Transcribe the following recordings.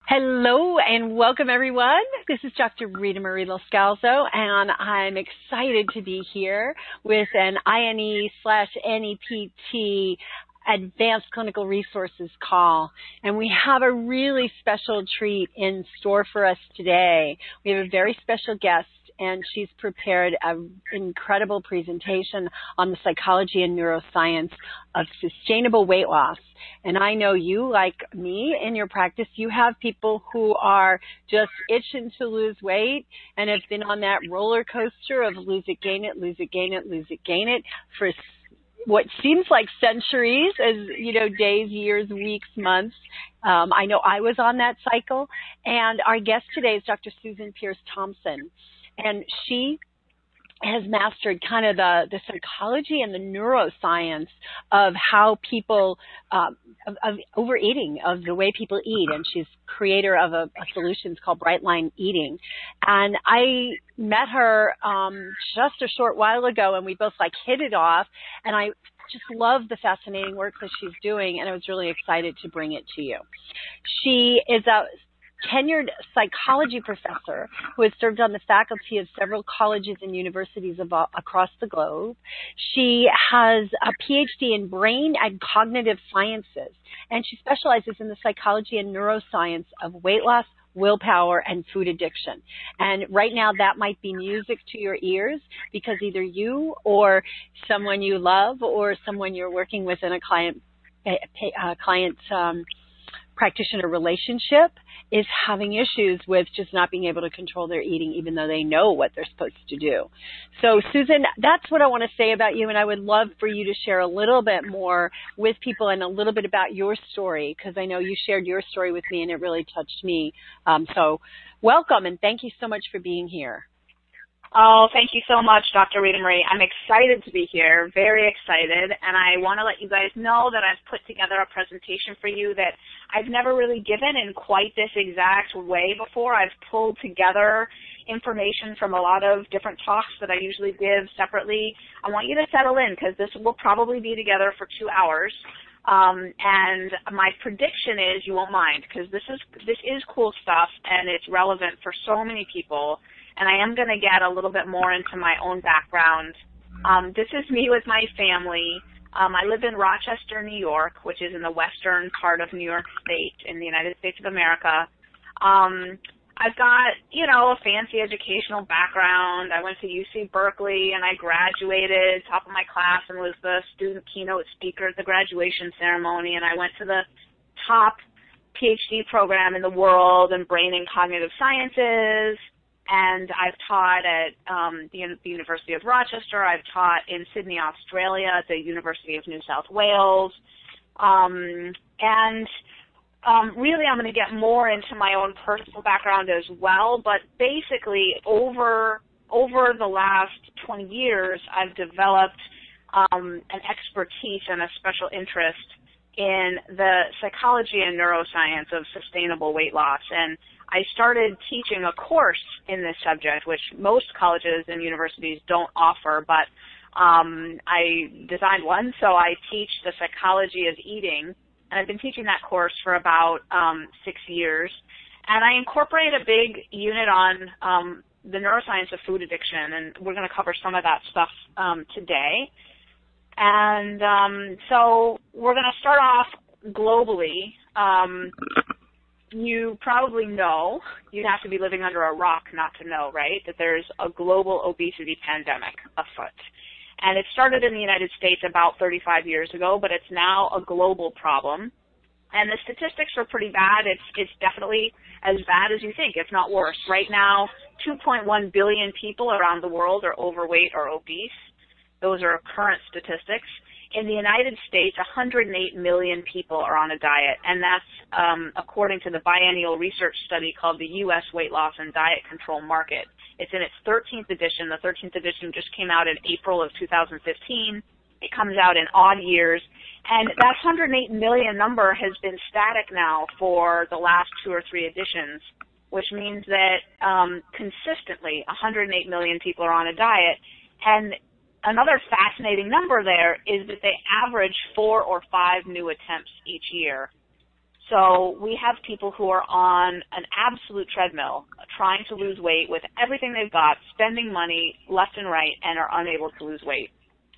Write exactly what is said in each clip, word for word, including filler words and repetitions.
Hello and welcome everyone. This is Doctor Rita Marie Loscalzo and I'm excited to be here with an I N E slash N E P T Advanced Clinical Resources call. And we have a really special treat in store for us today. We have a very special guest and she's prepared an incredible presentation on the psychology and neuroscience of sustainable weight loss. And I know you, like me, in your practice, you have people who are just itching to lose weight and have been on that roller coaster of lose it, gain it, lose it, gain it, lose it, gain it for what seems like centuries, as you know, days, years, weeks, months. Um, I know I was on that cycle. And our guest today is Doctor Susan Peirce Thompson. And she has mastered kind of the, the psychology and the neuroscience of how people, um, of, of overeating, of the way people eat. And she's creator of a, a solutions called Bright Line Eating. And I met her um, just a short while ago, and we both like hit it off. And I just love the fascinating work that she's doing, and I was really excited to bring it to you. She is a tenured psychology professor who has served on the faculty of several colleges and universities of, uh, across the globe. She has a P H D in brain and cognitive sciences, and she specializes in the psychology and neuroscience of weight loss, willpower, and food addiction. And right now that might be music to your ears because either you or someone you love or someone you're working with in a client, uh, client um, practitioner relationship is having issues with just not being able to control their eating even though they know what they're supposed to do. So Susan, that's what I want to say about you, and I would love for you to share a little bit more with people and a little bit about your story, because I know you shared your story with me and it really touched me. Um, so welcome and thank you so much for being here. Oh, thank you so much, Doctor Rita Marie. I'm excited to be here, very excited, and I want to let you guys know that I've put together a presentation for you that I've never really given in quite this exact way before. I've pulled together information from a lot of different talks that I usually give separately. I want you to settle in because this will probably be together for two hours. Um, and my prediction is you won't mind because this is, this is cool stuff and it's relevant for so many people. And I am going to get a little bit more into my own background. Um, this is me with my family. Um, I live in Rochester, New York, which is in the western part of New York State in the United States of America. Um, I've got, you know, a fancy educational background. I went to U C Berkeley and I graduated, top of my class, and was the student keynote speaker at the graduation ceremony. And I went to the top P H D program in the world in brain and cognitive sciences. And I've taught at um, the, the University of Rochester. I've taught in Sydney, Australia, at the University of New South Wales. Um, and um, really, I'm going to get more into my own personal background as well. But basically, over over the last twenty years, I've developed um, an expertise and a special interest in the psychology and neuroscience of sustainable weight loss. And I started teaching a course in this subject, which most colleges and universities don't offer, but um, I designed one, so I teach the psychology of eating, and I've been teaching that course for about um, six years. And I incorporate a big unit on um, the neuroscience of food addiction, and we're going to cover some of that stuff um, today. And um, so we're going to start off globally. Um, You probably know, you'd have to be living under a rock not to know, right, that there's a global obesity pandemic afoot. And it started in the United States about thirty-five years ago, but it's now a global problem. And the statistics are pretty bad. It's, it's definitely as bad as you think, if not worse. Right now, two point one billion people around the world are overweight or obese. Those are current statistics. In the United States, one hundred eight million people are on a diet, and that's um, according to the biennial research study called the U S Weight Loss and Diet Control Market. It's in its thirteenth edition. The thirteenth edition just came out in April of two thousand fifteen. It comes out in odd years, and that one hundred eight million number has been static now for the last two or three editions, which means that um, consistently one hundred eight million people are on a diet, and another fascinating number there is that they average four or five new attempts each year. So we have people who are on an absolute treadmill trying to lose weight with everything they've got, spending money left and right, and are unable to lose weight.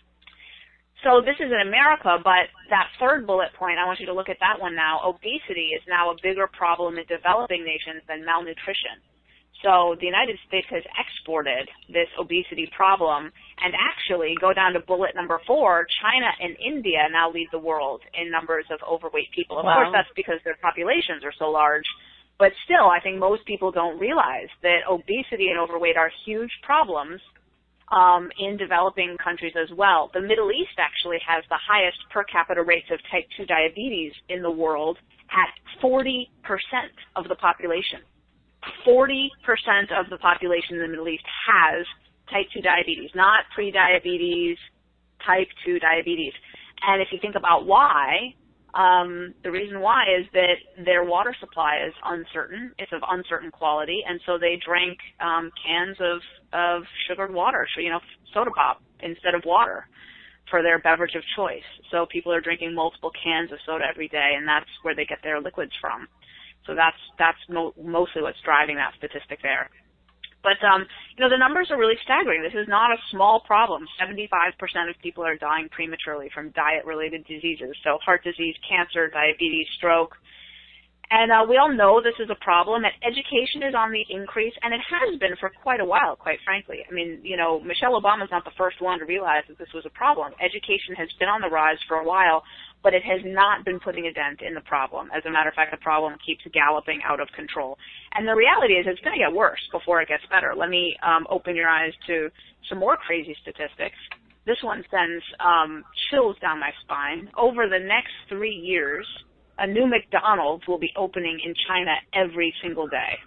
So this is in America, but that third bullet point, I want you to look at that one now. Obesity is now a bigger problem in developing nations than malnutrition. So the United States has exported this obesity problem, and actually, go down to bullet number four, China and India now lead the world in numbers of overweight people. Of Wow. course, that's because their populations are so large, but still, I think most people don't realize that obesity and overweight are huge problems um, in developing countries as well. The Middle East actually has the highest per capita rates of type two diabetes in the world at forty percent of the population. forty percent of the population in the Middle East has type two diabetes, not pre-diabetes, type two diabetes. And if you think about why, um, the reason why is that their water supply is uncertain. It's of uncertain quality, and so they drink um, cans of, of sugared water, so, you know, soda pop instead of water for their beverage of choice. So people are drinking multiple cans of soda every day, and that's where they get their liquids from. So that's that's mo- mostly what's driving that statistic there. But, um, you know, the numbers are really staggering. This is not a small problem. seventy-five percent of people are dying prematurely from diet-related diseases, so heart disease, cancer, diabetes, stroke. And uh, we all know this is a problem, and education is on the increase, and it has been for quite a while, quite frankly. I mean, you know, Michelle Obama's not the first one to realize that this was a problem. Education has been on the rise for a while, but it has not been putting a dent in the problem. As a matter of fact, the problem keeps galloping out of control. And the reality is it's going to get worse before it gets better. Let me um, open your eyes to some more crazy statistics. This one sends um, chills down my spine. Over the next three years, a new McDonald's will be opening in China every single day.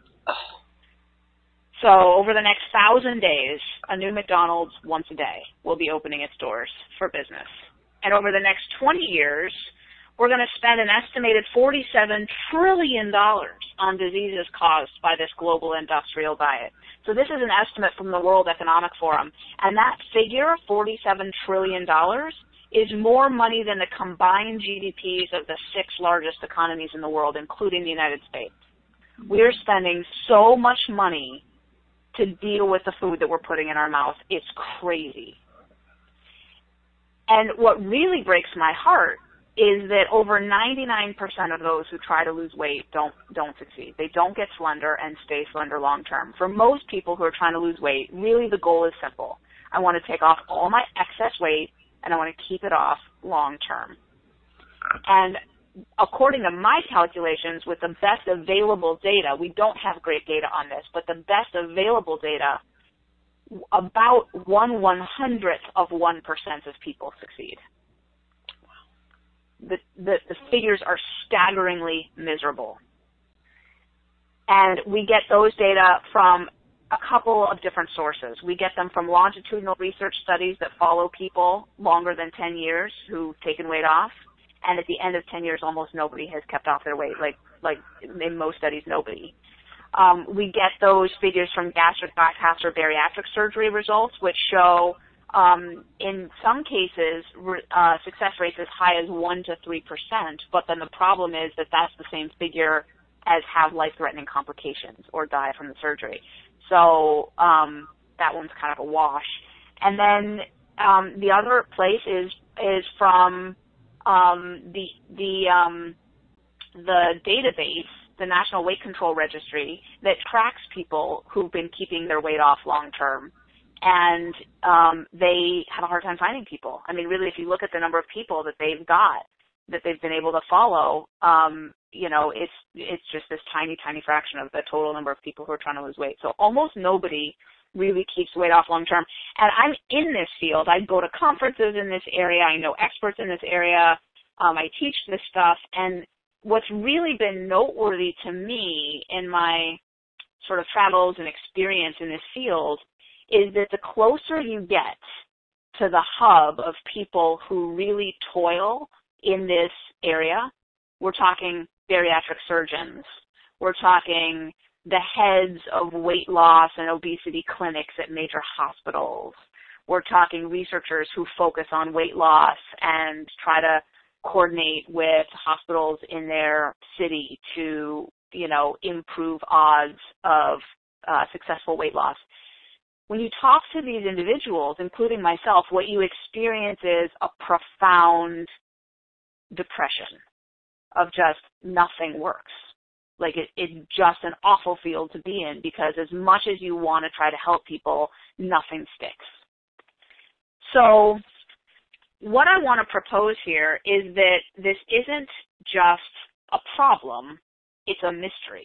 So over the next thousand days, a new McDonald's once a day will be opening its doors for business. And over the next twenty years, we're going to spend an estimated forty-seven trillion dollars on diseases caused by this global industrial diet. So this is an estimate from the World Economic Forum. And that figure, forty-seven trillion dollars, is more money than the combined G D Ps of the six largest economies in the world, including the United States. We're spending so much money to deal with the food that we're putting in our mouth. It's crazy. And what really breaks my heart is that over ninety-nine percent of those who try to lose weight don't don't succeed. They don't get slender and stay slender long term. For most people who are trying to lose weight, really the goal is simple. I want to take off all my excess weight, and I want to keep it off long term. And according to my calculations, with the best available data, we don't have great data on this, but the best available data, about one one hundredth of one percent of people succeed. The, the, the figures are staggeringly miserable. And we get those data from a couple of different sources. We get them from longitudinal research studies that follow people longer than ten years who've taken weight off. And at the end of ten years, almost nobody has kept off their weight, like, like in most studies, nobody. Um, we get those figures from gastric bypass or bariatric surgery results, which show um, in some cases uh, success rates as high as one to three percent. But then the problem is that that's the same figure as have life-threatening complications or die from the surgery. So um, that one's kind of a wash. And then um, the other place is is from um, the the um, the database, the National Weight Control Registry, that tracks people who've been keeping their weight off long term. And um, they have a hard time finding people. I mean, really, if you look at the number of people that they've got, that they've been able to follow, um, you know, it's it's just this tiny, tiny fraction of the total number of people who are trying to lose weight. So almost nobody really keeps weight off long term. And I'm in this field. I go to conferences in this area. I know experts in this area. Um, I teach this stuff. And what's really been noteworthy to me in my sort of travels and experience in this field is that the closer you get to the hub of people who really toil in this area, we're talking bariatric surgeons, we're talking the heads of weight loss and obesity clinics at major hospitals, we're talking researchers who focus on weight loss and try to coordinate with hospitals in their city to, you know, improve odds of uh, successful weight loss. When you talk to these individuals, including myself, what you experience is a profound depression of just nothing works. Like it, it's just an awful field to be in because as much as you want to try to help people, nothing sticks. So what I want to propose here is that this isn't just a problem, it's a mystery.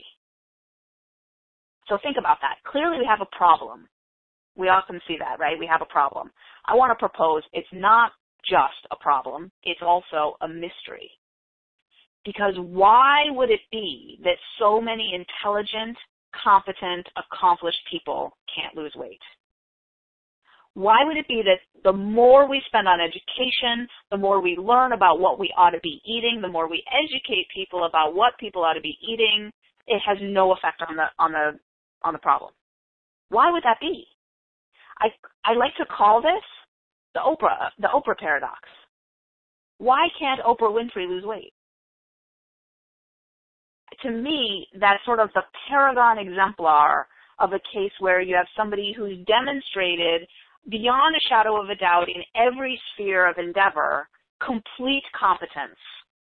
So think about that. Clearly we have a problem. We all can see that, right? We have a problem. I want to propose it's not just a problem, it's also a mystery. Because why would it be that so many intelligent, competent, accomplished people can't lose weight? Why would it be that the more we spend on education, the more we learn about what we ought to be eating, the more we educate people about what people ought to be eating, it has no effect on the on the on the problem? Why would that be? I I like to call this the Oprah the Oprah paradox. Why can't Oprah Winfrey lose weight? To me, that's sort of the paragon exemplar of a case where you have somebody who's demonstrated beyond a shadow of a doubt in every sphere of endeavor complete competence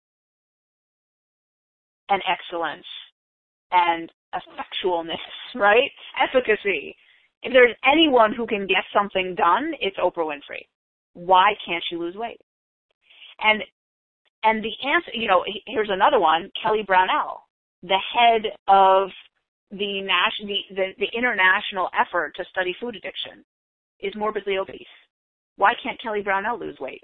and excellence and effectualness, right? Efficacy. If there's anyone who can get something done, it's Oprah Winfrey. Why can't she lose weight? And and the answer, you know, here's another one, Kelly Brownell, the head of the, nas- the, the, the international effort to study food addiction, is morbidly obese. Why can't Kelly Brownell lose weight?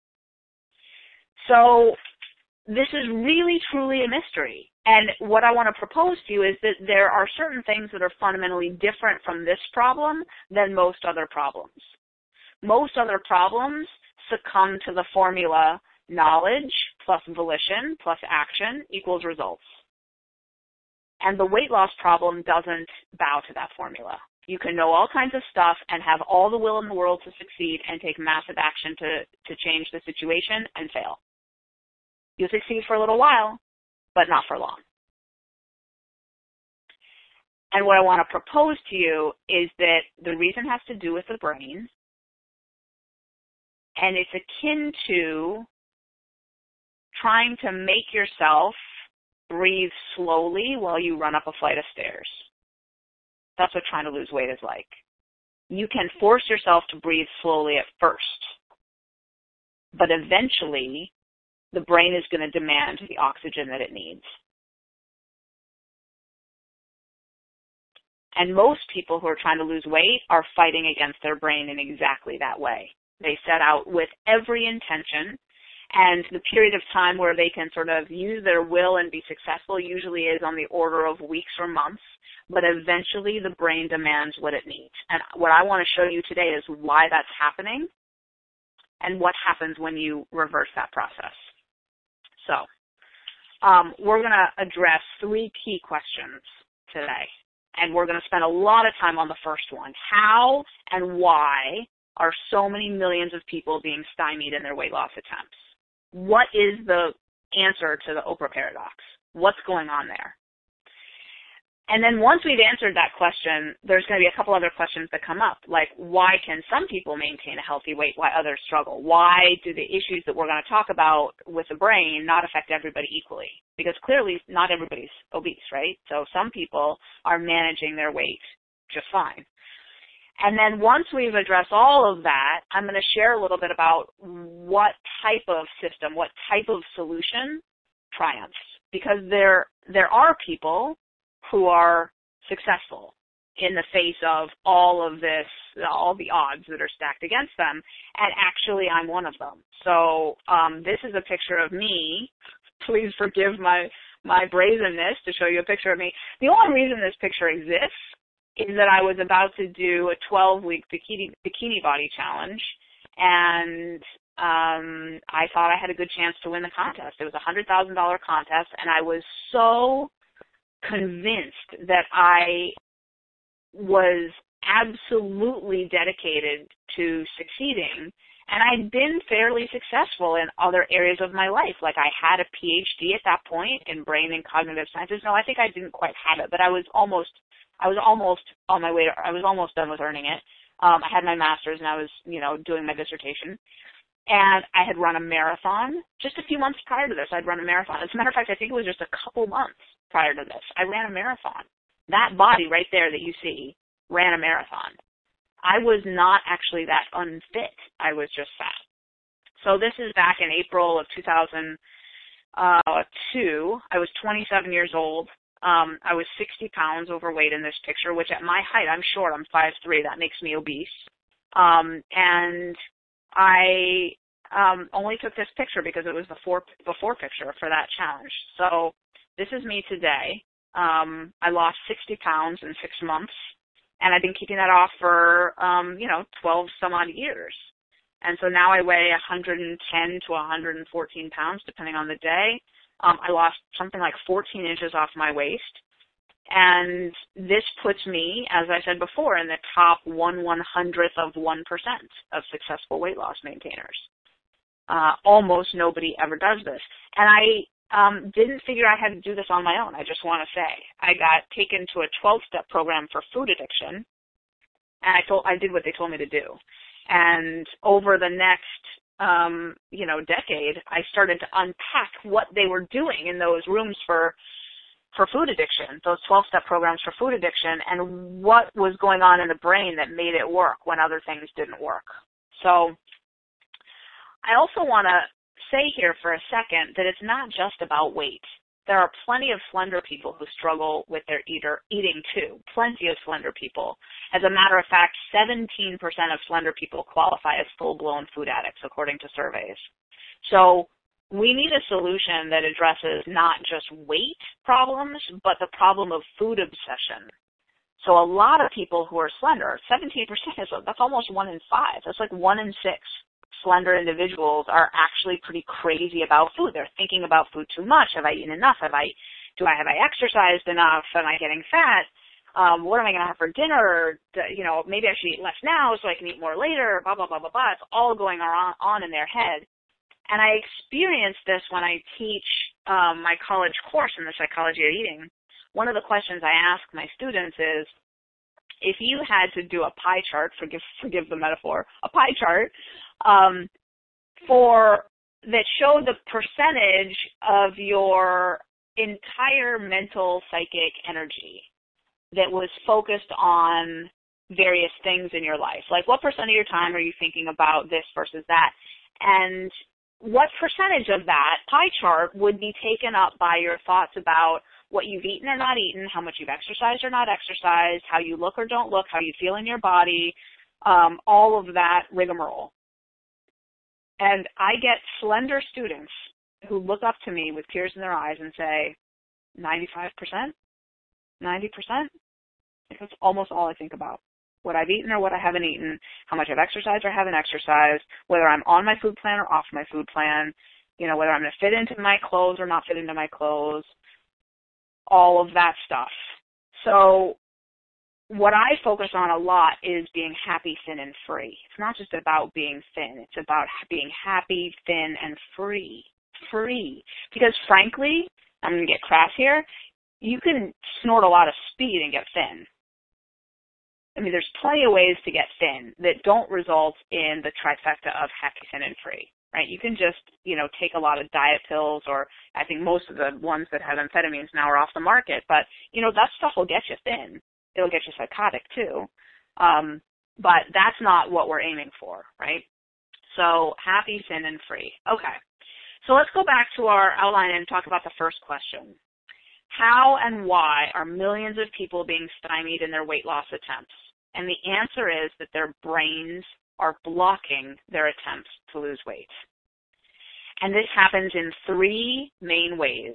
So this is really, truly a mystery. And what I want to propose to you is that there are certain things that are fundamentally different from this problem than most other problems. Most other problems succumb to the formula knowledge plus volition plus action equals results. And the weight loss problem doesn't bow to that formula. You can know all kinds of stuff and have all the will in the world to succeed and take massive action to, to change the situation and fail. You'll succeed for a little while, but not for long. And what I want to propose to you is that the reason has to do with the brain, and it's akin to trying to make yourself breathe slowly while you run up a flight of stairs. That's what trying to lose weight is like. You can force yourself to breathe slowly at first, but eventually the brain is going to demand the oxygen that it needs. And most people who are trying to lose weight are fighting against their brain in exactly that way. They set out with every intention, and the period of time where they can sort of use their will and be successful usually is on the order of weeks or months, but eventually the brain demands what it needs. And what I want to show you today is why that's happening and what happens when you reverse that process. So um, we're going to address three key questions today, and we're going to spend a lot of time on the first one. How and why are so many millions of people being stymied in their weight loss attempts? What is the answer to the Oprah paradox? What's going on there? And then once we've answered that question, there's going to be a couple other questions that come up, like why can some people maintain a healthy weight while others struggle? Why do the issues that we're going to talk about with the brain not affect everybody equally? Because clearly not everybody's obese, right? So some people are managing their weight just fine. And then once we've addressed all of that, I'm going to share a little bit about what type of system, what type of solution triumphs. Because there there are people who are successful in the face of all of this, all the odds that are stacked against them, and actually I'm one of them. So um, this is a picture of me. Please forgive my, my brazenness to show you a picture of me. The only reason this picture exists is that I was about to do a twelve-week bikini, bikini body challenge, and um, I thought I had a good chance to win the contest. It was a one hundred thousand dollars contest, and I was so convinced that I was absolutely dedicated to succeeding And I'd been fairly successful in other areas of my life. Like I had a P H D at that point in brain and cognitive sciences. No, I think I didn't quite have it, but I was almost, I was almost on my way to, I was almost done with earning it. Um, I had my master's and I was, you know, doing my dissertation. And I had run a marathon just a few months prior to this. I'd run a marathon. As a matter of fact, I think it was just a couple months prior to this. I ran a marathon. That body right there that you see ran a marathon. I was not actually that unfit. I was just fat. So this is back in April of two thousand two. I was twenty-seven years old. Um, I was sixty pounds overweight in this picture, which at my height, I'm short. I'm five three. That makes me obese. Um, and I um, only took this picture because it was the before, before picture for that challenge. So this is me today. Um, I lost sixty pounds in six months. And I've been keeping that off for, um, you know, twelve some odd years. And so now I weigh one hundred ten to one hundred fourteen pounds, depending on the day. Um, I lost something like fourteen inches off my waist. And this puts me, as I said before, in the top one one hundredth of one percent of successful weight loss maintainers. Uh, almost nobody ever does this. And I Um, didn't figure I had to do this on my own, I just want to say. I got taken to a twelve-step program for food addiction, and I told I did what they told me to do. And over the next, um, you know, decade, I started to unpack what they were doing in those rooms for for food addiction, those twelve-step programs for food addiction, and what was going on in the brain that made it work when other things didn't work. So I also want to say here for a second that it's not just about weight. There are plenty of slender people who struggle with their eater, eating too, plenty of slender people. As a matter of fact, seventeen percent of slender people qualify as full-blown food addicts, according to surveys. So we need a solution that addresses not just weight problems, but the problem of food obsession. So a lot of people who are slender, seventeen percent, is, that's almost one in five. That's like one in six. Slender individuals are actually pretty crazy about food. They're thinking about food too much. Have I eaten enough? Have I, do I, have I exercised enough? Am I getting fat? Um, what am I going to have for dinner? You know, maybe I should eat less now so I can eat more later, blah, blah, blah, blah, blah. It's all going on, on in their head. And I experience this when I teach um, my college course in the psychology of eating. One of the questions I ask my students is, if you had to do a pie chart, forgive, forgive the metaphor, a pie chart, um, for that showed the percentage of your entire mental psychic energy that was focused on various things in your life. Like what percent of your time are you thinking about this versus that? And what percentage of that pie chart would be taken up by your thoughts about what you've eaten or not eaten, how much you've exercised or not exercised, how you look or don't look, how you feel in your body, um, all of that rigmarole. And I get slender students who look up to me with tears in their eyes and say, ninety-five percent? ninety percent? That's almost all I think about. What I've eaten or what I haven't eaten, how much I've exercised or haven't exercised, whether I'm on my food plan or off my food plan, you know, whether I'm going to fit into my clothes or not fit into my clothes, all of that stuff. So what I focus on a lot is being happy, thin, and free. It's not just about being thin. It's about being happy, thin, and free. Free. Because frankly, I'm going to get crass here, you can snort a lot of speed and get thin. I mean, there's plenty of ways to get thin that don't result in the trifecta of happy, thin, and free, right? You can just, you know, take a lot of diet pills, or I think most of the ones that have amphetamines now are off the market, but, you know, that stuff will get you thin. It'll get you psychotic too. Um, but that's not what we're aiming for, right? So happy, thin, and free. Okay. So let's go back to our outline and talk about the first question. How and why are millions of people being stymied in their weight loss attempts? And the answer is that their brains are blocking their attempts to lose weight. And this happens in three main ways.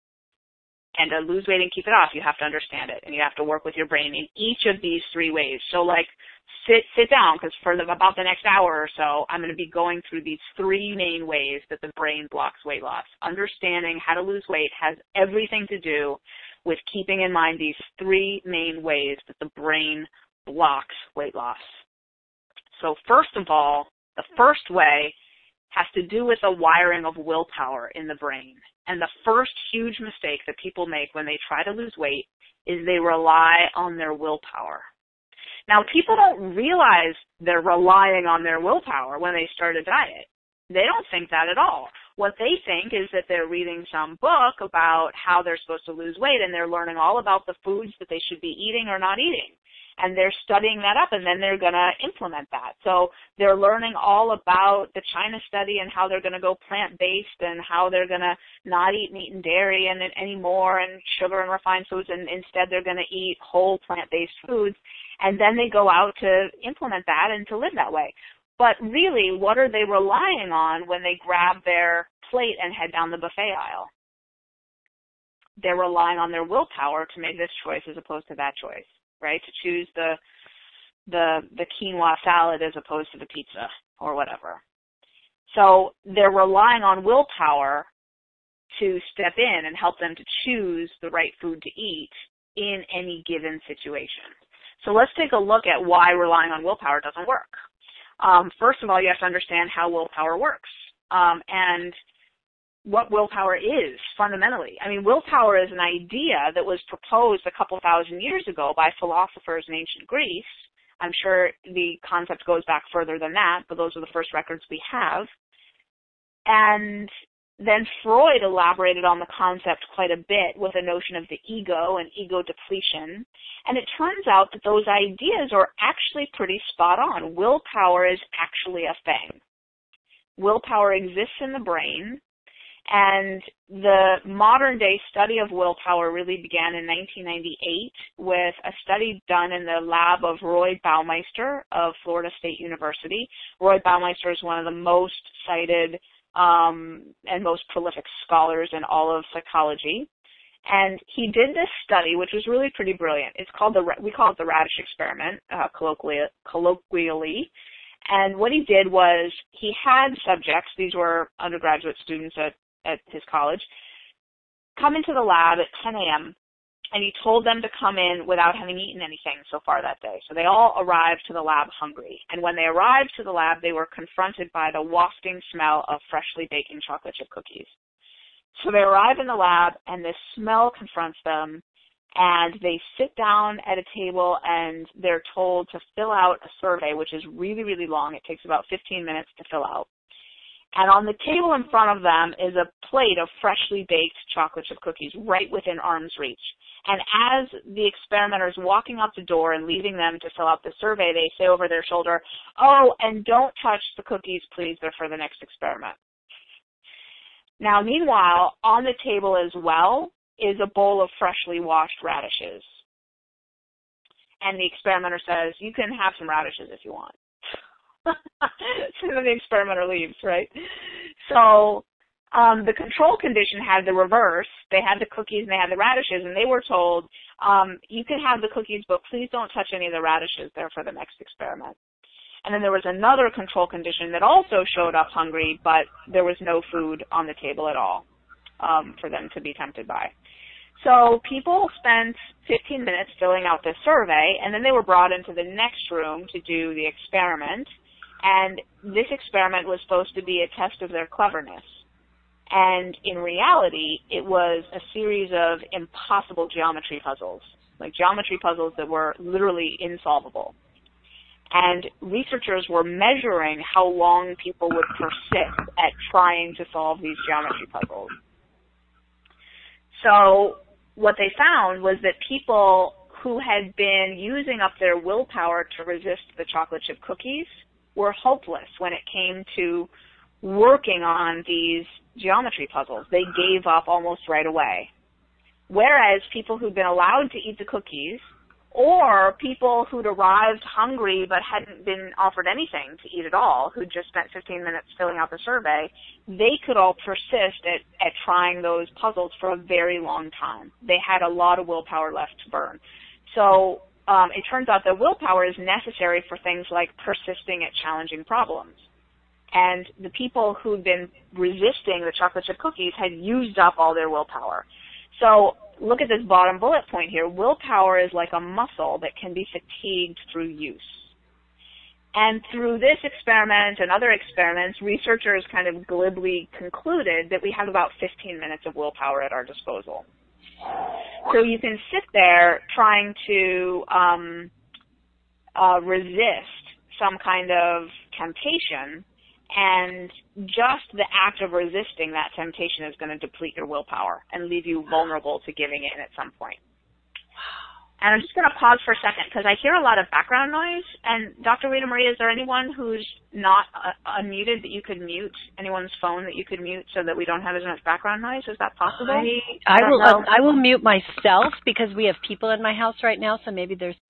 And to lose weight and keep it off, you have to understand it, and you have to work with your brain in each of these three ways. So, like, sit sit down, because for the, about the next hour or so, I'm going to be going through these three main ways that the brain blocks weight loss. Understanding how to lose weight has everything to do with keeping in mind these three main ways that the brain blocks weight loss. So, first of all, The first way has to do with the wiring of willpower in the brain. And the first huge mistake that people make when they try to lose weight is they rely on their willpower. Now, people don't realize they're relying on their willpower when they start a diet. They don't think that at all. What they think is that they're reading some book about how they're supposed to lose weight, and they're learning all about the foods that they should be eating or not eating. And they're studying that up, and then they're going to implement that. So they're learning all about the China study and how they're going to go plant-based and how they're going to not eat meat and dairy and anymore and sugar and refined foods, and instead they're going to eat whole plant-based foods. And then they go out to implement that and to live that way. But really, what are they relying on when they grab their plate and head down the buffet aisle? They're relying on their willpower to make this choice as opposed to that choice. Right, to choose the the the quinoa salad as opposed to the pizza or whatever. So they're relying on willpower to step in and help them to choose the right food to eat in any given situation. So let's take a look at why relying on willpower doesn't work. Um, first of all, you have to understand how willpower works um, and what willpower is fundamentally. I mean, willpower is an idea that was proposed a couple thousand years ago by philosophers in ancient Greece. I'm sure the concept goes back further than that, but those are the first records we have. And then Freud elaborated on the concept quite a bit with a notion of the ego and ego depletion. And it turns out that those ideas are actually pretty spot on. Willpower is actually a thing. Willpower exists in the brain. And the modern-day study of willpower really began in nineteen ninety-eight with a study done in the lab of Roy Baumeister of Florida State University. Roy Baumeister is one of the most cited um, and most prolific scholars in all of psychology. And he did this study, which was really pretty brilliant. It's called the, we call it the Radish experiment, uh, colloquially, colloquially. And what he did was he had subjects, these were undergraduate students at at his college, come into the lab at ten a.m., and he told them to come in without having eaten anything so far that day. So they all arrived to the lab hungry. And when they arrived to the lab, they were confronted by the wafting smell of freshly baking chocolate chip cookies. So they arrive in the lab, and this smell confronts them, and they sit down at a table, and they're told to fill out a survey, which is really, really long. It takes about fifteen minutes to fill out. And on the table in front of them is a plate of freshly baked chocolate chip cookies right within arm's reach. And as the experimenter's walking out the door and leaving them to fill out the survey, they say over their shoulder, "Oh, and don't touch the cookies, please. They're for the next experiment." Now, meanwhile, on the table as well is a bowl of freshly washed radishes. And the experimenter says, "You can have some radishes if you want." So then the experimenter leaves, right? So um, the control condition had the reverse. They had the cookies and they had the radishes, and they were told, um, you can have the cookies, but please don't touch any of the radishes. They're for the next experiment. And then there was another control condition that also showed up hungry, but there was no food on the table at all um, for them to be tempted by. So people spent fifteen minutes filling out this survey, and then they were brought into the next room to do the experiment. And this experiment was supposed to be a test of their cleverness. And in reality, it was a series of impossible geometry puzzles, like geometry puzzles that were literally insolvable. And researchers were measuring how long people would persist at trying to solve these geometry puzzles. So what they found was that people who had been using up their willpower to resist the chocolate chip cookies were hopeless when it came to working on these geometry puzzles. They gave up almost right away. Whereas people who'd been allowed to eat the cookies, or people who'd arrived hungry but hadn't been offered anything to eat at all, who'd just spent fifteen minutes filling out the survey, they could all persist at, at trying those puzzles for a very long time. They had a lot of willpower left to burn. So um, it turns out that willpower is necessary for things like persisting at challenging problems. And the people who'd been resisting the chocolate chip cookies had used up all their willpower. So look at this bottom bullet point here. Willpower is like a muscle that can be fatigued through use. And through this experiment and other experiments, researchers kind of glibly concluded that we have about fifteen minutes of willpower at our disposal. So you can sit there trying to um, uh, resist some kind of temptation, and just the act of resisting that temptation is going to deplete your willpower and leave you vulnerable to giving in at some point. And I'm just going to pause for a second because I hear a lot of background noise. And Doctor Rita Marie, is there anyone who's not uh, unmuted that you could mute? Anyone's phone that you could mute so that we don't have as much background noise? Is that possible? I, I, I will. Uh, I will mute myself because we have people in my house right now. So maybe there's.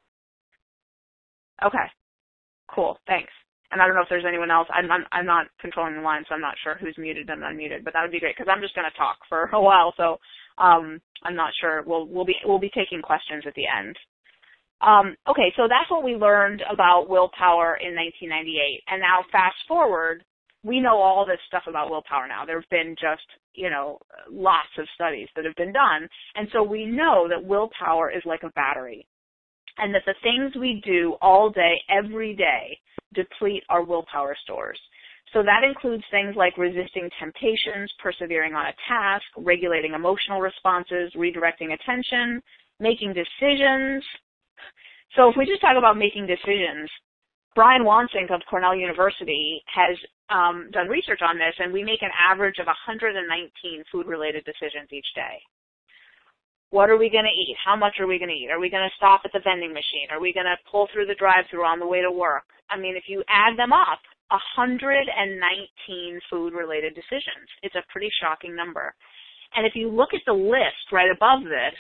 Okay. Cool. Thanks. And I don't know if there's anyone else. I'm, I'm, I'm not controlling the line, so I'm not sure who's muted and unmuted. But that would be great because I'm just going to talk for a while. So um, I'm not sure. We'll we'll be we'll be taking questions at the end. Um, okay, so that's what we learned about willpower in nineteen ninety-eight. And now fast forward, we know all this stuff about willpower now. There have been just you know lots of studies that have been done, and so we know that willpower is like a battery. And that the things we do all day, every day, deplete our willpower stores. So that includes things like resisting temptations, persevering on a task, regulating emotional responses, redirecting attention, making decisions. So if we just talk about making decisions, Brian Wansink of Cornell University has um, done research on this, and we make an average of one hundred nineteen food-related decisions each day. What are we going to eat? How much are we going to eat? Are we going to stop at the vending machine? Are we going to pull through the drive-thru on the way to work? I mean, if you add them up, one hundred nineteen food-related decisions. It's a pretty shocking number. And if you look at the list right above this,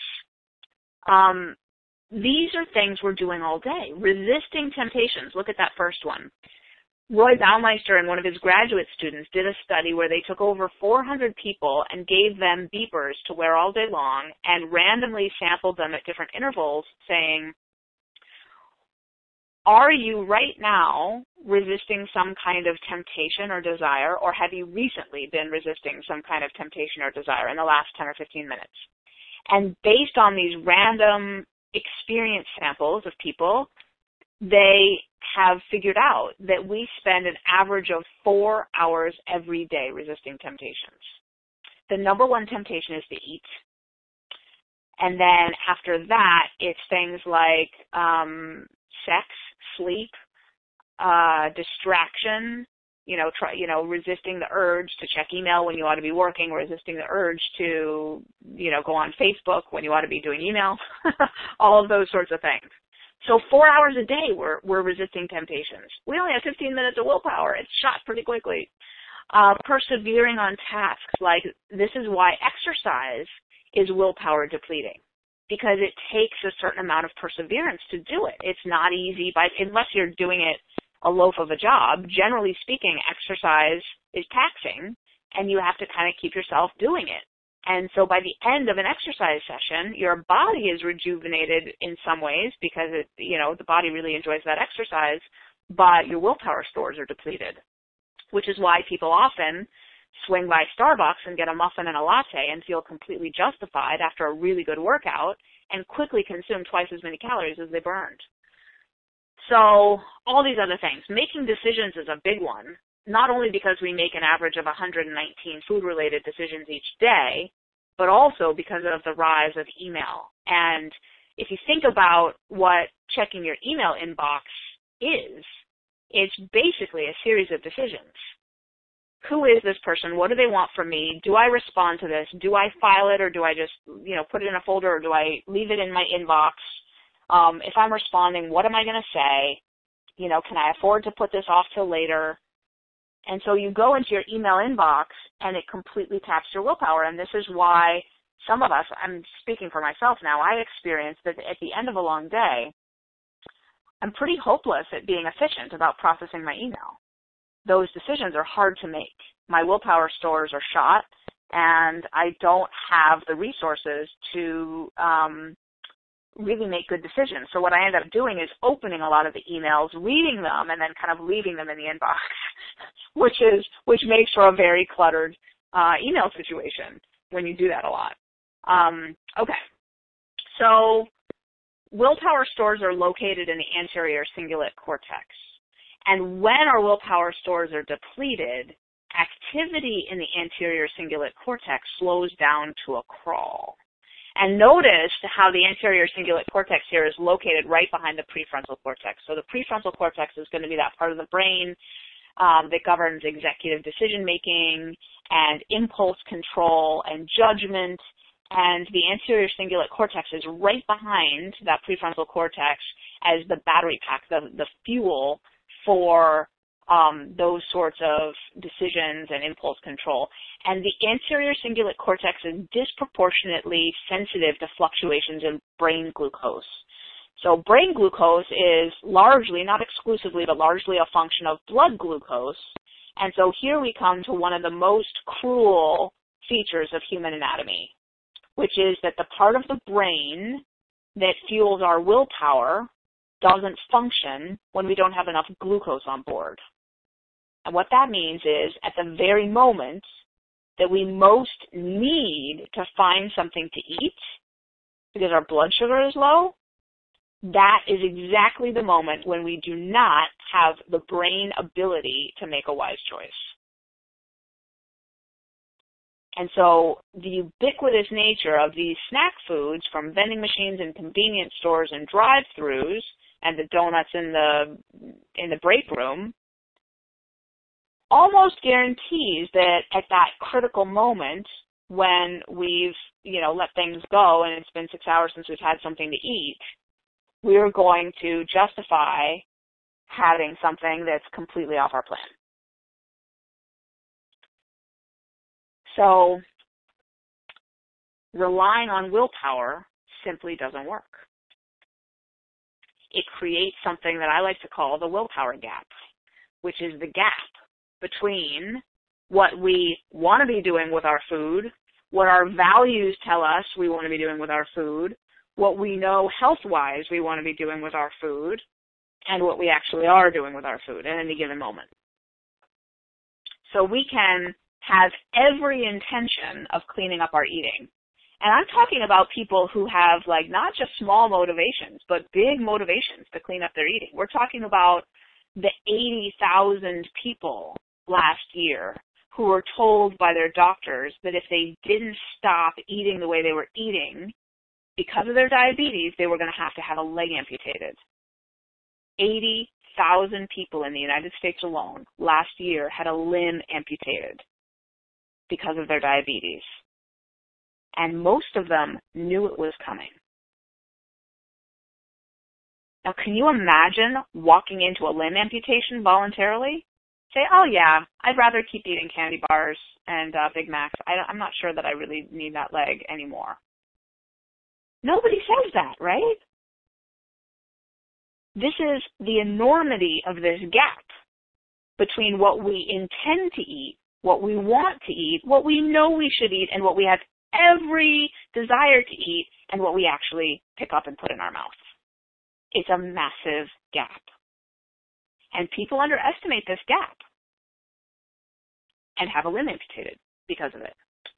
um, these are things we're doing all day. Resisting temptations. Look at that first one. Roy Baumeister and one of his graduate students did a study where they took over four hundred people and gave them beepers to wear all day long and randomly sampled them at different intervals saying, are you right now resisting some kind of temptation or desire, or have you recently been resisting some kind of temptation or desire in the last ten or fifteen minutes? And based on these random experience samples of people, they have figured out that we spend an average of four hours every day resisting temptations. The number one temptation is to eat. And then after that, it's things like um, sex, sleep, uh, distraction, you know, try, you know, resisting the urge to check email when you ought to be working, resisting the urge to, you know, go on Facebook when you ought to be doing email, all of those sorts of things. So four hours a day we're, we're resisting temptations. We only have fifteen minutes of willpower. It's shot pretty quickly. Uh, persevering on tasks, like this is why exercise is willpower depleting, because it takes a certain amount of perseverance to do it. It's not easy, by, unless you're doing it a loaf of a job. Generally speaking, exercise is taxing, and you have to kind of keep yourself doing it. And so by the end of an exercise session, your body is rejuvenated in some ways because it, you know, the body really enjoys that exercise, but your willpower stores are depleted, which is why people often swing by Starbucks and get a muffin and a latte and feel completely justified after a really good workout and quickly consume twice as many calories as they burned. So all these other things. Making decisions is a big one. Not only because we make an average of one hundred nineteen food-related decisions each day, but also because of the rise of email. And if you think about what checking your email inbox is, it's basically a series of decisions. Who is this person? What do they want from me? Do I respond to this? Do I file it, or do I just, you know, put it in a folder, or do I leave it in my inbox? Um, if I'm responding, what am I going to say? You know, can I afford to put this off till later? And so you go into your email inbox, and it completely taps your willpower. And this is why some of us, I'm speaking for myself now, I experienced that at the end of a long day, I'm pretty hopeless at being efficient about processing my email. Those decisions are hard to make. My willpower stores are shot, and I don't have the resources to um, really make good decisions. So what I end up doing is opening a lot of the emails, reading them, and then kind of leaving them in the inbox, which is which makes for a very cluttered uh, email situation when you do that a lot. Um, okay, so willpower stores are located in the anterior cingulate cortex. And when our willpower stores are depleted, activity in the anterior cingulate cortex slows down to a crawl. And notice how the anterior cingulate cortex here is located right behind the prefrontal cortex. So the prefrontal cortex is going to be that part of the brain um, that governs executive decision-making and impulse control and judgment. And the anterior cingulate cortex is right behind that prefrontal cortex as the battery pack, the, the fuel for um, those sorts of decisions and impulse control. And the anterior cingulate cortex is disproportionately sensitive to fluctuations in brain glucose. So brain glucose is largely, not exclusively, but largely a function of blood glucose. And so here we come to one of the most cruel features of human anatomy, which is that the part of the brain that fuels our willpower doesn't function when we don't have enough glucose on board. And what that means is at the very moment that we most need to find something to eat because our blood sugar is low, that is exactly the moment when we do not have the brain ability to make a wise choice. And so the ubiquitous nature of these snack foods from vending machines and convenience stores and drive-thrus and the donuts in the in the break room almost guarantees that at that critical moment when we've, you know, let things go and it's been six hours since we've had something to eat, we're going to justify having something that's completely off our plan. So relying on willpower simply doesn't work. It creates something that I like to call the willpower gap, which is the gap between what we want to be doing with our food, what our values tell us we want to be doing with our food, what we know health-wise we want to be doing with our food, and what we actually are doing with our food at any given moment. So we can have every intention of cleaning up our eating. And I'm talking about people who have, like, not just small motivations, but big motivations to clean up their eating. We're talking about the eighty thousand people last year who were told by their doctors that if they didn't stop eating the way they were eating because of their diabetes, they were going to have to have a leg amputated. eighty thousand people in the United States alone last year had a limb amputated because of their diabetes. And most of them knew it was coming. Now, can you imagine walking into a limb amputation voluntarily? Say, oh yeah, I'd rather keep eating candy bars and uh, Big Macs. I, I'm not sure that I really need that leg anymore. Nobody says that, right? This is the enormity of this gap between what we intend to eat, what we want to eat, what we know we should eat, and what we have every desire to eat, and what we actually pick up and put in our mouth. It's a massive gap. And people underestimate this gap and have a limb amputated because of it.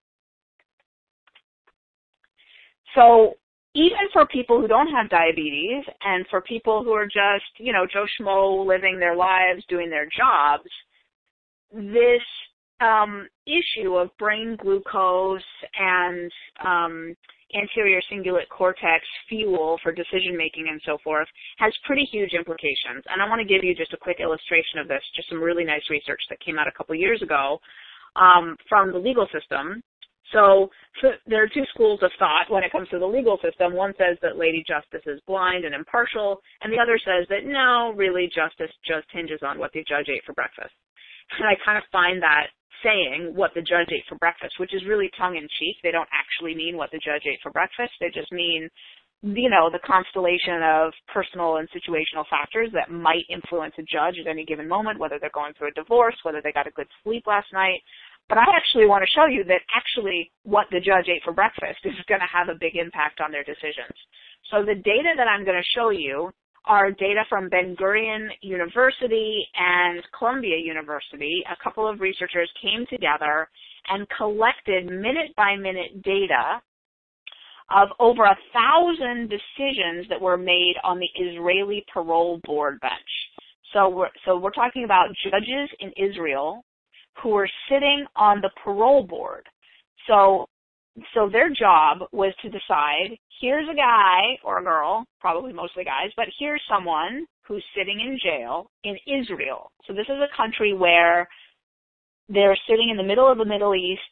So even for people who don't have diabetes and for people who are just, you know, Joe Schmo living their lives, doing their jobs, this um, issue of brain glucose and um, anterior cingulate cortex fuel for decision-making and so forth has pretty huge implications. And I want to give you just a quick illustration of this, just some really nice research that came out a couple years ago um, from the legal system. So, so there are two schools of thought when it comes to the legal system. One says that Lady Justice is blind and impartial, and the other says that no, really, justice just hinges on what the judge ate for breakfast. And I kind of find that saying what the judge ate for breakfast, which is really tongue-in-cheek. They don't actually mean what the judge ate for breakfast. They just mean, you know, the constellation of personal and situational factors that might influence a judge at any given moment, whether they're going through a divorce, whether they got a good sleep last night. But I actually want to show you that actually what the judge ate for breakfast is going to have a big impact on their decisions. So the data that I'm going to show you are data from Ben Gurion University and Columbia University. A couple of researchers came together and collected minute-by-minute data of over a thousand decisions that were made on the Israeli parole board bench. So we're, so we're talking about judges in Israel who are sitting on the parole board. So, so their job was to decide, here's a guy or a girl, probably mostly guys, but here's someone who's sitting in jail in Israel. So this is a country where they're sitting in the middle of the Middle East,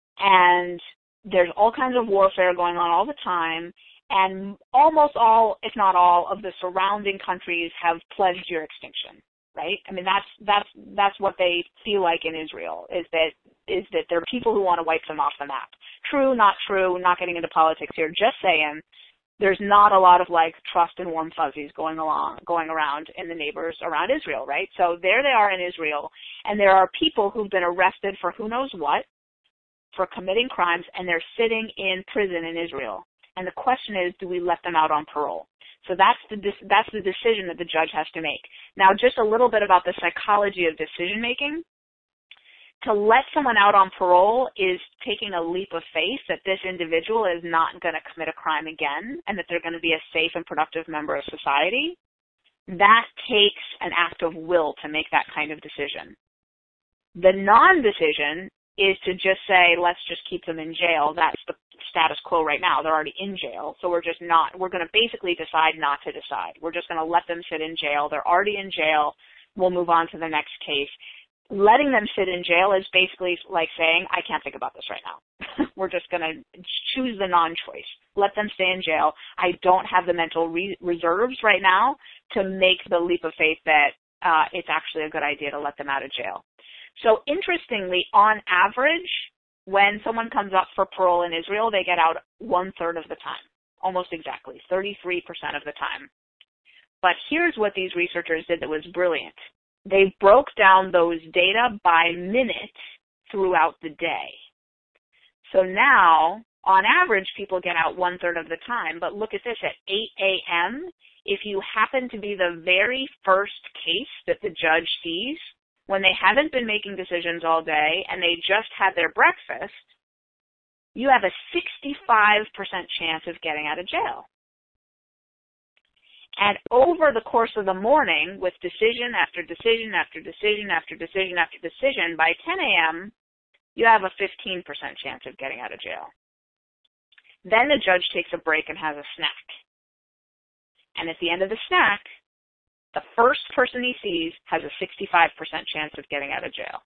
and there's all kinds of warfare going on all the time, and almost all, if not all, of the surrounding countries have pledged your extinction, right? I mean, that's that's that's what they feel like in Israel, is that is that there are people who want to wipe them off the map. True, not true, not getting into politics here, just saying there's not a lot of, like, trust and warm fuzzies going along, going around in the neighbors around Israel, right? So there they are in Israel, and there are people who've been arrested for who knows what, for committing crimes, and they're sitting in prison in Israel. And the question is, do we let them out on parole? So that's the that's the decision that the judge has to make. Now, just a little bit about the psychology of decision making. To let someone out on parole is taking a leap of faith that this individual is not going to commit a crime again, and that they're going to be a safe and productive member of society. That takes an act of will to make that kind of decision. The non-decision is to just say, let's just keep them in jail. That's the status quo right now. They're already in jail. So we're just not, we're going to basically decide not to decide. We're just going to let them sit in jail. They're already in jail. We'll move on to the next case. Letting them sit in jail is basically like saying, I can't think about this right now. We're just going to choose the non-choice. Let them stay in jail. I don't have the mental re- reserves right now to make the leap of faith that uh, it's actually a good idea to let them out of jail. So interestingly, on average, when someone comes up for parole in Israel, they get out one-third of the time, almost exactly, thirty-three percent of the time. But here's what these researchers did that was brilliant. They broke down those data by minute throughout the day. So now, on average, people get out one-third of the time. But look at this, at eight a.m., if you happen to be the very first case that the judge sees, when they haven't been making decisions all day and they just had their breakfast, you have a sixty-five percent chance of getting out of jail. And over the course of the morning, with decision after decision after decision after decision after decision, by ten a.m., you have a fifteen percent chance of getting out of jail. Then the judge takes a break and has a snack. And at the end of the snack, the first person he sees has a sixty-five percent chance of getting out of jail.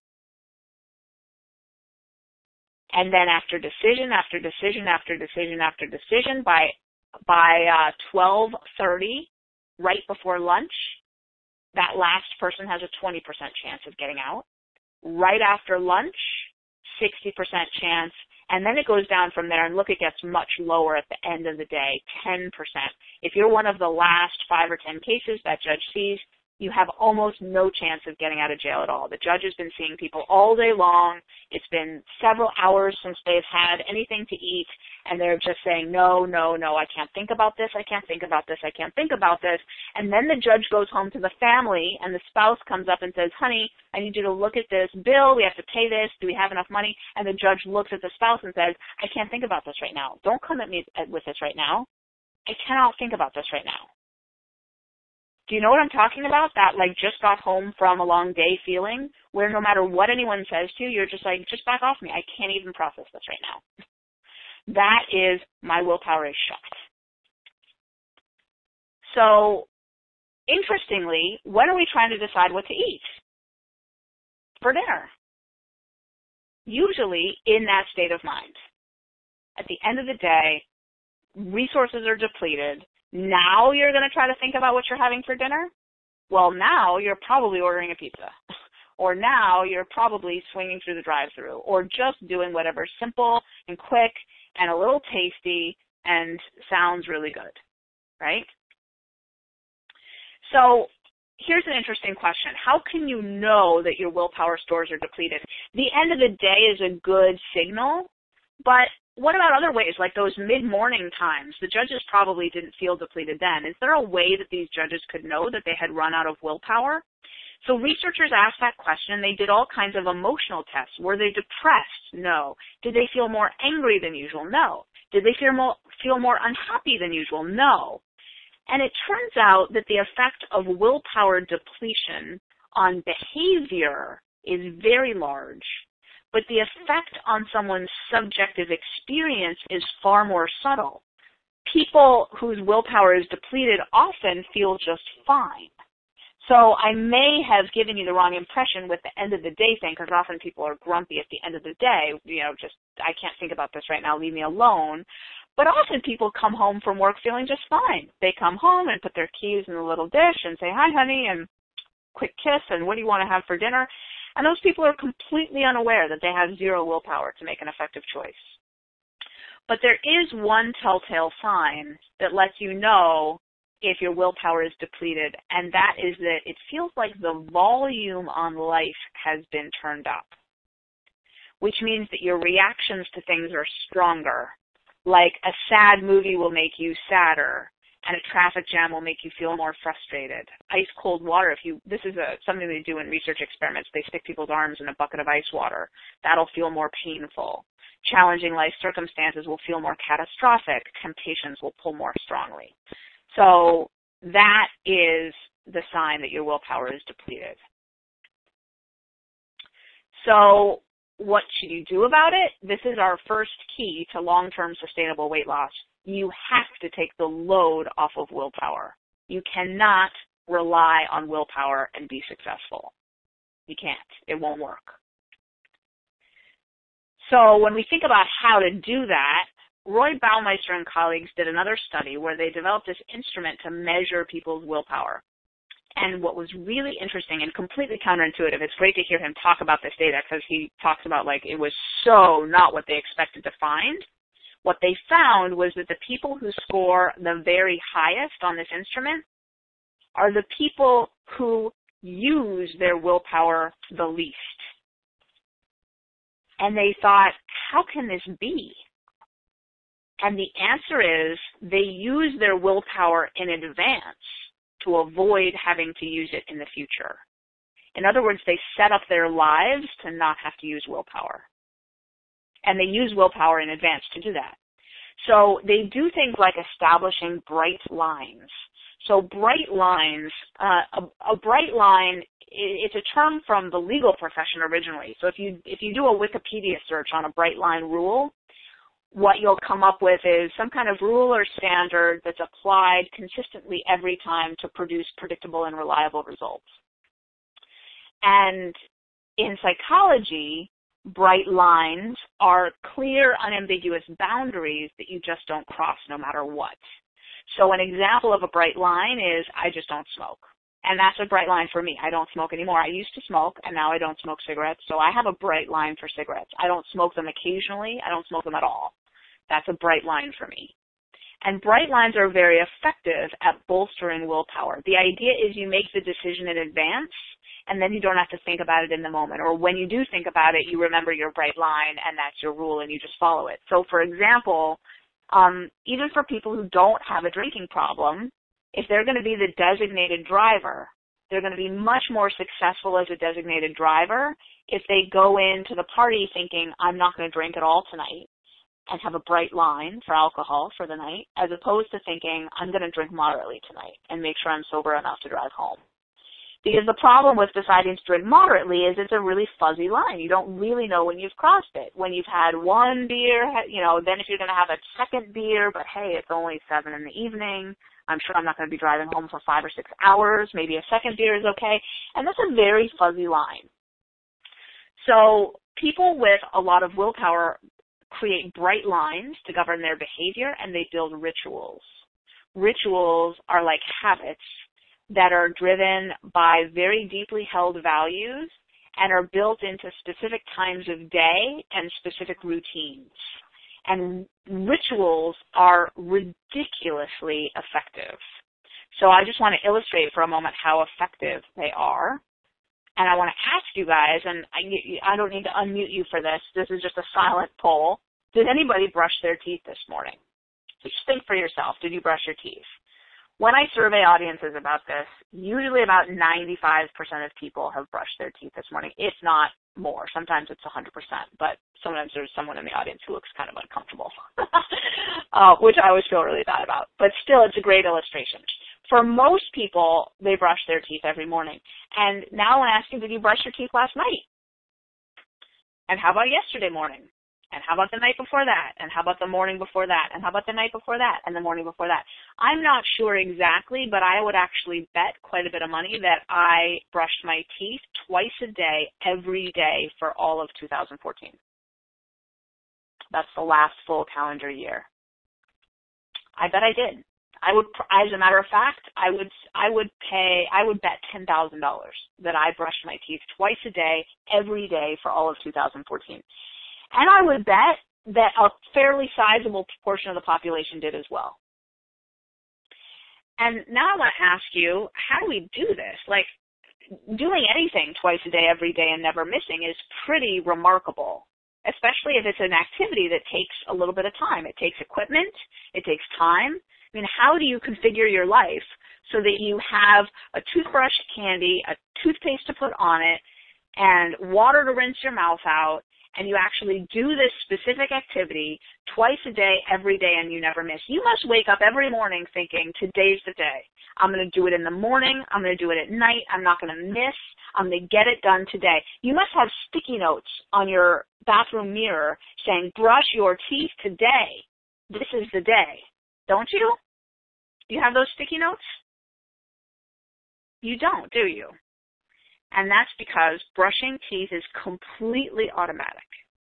And then after decision after decision after decision after decision, by by uh, twelve thirty, right before lunch, that last person has a twenty percent chance of getting out. Right after lunch, sixty percent chance. And then it goes down from there, and look, it gets much lower at the end of the day, ten percent. If you're one of the last five or ten cases that judge sees, you have almost no chance of getting out of jail at all. The judge has been seeing people all day long. It's been several hours since they've had anything to eat, and they're just saying, no, no, no, I can't think about this, I can't think about this, I can't think about this. And then the judge goes home to the family, and the spouse comes up and says, honey, I need you to look at this bill. We have to pay this. Do we have enough money? And the judge looks at the spouse and says, I can't think about this right now. Don't come at me with this right now. I cannot think about this right now. Do you know what I'm talking about? That, like, just got home from a long day feeling where no matter what anyone says to you, you're just like, just back off me. I can't even process this right now. That is, my willpower is shot. So, interestingly, when are we trying to decide what to eat for dinner? Usually in that state of mind. At the end of the day, resources are depleted. Now you're going to try to think about what you're having for dinner? Well, now you're probably ordering a pizza. Or now you're probably swinging through the drive-thru, or just doing whatever's simple and quick and a little tasty and sounds really good, right? So here's an interesting question. How can you know that your willpower stores are depleted? The end of the day is a good signal, but what about other ways, like those mid-morning times? The judges probably didn't feel depleted then. Is there a way that these judges could know that they had run out of willpower? So researchers asked that question. They did all kinds of emotional tests. Were they depressed? No. Did they feel more angry than usual? No. Did they feel more, feel more unhappy than usual? No. And it turns out that the effect of willpower depletion on behavior is very large, but the effect on someone's subjective experience is far more subtle. People whose willpower is depleted often feel just fine. So I may have given you the wrong impression with the end of the day thing, because often people are grumpy at the end of the day, you know, just, I can't think about this right now, leave me alone. But often people come home from work feeling just fine. They come home and put their keys in the little dish and say, hi, honey, and quick kiss, and what do you want to have for dinner? And those people are completely unaware that they have zero willpower to make an effective choice. But there is one telltale sign that lets you know if your willpower is depleted, and that is that it feels like the volume on life has been turned up, which means that your reactions to things are stronger. Like a sad movie will make you sadder, and a traffic jam will make you feel more frustrated. Ice cold water, if you, this is a, something they do in research experiments. They stick people's arms in a bucket of ice water. That'll feel more painful. Challenging life circumstances will feel more catastrophic. Temptations will pull more strongly. So that is the sign that your willpower is depleted. So what should you do about it? This is our first key to long-term sustainable weight loss. You have to take the load off of willpower. You cannot rely on willpower and be successful. You can't. It won't work. So when we think about how to do that, Roy Baumeister and colleagues did another study where they developed this instrument to measure people's willpower. And what was really interesting and completely counterintuitive, it's great to hear him talk about this data because he talks about like it was so not what they expected to find. What they found was that the people who score the very highest on this instrument are the people who use their willpower the least. And they thought, how can this be? And the answer is they use their willpower in advance to avoid having to use it in the future. In other words, they set up their lives to not have to use willpower. And they use willpower in advance to do that. So they do things like establishing bright lines. So bright lines, uh, a, a bright line, it's a term from the legal profession originally. So if you, if you do a Wikipedia search on a bright line rule, what you'll come up with is some kind of rule or standard that's applied consistently every time to produce predictable and reliable results. And in psychology, bright lines are clear, unambiguous boundaries that you just don't cross no matter what. So an example of a bright line is I just don't smoke. And that's a bright line for me. I don't smoke anymore. I used to smoke, and now I don't smoke cigarettes. So I have a bright line for cigarettes. I don't smoke them occasionally. I don't smoke them at all. That's a bright line for me. And bright lines are very effective at bolstering willpower. The idea is you make the decision in advance, and then you don't have to think about it in the moment. Or when you do think about it, you remember your bright line, and that's your rule, and you just follow it. So, for example, um, even for people who don't have a drinking problem, if they're going to be the designated driver, they're going to be much more successful as a designated driver if they go into the party thinking, I'm not going to drink at all tonight, and have a bright line for alcohol for the night, as opposed to thinking, I'm going to drink moderately tonight and make sure I'm sober enough to drive home. Because the problem with deciding to drink moderately is it's a really fuzzy line. You don't really know when you've crossed it. When you've had one beer, you know, then if you're going to have a second beer, but hey, it's only seven in the evening, I'm sure I'm not going to be driving home for five or six hours. Maybe a second beer is okay. And that's a very fuzzy line. So people with a lot of willpower create bright lines to govern their behavior, and they build rituals. Rituals are like habits that are driven by very deeply held values and are built into specific times of day and specific routines. And rituals are ridiculously effective. So I just want to illustrate for a moment how effective they are. And I want to ask you guys, and I, I don't need to unmute you for this. This is just a silent poll. Did anybody brush their teeth this morning? Just think for yourself. Did you brush your teeth? When I survey audiences about this, usually about ninety-five percent of people have brushed their teeth this morning. If not, more. Sometimes it's one hundred percent, but sometimes there's someone in the audience who looks kind of uncomfortable, uh, which I always feel really bad about. But still, it's a great illustration. For most people, they brush their teeth every morning. And now I ask you, did you brush your teeth last night? And how about yesterday morning? And how about the night before that? And how about the morning before that? And how about the night before that? And the morning before that? I'm not sure exactly, but I would actually bet quite a bit of money that I brushed my teeth twice a day, every day for all of two thousand fourteen. That's the last full calendar year. I bet I did. I would, as a matter of fact, I would, I would pay, I would bet ten thousand dollars that I brushed my teeth twice a day, every day for all of two thousand fourteen. And I would bet that a fairly sizable portion of the population did as well. And now I want to ask you, how do we do this? Like, doing anything twice a day, every day, and never missing is pretty remarkable, especially if it's an activity that takes a little bit of time. It takes equipment. It takes time. I mean, how do you configure your life so that you have a toothbrush candy, a toothpaste to put on it, and water to rinse your mouth out, and you actually do this specific activity twice a day, every day, and you never miss? You must wake up every morning thinking, today's the day. I'm going to do it in the morning. I'm going to do it at night. I'm not going to miss. I'm going to get it done today. You must have sticky notes on your bathroom mirror saying, brush your teeth today. This is the day. Don't you? Do you have those sticky notes? You don't, do you? And that's because brushing teeth is completely automatic.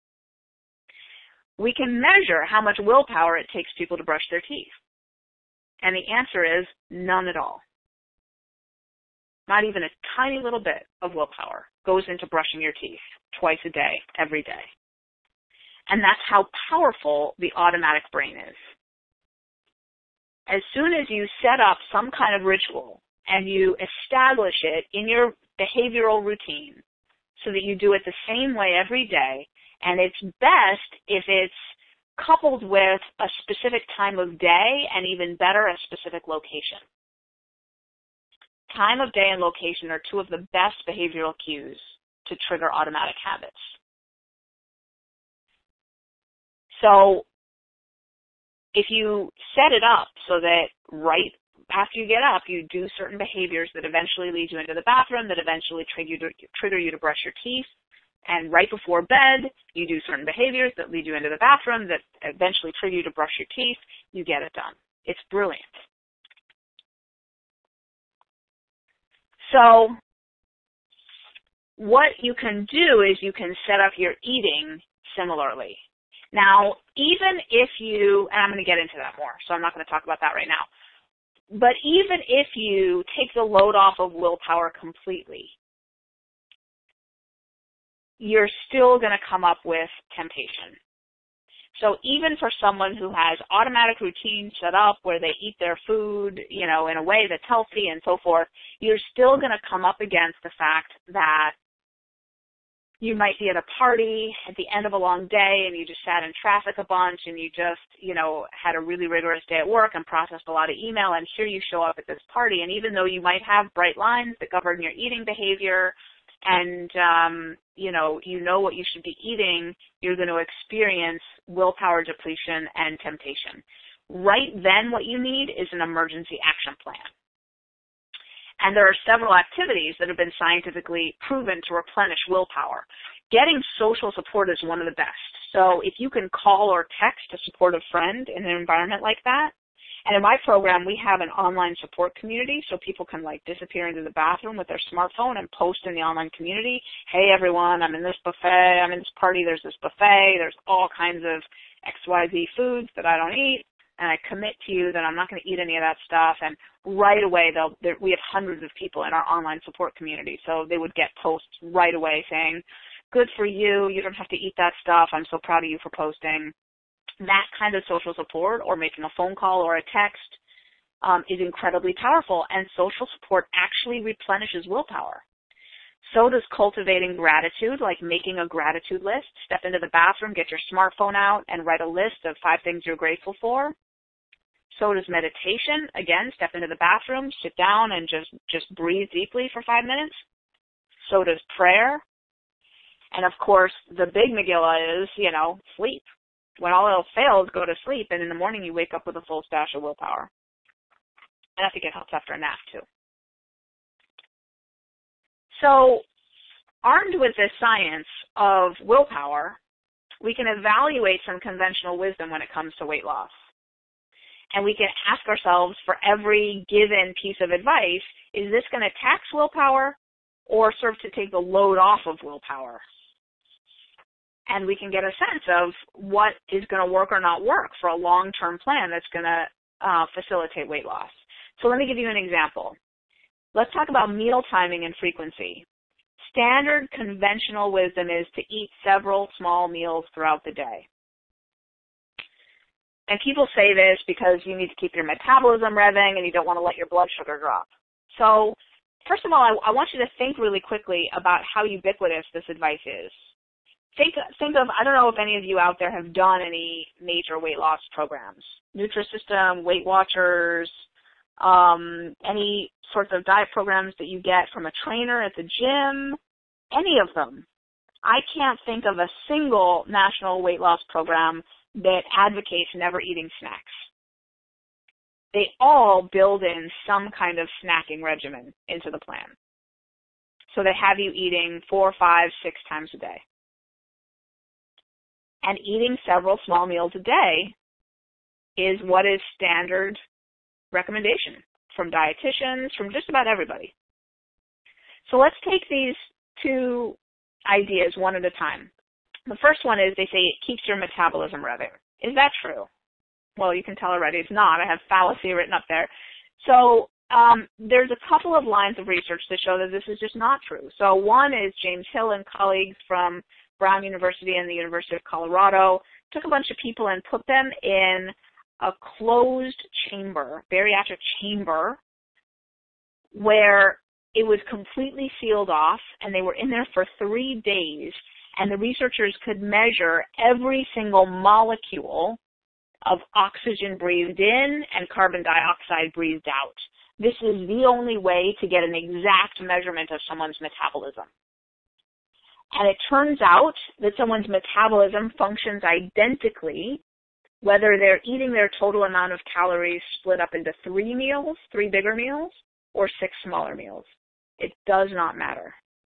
We can measure how much willpower it takes people to brush their teeth. And the answer is none at all. Not even a tiny little bit of willpower goes into brushing your teeth twice a day, every day. And that's how powerful the automatic brain is. As soon as you set up some kind of ritual and you establish it in your behavioral routine so that you do it the same way every day, and it's best if it's coupled with a specific time of day and even better, a specific location. Time of day and location are two of the best behavioral cues to trigger automatic habits. So if you set it up so that right after you get up, you do certain behaviors that eventually lead you into the bathroom, that eventually trigger you to, trigger you to brush your teeth, and right before bed, you do certain behaviors that lead you into the bathroom, that eventually trigger you to brush your teeth, you get it done. It's brilliant. So what you can do is you can set up your eating similarly. Now, even if you, and I'm going to get into that more, so I'm not going to talk about that right now, but even if you take the load off of willpower completely, you're still going to come up with temptation. So even for someone who has automatic routines set up where they eat their food, you know, in a way that's healthy and so forth, you're still going to come up against the fact that you might be at a party at the end of a long day and you just sat in traffic a bunch and you just, you know, had a really rigorous day at work and processed a lot of email, and here you show up at this party, and even though you might have bright lines that govern your eating behavior and, um, you know, you know what you should be eating, you're going to experience willpower depletion and temptation. Right then what you need is an emergency action plan. And there are several activities that have been scientifically proven to replenish willpower. Getting social support is one of the best. So if you can call or text a supportive friend in an environment like that, and in my program, we have an online support community, so people can like disappear into the bathroom with their smartphone and post in the online community, hey everyone, I'm in this buffet, I'm in this party, there's this buffet, there's all kinds of X Y Z foods that I don't eat, and I commit to you that I'm not going to eat any of that stuff. And right away, they'll, we have hundreds of people in our online support community, so they would get posts right away saying, good for you, you don't have to eat that stuff, I'm so proud of you for posting. That kind of social support, or making a phone call or a text, um, is incredibly powerful, and social support actually replenishes willpower. So does cultivating gratitude, like making a gratitude list. Step into the bathroom, get your smartphone out, and write a list of five things you're grateful for. So does meditation. Again, step into the bathroom, sit down, and just, just breathe deeply for five minutes. So does prayer. And of course, the big Megillah is, you know, sleep. When all else fails, go to sleep, and in the morning you wake up with a full stash of willpower. And I think it helps after a nap, too. So, armed with this science of willpower, we can evaluate some conventional wisdom when it comes to weight loss. And we can ask ourselves for every given piece of advice, is this going to tax willpower or serve to take the load off of willpower? And we can get a sense of what is going to work or not work for a long-term plan that's going to uh, facilitate weight loss. So let me give you an example. Let's talk about meal timing and frequency. Standard conventional wisdom is to eat several small meals throughout the day. And people say this because you need to keep your metabolism revving and you don't want to let your blood sugar drop. So first of all, I, I want you to think really quickly about how ubiquitous this advice is. Think, think of, I don't know if any of you out there have done any major weight loss programs. Nutrisystem, Weight Watchers, um, any sorts of diet programs that you get from a trainer at the gym, any of them. I can't think of a single national weight loss program that advocates never eating snacks. They all build in some kind of snacking regimen into the plan. So they have you eating four, five, six times a day. And eating several small meals a day is what is standard recommendation from dietitians, from just about everybody. So let's take these two ideas one at a time. The first one is they say it keeps your metabolism revving. Is that true? Well, you can tell already it's not. I have fallacy written up there. So um, there's a couple of lines of research that show that this is just not true. So one is James Hill and colleagues from Brown University and the University of Colorado took a bunch of people and put them in a closed chamber, bariatric chamber, where it was completely sealed off, and they were in there for three days, and the researchers could measure every single molecule of oxygen breathed in and carbon dioxide breathed out. This is the only way to get an exact measurement of someone's metabolism. And it turns out that someone's metabolism functions identically whether they're eating their total amount of calories split up into three meals, three bigger meals, or six smaller meals. It does not matter.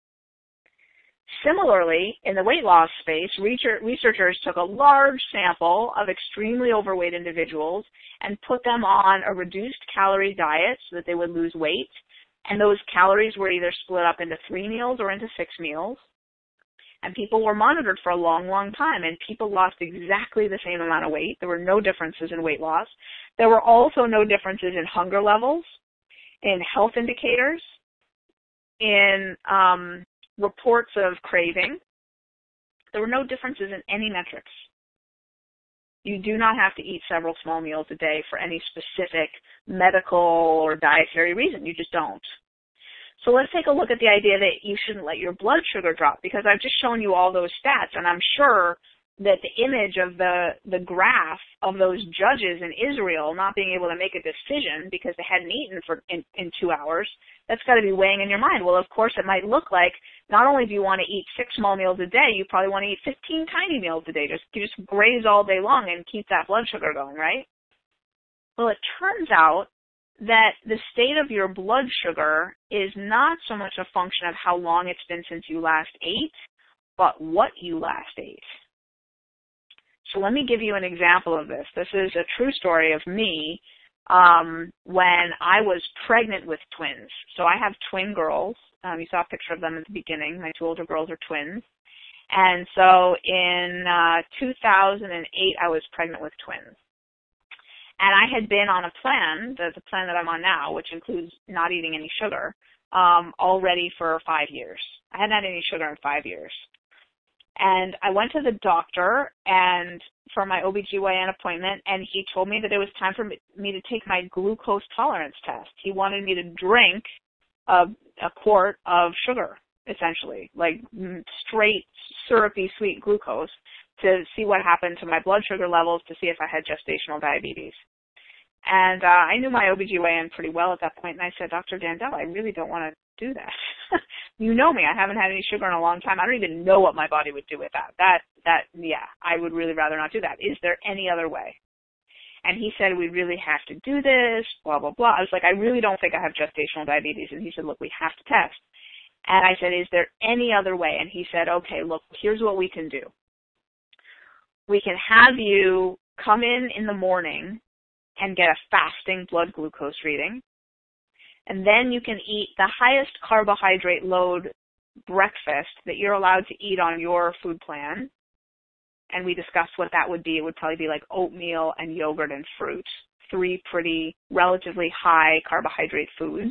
Similarly, in the weight loss space, researchers took a large sample of extremely overweight individuals and put them on a reduced calorie diet so that they would lose weight. And those calories were either split up into three meals or into six meals. And people were monitored for a long, long time, and people lost exactly the same amount of weight. There were no differences in weight loss. There were also no differences in hunger levels, in health indicators, in um, reports of craving. There were no differences in any metrics. You do not have to eat several small meals a day for any specific medical or dietary reason. You just don't. So let's take a look at the idea that you shouldn't let your blood sugar drop, because I've just shown you all those stats, and I'm sure that the image of the, the graph of those judges in Israel not being able to make a decision because they hadn't eaten for in, in two hours, that's got to be weighing in your mind. Well, of course, it might look like not only do you want to eat six small meals a day, you probably want to eat fifteen tiny meals a day. Just, you just graze all day long and keep that blood sugar going, right? Well, it turns out that the state of your blood sugar is not so much a function of how long it's been since you last ate, but what you last ate. So let me give you an example of this. This is a true story of me um, when I was pregnant with twins. So I have twin girls. Um, you saw a picture of them at the beginning. My two older girls are twins. And so in uh, two thousand eight, I was pregnant with twins. And I had been on a plan, the, the plan that I'm on now, which includes not eating any sugar, um, already for five years. I hadn't had any sugar in five years. And I went to the doctor and for my O B G Y N appointment, and he told me that it was time for me to take my glucose tolerance test. He wanted me to drink a, a quart of sugar, essentially, like straight syrupy sweet glucose, to see what happened to my blood sugar levels, to see if I had gestational diabetes. And uh, I knew my O B G Y N pretty well at that point, and I said, Doctor Dandel, I really don't want to do that. You know me, I haven't had any sugar in a long time. I don't even know what my body would do with that. That, that, yeah, I would really rather not do that. Is there any other way? And he said, we really have to do this, blah, blah, blah. I was like, I really don't think I have gestational diabetes. And he said, look, we have to test. And I said, is there any other way? And he said, okay, look, here's what we can do. We can have you come in in the morning and get a fasting blood glucose reading. And then you can eat the highest carbohydrate load breakfast that you're allowed to eat on your food plan. And we discussed what that would be. It would probably be like oatmeal and yogurt and fruit, three pretty relatively high carbohydrate foods.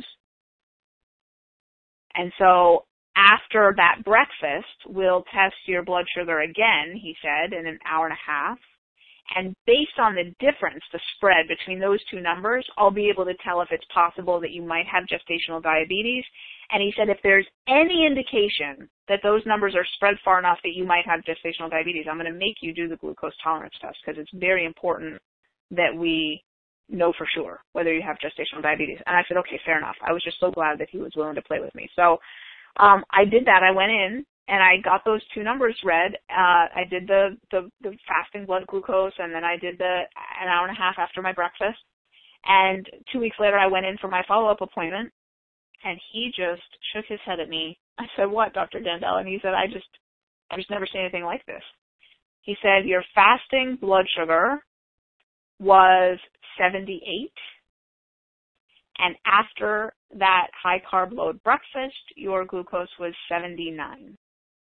And so after that breakfast, we'll test your blood sugar again, he said, in an hour and a half. And based on the difference, the spread between those two numbers, I'll be able to tell if it's possible that you might have gestational diabetes. And he said if there's any indication that those numbers are spread far enough that you might have gestational diabetes, I'm going to make you do the glucose tolerance test because it's very important that we know for sure whether you have gestational diabetes. And I said, okay, fair enough. I was just so glad that he was willing to play with me. So um, I did that. I went in and I got those two numbers read. Uh, I did the, the, the fasting blood glucose, and then I did the an hour and a half after my breakfast. And two weeks later, I went in for my follow-up appointment, and he just shook his head at me. I said, what, Doctor Gandel? And he said, I just, I just never seen anything like this. He said, your fasting blood sugar was seventy-eight, and after that high-carb load breakfast, your glucose was seventy-nine.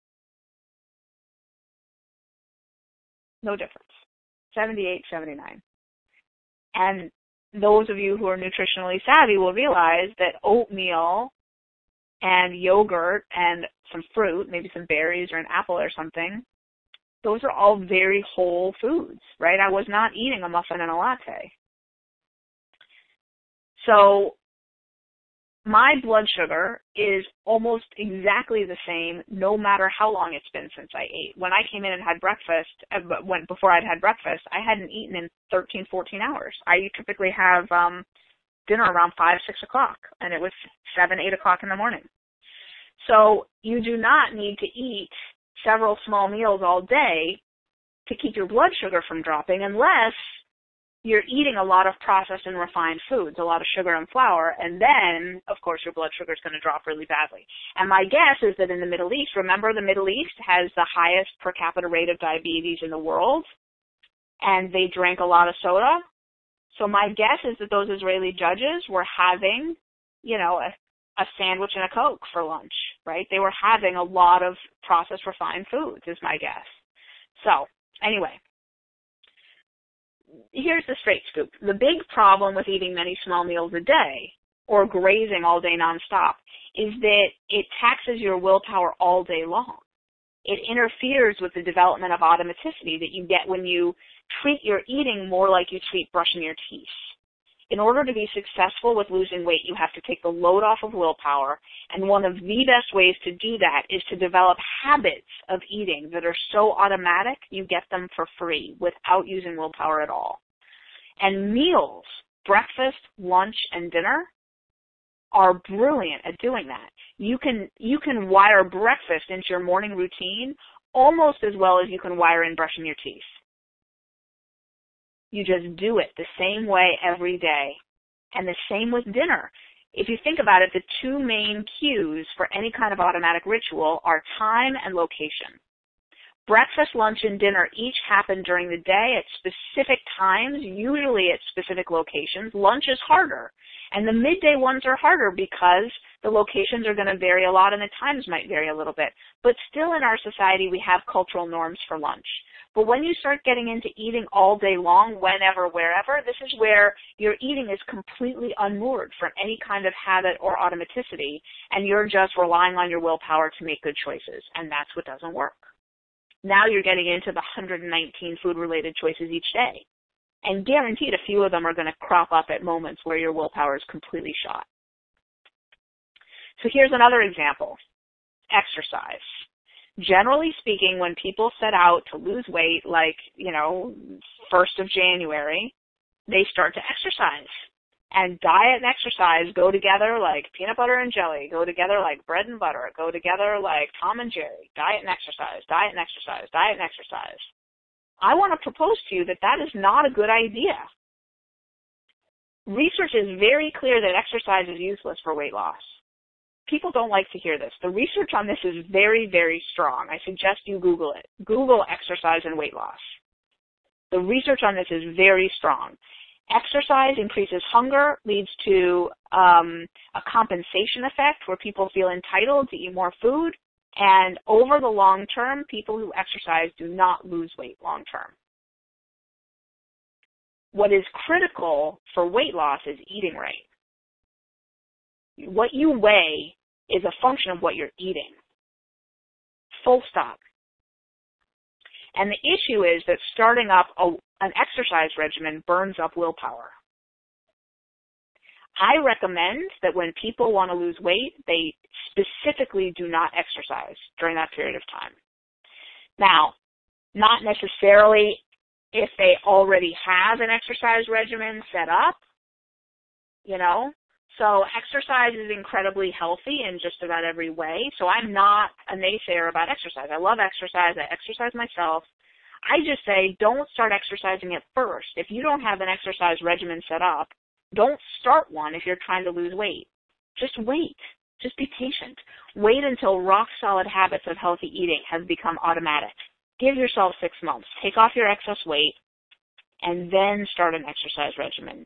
No difference. seventy-eight, seventy-nine. And those of you who are nutritionally savvy will realize that oatmeal and yogurt and some fruit, maybe some berries or an apple or something, those are all very whole foods, right? I was not eating a muffin and a latte. So my blood sugar is almost exactly the same no matter how long it's been since I ate. When I came in and had breakfast, when, before I'd had breakfast, I hadn't eaten in thirteen, fourteen hours. I typically have um, dinner around five, six o'clock, and it was seven, eight o'clock in the morning. So you do not need to eat several small meals all day to keep your blood sugar from dropping unless you're eating a lot of processed and refined foods, a lot of sugar and flour, and then, of course, your blood sugar is going to drop really badly. And my guess is that in the Middle East, remember the Middle East has the highest per capita rate of diabetes in the world, and they drank a lot of soda. So my guess is that those Israeli judges were having, you know, a, a sandwich and a Coke for lunch, right? They were having a lot of processed refined foods is my guess. So anyway, here's the straight scoop. The big problem with eating many small meals a day or grazing all day nonstop is that it taxes your willpower all day long. It interferes with the development of automaticity that you get when you treat your eating more like you treat brushing your teeth. In order to be successful with losing weight, you have to take the load off of willpower, and one of the best ways to do that is to develop habits of eating that are so automatic you get them for free without using willpower at all. And meals, breakfast, lunch, and dinner are brilliant at doing that. You can, you can wire breakfast into your morning routine almost as well as you can wire in brushing your teeth. You just do it the same way every day. And the same with dinner. If you think about it, the two main cues for any kind of automatic ritual are time and location. Breakfast, lunch, and dinner each happen during the day at specific times, usually at specific locations. Lunch is harder. And the midday ones are harder because the locations are going to vary a lot and the times might vary a little bit. But still in our society, we have cultural norms for lunch. But when you start getting into eating all day long, whenever, wherever, this is where your eating is completely unmoored from any kind of habit or automaticity, and you're just relying on your willpower to make good choices, and that's what doesn't work. Now you're getting into the one hundred nineteen food-related choices each day, and guaranteed a few of them are going to crop up at moments where your willpower is completely shot. So here's another example, exercise. Generally speaking, when people set out to lose weight, like, you know, first of January, they start to exercise. And diet and exercise go together like peanut butter and jelly, go together like bread and butter, go together like Tom and Jerry. Diet and exercise, diet and exercise, diet and exercise. I want to propose to you that that is not a good idea. Research is very clear that exercise is useless for weight loss. People don't like to hear this. The research on this is very, very strong. I suggest you Google it. Google exercise and weight loss. The research on this is very strong. Exercise increases hunger, leads to um, a compensation effect where people feel entitled to eat more food, and over the long term, people who exercise do not lose weight long term. What is critical for weight loss is eating right. What you weigh is a function of what you're eating. Full stop. And the issue is that starting up a, an exercise regimen burns up willpower. I recommend that when people want to lose weight, they specifically do not exercise during that period of time. Now, not necessarily if they already have an exercise regimen set up, you know. So exercise is incredibly healthy in just about every way. So I'm not a naysayer about exercise. I love exercise. I exercise myself. I just say don't start exercising at first. If you don't have an exercise regimen set up, don't start one if you're trying to lose weight. Just wait. Just be patient. Wait until rock-solid habits of healthy eating have become automatic. Give yourself six months. Take off your excess weight, and then start an exercise regimen.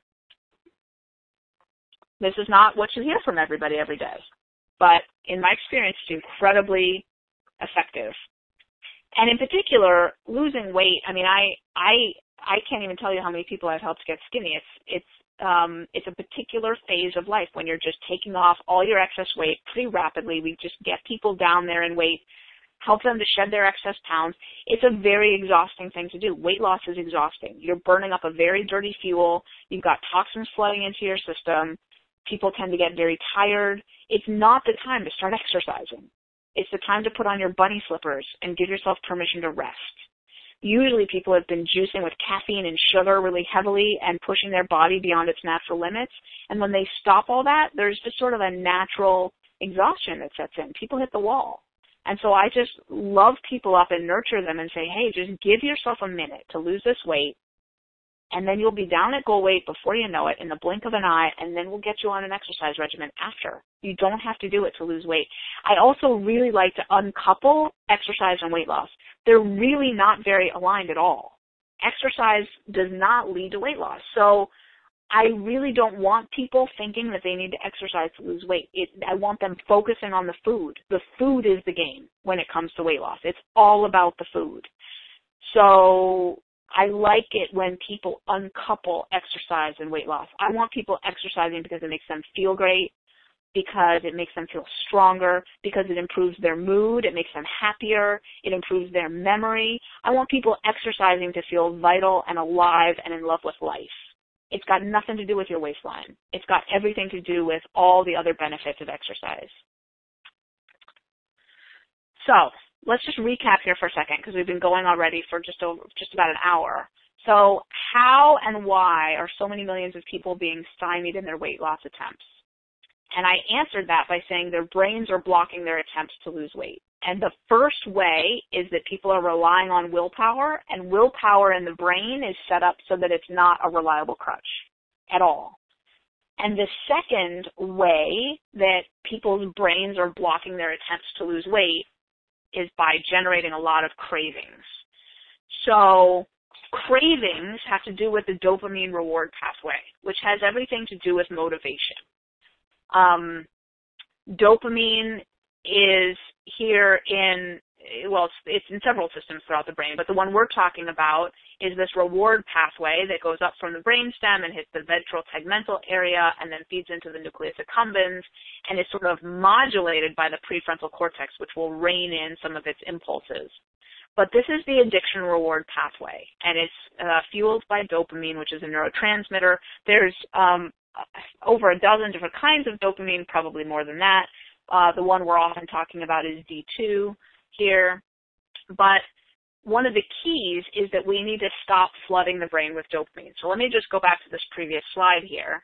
This is not what you hear from everybody every day, but in my experience, it's incredibly effective. And in particular, losing weight. I mean, I I I can't even tell you how many people I've helped get skinny. It's it's um, it's a particular phase of life when you're just taking off all your excess weight pretty rapidly. We just get people down there in weight, help them to shed their excess pounds. It's a very exhausting thing to do. Weight loss is exhausting. You're burning up a very dirty fuel. You've got toxins flooding into your system. People tend to get very tired. It's not the time to start exercising. It's the time to put on your bunny slippers and give yourself permission to rest. Usually people have been juicing with caffeine and sugar really heavily and pushing their body beyond its natural limits. And when they stop all that, there's just sort of a natural exhaustion that sets in. People hit the wall. And so I just love people up and nurture them and say, hey, just give yourself a minute to lose this weight, and then you'll be down at goal weight before you know it in the blink of an eye, and then we'll get you on an exercise regimen after. You don't have to do it to lose weight. I also really like to uncouple exercise and weight loss. They're really not very aligned at all. Exercise does not lead to weight loss. So I really don't want people thinking that they need to exercise to lose weight. It, I want them focusing on the food. The food is the game when it comes to weight loss. It's all about the food. So I like it when people uncouple exercise and weight loss. I want people exercising because it makes them feel great, because it makes them feel stronger, because it improves their mood, it makes them happier, it improves their memory. I want people exercising to feel vital and alive and in love with life. It's got nothing to do with your waistline. It's got everything to do with all the other benefits of exercise. So let's just recap here for a second, because we've been going already for just over, just about an hour. So how and why are so many millions of people being stymied in their weight loss attempts? And I answered that by saying their brains are blocking their attempts to lose weight. And the first way is that people are relying on willpower, and willpower in the brain is set up so that it's not a reliable crutch at all. And the second way that people's brains are blocking their attempts to lose weight is by generating a lot of cravings. So cravings have to do with the dopamine reward pathway, which has everything to do with motivation. Um, dopamine is here in, well, it's, it's in several systems throughout the brain, but the one we're talking about is this reward pathway that goes up from the brainstem and hits the ventral tegmental area and then feeds into the nucleus accumbens and is sort of modulated by the prefrontal cortex, which will rein in some of its impulses. But this is the addiction reward pathway, and it's uh, fueled by dopamine, which is a neurotransmitter. There's um, over a dozen different kinds of dopamine, probably more than that. Uh, the one we're often talking about is D two here. But one of the keys is that we need to stop flooding the brain with dopamine. So let me just go back to this previous slide here.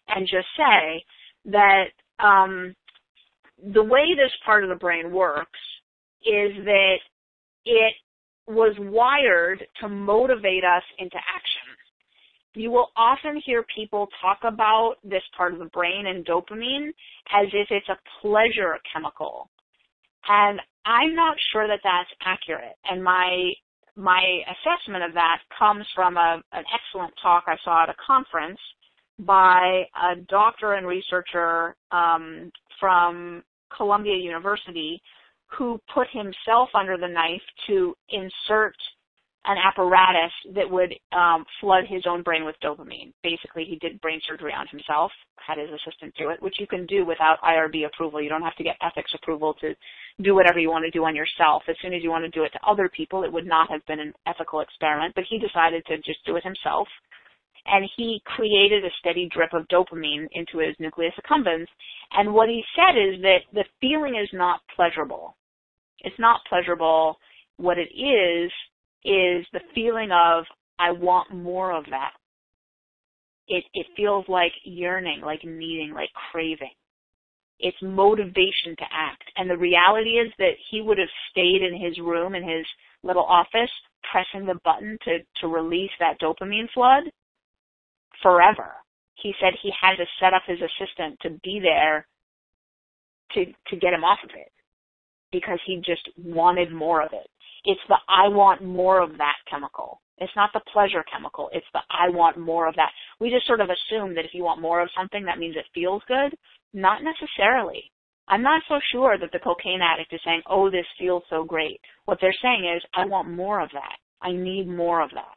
and just say that um, the way this part of the brain works is that it was wired to motivate us into action. You will often hear people talk about this part of the brain and dopamine as if it's a pleasure chemical. And I'm not sure that that's accurate. And my my assessment of that comes from a, an excellent talk I saw at a conference by a doctor and researcher um, from Columbia University who put himself under the knife to insert an apparatus that would um, flood his own brain with dopamine. Basically, he did brain surgery on himself, had his assistant do it, which you can do without I R B approval. You don't have to get ethics approval to do whatever you want to do on yourself. As soon as you want to do it to other people, it would not have been an ethical experiment, but he decided to just do it himself. And he created a steady drip of dopamine into his nucleus accumbens. And what he said is that the feeling is not pleasurable. It's not pleasurable. What it is, is the feeling of, I want more of that. It, it feels like yearning, like needing, like craving. It's motivation to act. And the reality is that he would have stayed in his room, in his little office, pressing the button to, to release that dopamine flood forever. He said he had to set up his assistant to be there to, to get him off of it because he just wanted more of it. It's the I want more of that chemical. It's not the pleasure chemical. It's the I want more of that. We just sort of assume that if you want more of something, that means it feels good. Not necessarily. I'm not so sure that the cocaine addict is saying, oh, this feels so great. What they're saying is, I want more of that. I need more of that.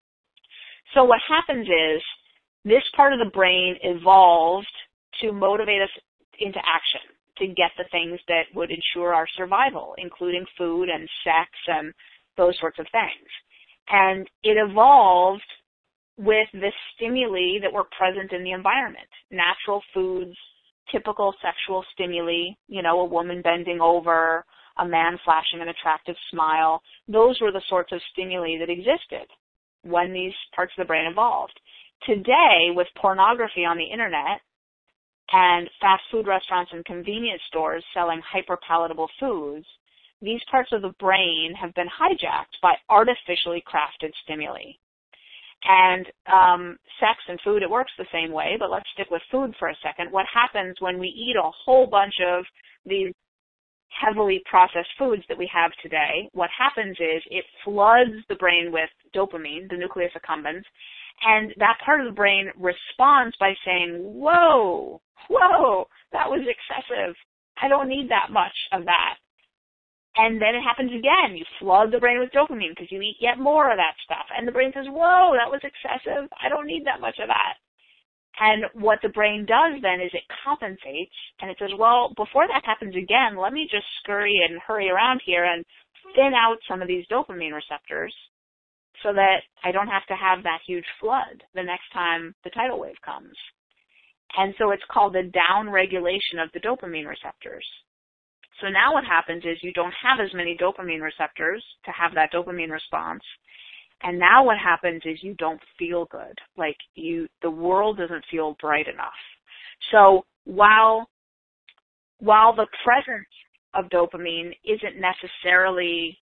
So what happens is, this part of the brain evolved to motivate us into action, to get the things that would ensure our survival, including food and sex and those sorts of things. And it evolved with the stimuli that were present in the environment. Natural foods, typical sexual stimuli, you know, a woman bending over, a man flashing an attractive smile. Those were the sorts of stimuli that existed when these parts of the brain evolved. Today, with pornography on the internet, and fast food restaurants and convenience stores selling hyper-palatable foods, these parts of the brain have been hijacked by artificially crafted stimuli. And um, sex and food, it works the same way, but let's stick with food for a second. What happens when we eat a whole bunch of these heavily processed foods that we have today? What happens is it floods the brain with dopamine, the nucleus accumbens, and that part of the brain responds by saying, whoa, whoa, that was excessive. I don't need that much of that. And then it happens again. You flood the brain with dopamine because you eat yet more of that stuff. And the brain says, whoa, that was excessive. I don't need that much of that. And what the brain does then is it compensates, and it says, well, before that happens again, let me just scurry and hurry around here and thin out some of these dopamine receptors so that I don't have to have that huge flood the next time the tidal wave comes. And so it's called the down-regulation of the dopamine receptors. So now what happens is you don't have as many dopamine receptors to have that dopamine response. And now what happens is you don't feel good. Like you, the world doesn't feel bright enough. So while, while the presence of dopamine isn't necessarily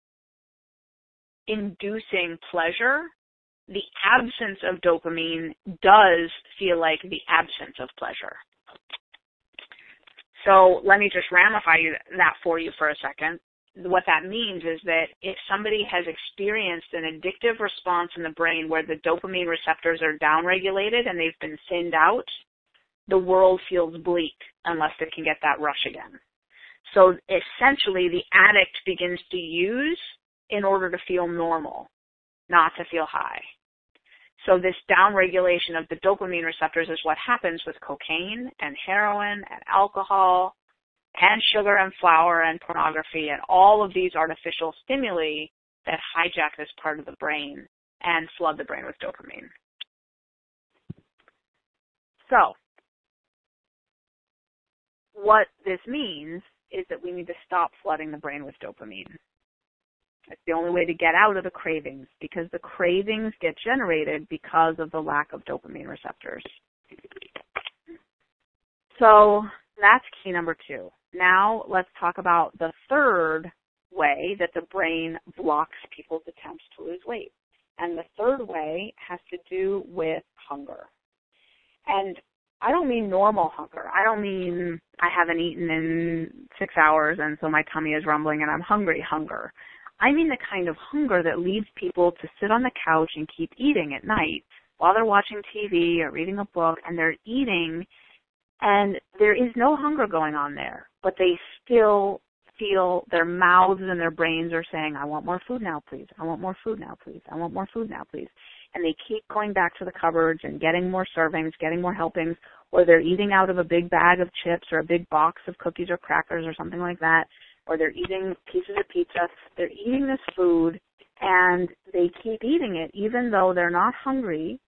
inducing pleasure, the absence of dopamine does feel like the absence of pleasure. So let me just ramify that for you for a second. What that means is that if somebody has experienced an addictive response in the brain where the dopamine receptors are downregulated and they've been thinned out, the world feels bleak unless they can get that rush again. So essentially the addict begins to use in order to feel normal, not to feel high. So this downregulation of the dopamine receptors is what happens with cocaine and heroin and alcohol and sugar and flour and pornography and all of these artificial stimuli that hijack this part of the brain and flood the brain with dopamine. So what this means is that we need to stop flooding the brain with dopamine. It's the only way to get out of the cravings, because the cravings get generated because of the lack of dopamine receptors. So that's key number two. Now let's talk about the third way that the brain blocks people's attempts to lose weight. And the third way has to do with hunger. And I don't mean normal hunger. I don't mean I haven't eaten in six hours and so my tummy is rumbling and I'm hungry hunger. I mean the kind of hunger that leads people to sit on the couch and keep eating at night while they're watching T V or reading a book, and they're eating and there is no hunger going on there, but they still feel their mouths and their brains are saying, I want more food now, please. I want more food now, please. I want more food now, please. And they keep going back to the cupboards and getting more servings, getting more helpings, or they're eating out of a big bag of chips or a big box of cookies or crackers or something like that, or they're eating pieces of pizza. They're eating this food, and they keep eating it even though they're not hungry,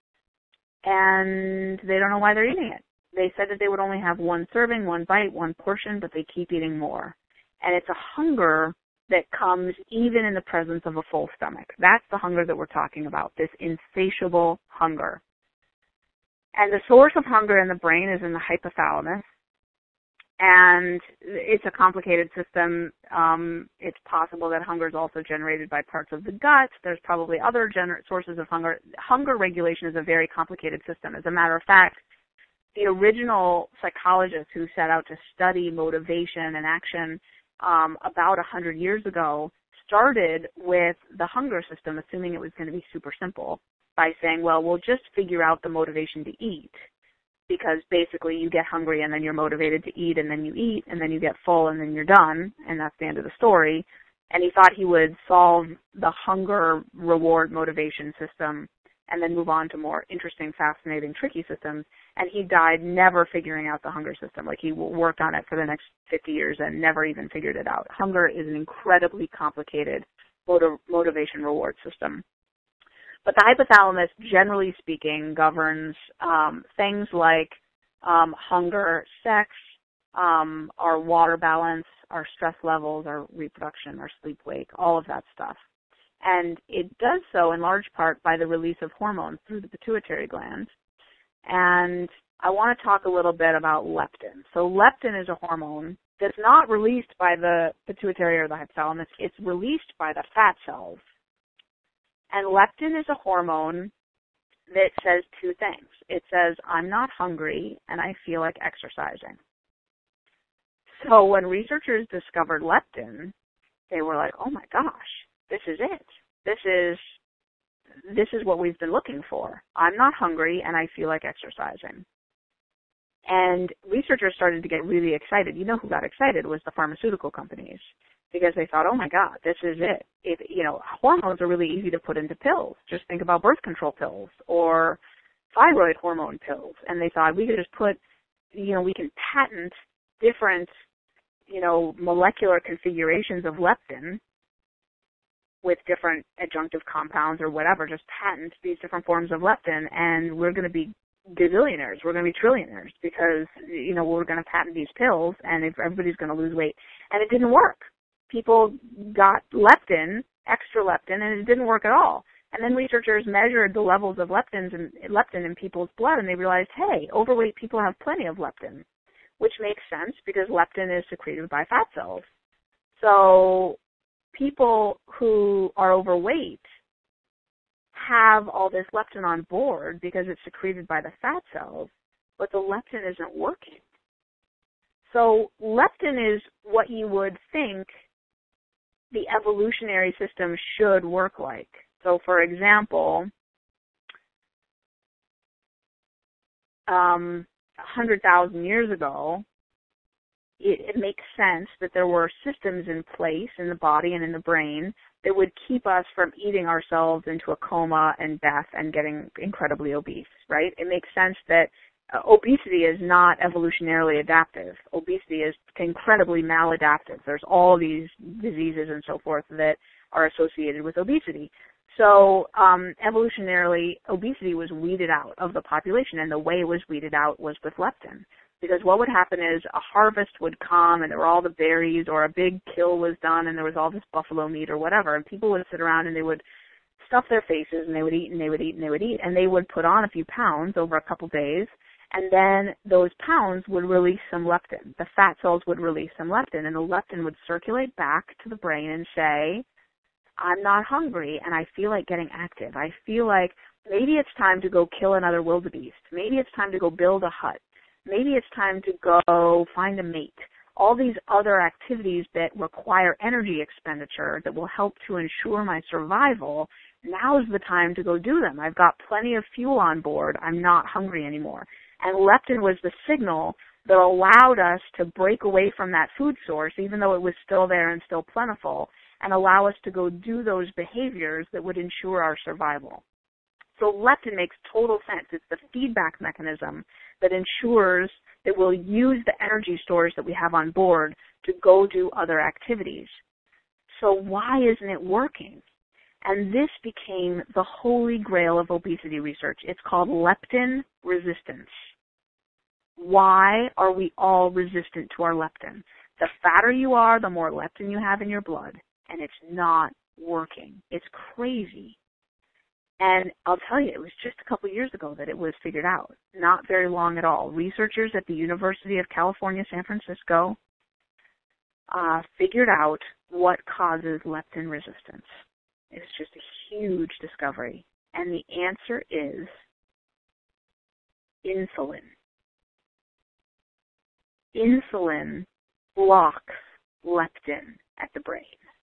and they don't know why they're eating it. They said that they would only have one serving, one bite, one portion, but they keep eating more. And it's a hunger that comes even in the presence of a full stomach. That's the hunger that we're talking about, this insatiable hunger. And the source of hunger in the brain is in the hypothalamus. And it's a complicated system. Um, it's possible that hunger is also generated by parts of the gut. There's probably other gener- sources of hunger. Hunger regulation is a very complicated system. As a matter of fact, the original psychologists who set out to study motivation and action um, about one hundred years ago started with the hunger system, assuming it was going to be super simple, by saying, well, we'll just figure out the motivation to eat, because basically you get hungry and then you're motivated to eat, and then you eat, and then you get full, and then you're done, and that's the end of the story. And he thought he would solve the hunger reward motivation system and then move on to more interesting, fascinating, tricky systems. And he died never figuring out the hunger system. Like, he worked on it for the next fifty years and never even figured it out. Hunger is an incredibly complicated motiv- motivation reward system. But the hypothalamus, generally speaking, governs um, things like um, hunger, sex, um, our water balance, our stress levels, our reproduction, our sleep-wake, all of that stuff. And it does so in large part by the release of hormones through the pituitary gland. And I want to talk a little bit about leptin. So leptin is a hormone that's not released by the pituitary or the hypothalamus. It's released by the fat cells. And leptin is a hormone that says two things. It says, I'm not hungry and I feel like exercising. So when researchers discovered leptin, they were like, oh my gosh, this is it. This is this is what we've been looking for. I'm not hungry and I feel like exercising. And researchers started to get really excited. You know who got excited was the pharmaceutical companies, because they thought, oh my God, this is it. If, you know, hormones are really easy to put into pills. Just think about birth control pills or thyroid hormone pills. And they thought we could just put, you know, we can patent different, you know, molecular configurations of leptin with different adjunctive compounds or whatever, just patent these different forms of leptin, and we're going to be gazillionaires. We're going to be trillionaires because, you know, we're going to patent these pills, and if everybody's going to lose weight. And it didn't work. People got leptin, extra leptin, and it didn't work at all. And then researchers measured the levels of leptins and leptin in people's blood, and they realized, hey, overweight people have plenty of leptin, which makes sense because leptin is secreted by fat cells. So people who are overweight have all this leptin on board because it's secreted by the fat cells, but the leptin isn't working. So leptin is what you would think the evolutionary system should work like. So, for example, um, one hundred thousand years ago, it, it makes sense that there were systems in place in the body and in the brain that would keep us from eating ourselves into a coma and death and getting incredibly obese, right? It makes sense that uh, obesity is not evolutionarily adaptive. Obesity is incredibly maladaptive. There's all these diseases and so forth that are associated with obesity. So um, evolutionarily, obesity was weeded out of the population, and the way it was weeded out was with leptin. Because what would happen is a harvest would come and there were all the berries, or a big kill was done and there was all this buffalo meat or whatever, and people would sit around and they would stuff their faces and they would eat and they would eat and they would eat, and they would put on a few pounds over a couple days, And then those pounds would release some leptin. The fat cells would release some leptin, and the leptin would circulate back to the brain and say, I'm not hungry, and I feel like getting active. I feel like maybe it's time to go kill another wildebeest. Maybe it's time to go build a hut. Maybe it's time to go find a mate. All these other activities that require energy expenditure that will help to ensure my survival, now is the time to go do them. I've got plenty of fuel on board. I'm not hungry anymore. And leptin was the signal that allowed us to break away from that food source, even though it was still there and still plentiful, and allow us to go do those behaviors that would ensure our survival. So leptin makes total sense. It's the feedback mechanism that ensures that we'll use the energy stores that we have on board to go do other activities. So why isn't it working? And this became the holy grail of obesity research. It's called leptin resistance. Why are we all resistant to our leptin? The fatter you are, the more leptin you have in your blood, and it's not working. It's crazy. And I'll tell you, it was just a couple years ago that it was figured out. Not very long at all. Researchers at the University of California, San Francisco, uh, figured out what causes leptin resistance. It's just a huge discovery. And the answer is insulin. Insulin blocks leptin at the brain.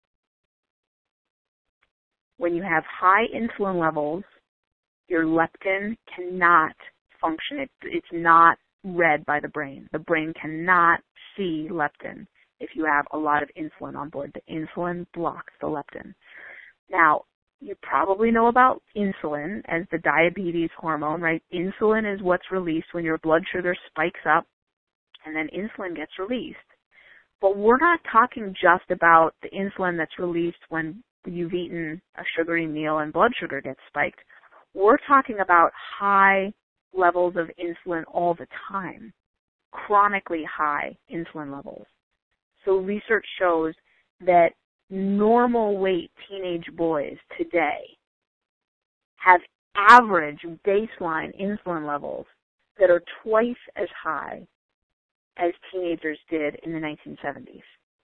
When you have high insulin levels, your leptin cannot function. It, it's not read by the brain. The brain cannot see leptin if you have a lot of insulin on board. The insulin blocks the leptin. Now, you probably know about insulin as the diabetes hormone, right? Insulin is what's released when your blood sugar spikes up, and then insulin gets released. But we're not talking just about the insulin that's released when you've eaten a sugary meal and blood sugar gets spiked. We're talking about high levels of insulin all the time, chronically high insulin levels. So research shows that normal weight teenage boys today have average baseline insulin levels that are twice as high as teenagers did in the nineteen seventies.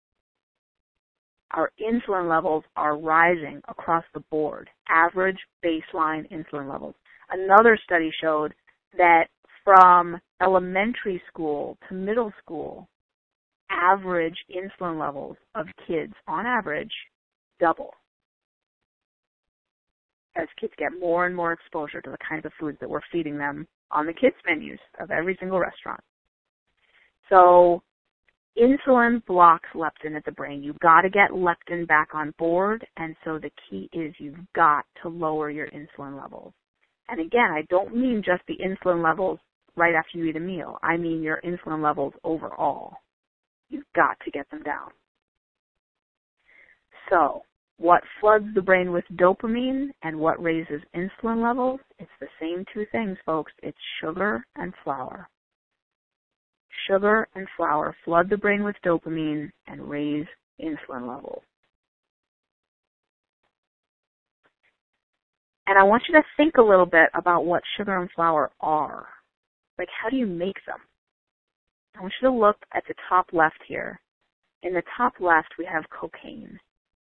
Our insulin levels are rising across the board, average baseline insulin levels. Another study showed that from elementary school to middle school, average insulin levels of kids, on average, double as kids get more and more exposure to the kinds of foods that we're feeding them on the kids' menus of every single restaurant. So insulin blocks leptin at the brain. You've got to get leptin back on board, and so the key is you've got to lower your insulin levels. And again, I don't mean just the insulin levels right after you eat a meal. I mean your insulin levels overall. You've got to get them down. So, what floods the brain with dopamine and what raises insulin levels? It's the same two things, folks. It's sugar and flour. Sugar and flour flood the brain with dopamine and raise insulin levels. And I want you to think a little bit about what sugar and flour are. Like, how do you make them? I want you to look at the top left here. In the top left, we have cocaine.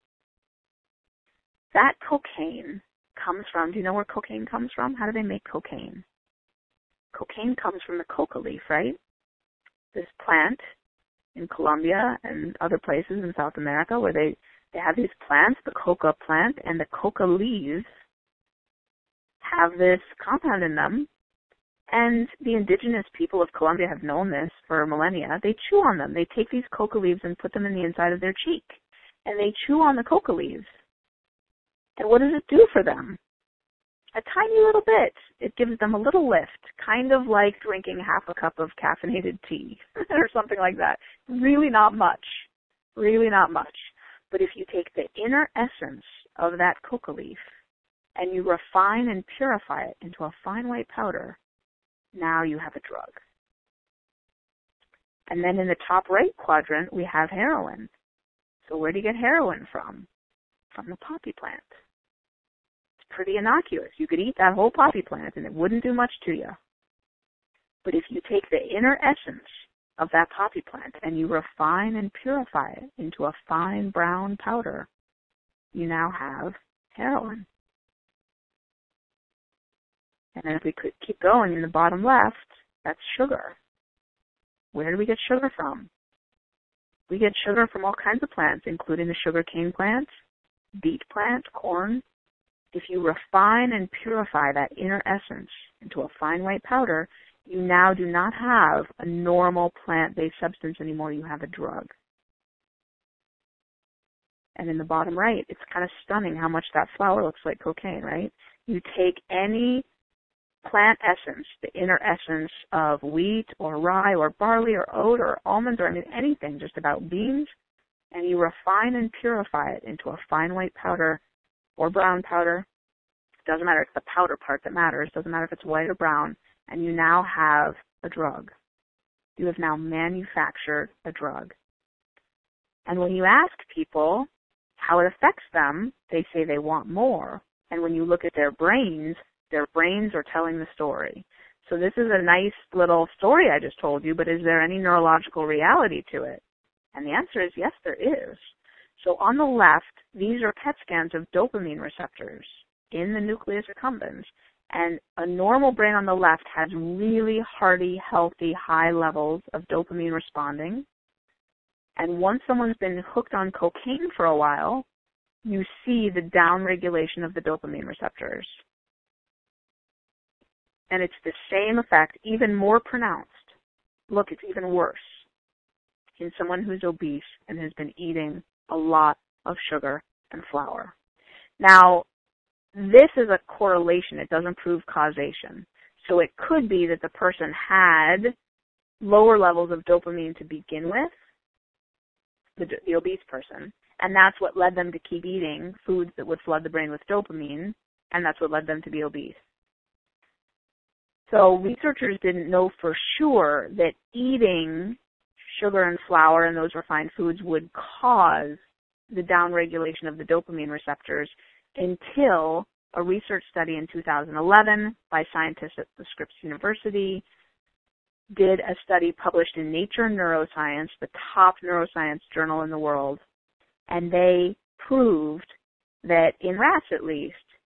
That cocaine comes from, do you know where cocaine comes from? How do they make cocaine? Cocaine comes from the coca leaf, right? This plant in Colombia and other places in South America where they, they have these plants, the coca plant, and the coca leaves have this compound in them. And the indigenous people of Colombia have known this for millennia. They chew on them. They take these coca leaves and put them in the inside of their cheek. And they chew on the coca leaves. And what does it do for them? A tiny little bit. It gives them a little lift, kind of like drinking half a cup of caffeinated tea or something like that. Really not much. Really not much. But if you take the inner essence of that coca leaf and you refine and purify it into a fine white powder, now you have a drug. And then in the top right quadrant, we have heroin. So where do you get heroin from? From the poppy plant. It's pretty innocuous. You could eat that whole poppy plant and it wouldn't do much to you. But if you take the inner essence of that poppy plant and you refine and purify it into a fine brown powder, you now have heroin. And then if we could keep going in the bottom left, that's sugar. Where do we get sugar from? We get sugar from all kinds of plants, including the sugarcane plant, beet plant, corn. If you refine and purify that inner essence into a fine white powder, you now do not have a normal plant-based substance anymore. You have a drug. And in the bottom right, it's kind of stunning how much that flower looks like cocaine, right? You take any plant essence, the inner essence of wheat or rye or barley or oat or almonds or I mean anything just about beans, and you refine and purify it into a fine white powder or brown powder. It doesn't matter. It's the powder part that matters. It doesn't matter if it's white or brown. And you now have a drug. You have now manufactured a drug. And when you ask people how it affects them, they say they want more. And when you look at their brains, their brains are telling the story. So this is a nice little story I just told you, but is there any neurological reality to it? And the answer is yes, there is. So on the left, these are P E T scans of dopamine receptors in the nucleus accumbens. And a normal brain on the left has really hearty, healthy, high levels of dopamine responding. And once someone's been hooked on cocaine for a while, you see the downregulation of the dopamine receptors. And it's the same effect, even more pronounced. Look, it's even worse in someone who's obese and has been eating a lot of sugar and flour. Now, this is a correlation. It doesn't prove causation. So it could be that the person had lower levels of dopamine to begin with, the, the obese person, and that's what led them to keep eating foods that would flood the brain with dopamine, and that's what led them to be obese. So researchers didn't know for sure that eating sugar and flour and those refined foods would cause the downregulation of the dopamine receptors until a research study in two thousand eleven by scientists at the Scripps University did a study published in Nature Neuroscience, the top neuroscience journal in the world, and they proved that in rats at least,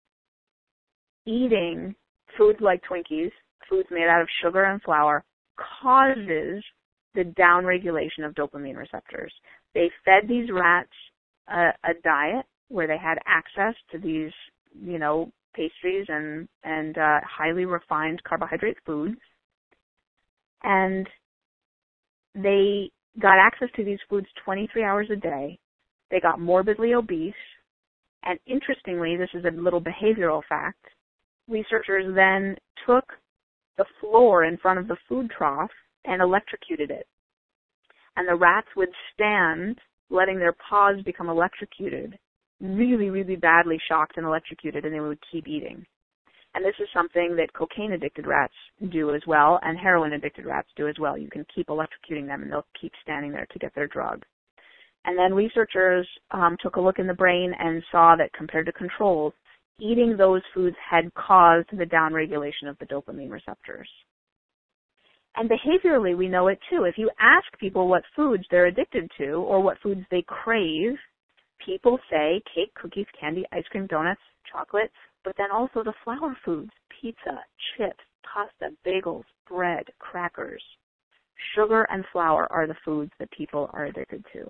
eating foods like Twinkies, foods made out of sugar and flour, causes the downregulation of dopamine receptors. They fed these rats a, a diet where they had access to these, you know, pastries and, and uh, highly refined carbohydrate foods. And they got access to these foods twenty-three hours a day. They got morbidly obese. And interestingly, this is a little behavioral fact, researchers then took the floor in front of the food trough and electrocuted it. And the rats would stand, letting their paws become electrocuted, really, really badly shocked and electrocuted, and they would keep eating. And this is something that cocaine-addicted rats do as well, and heroin-addicted rats do as well. You can keep electrocuting them, and they'll keep standing there to get their drug. And then researchers um, took a look in the brain and saw that compared to controls, eating those foods had caused the downregulation of the dopamine receptors. And behaviorally, we know it too. If you ask people what foods they're addicted to or what foods they crave, people say cake, cookies, candy, ice cream, donuts, chocolate, but then also the flour foods, pizza, chips, pasta, bagels, bread, crackers. Sugar and flour are the foods that people are addicted to.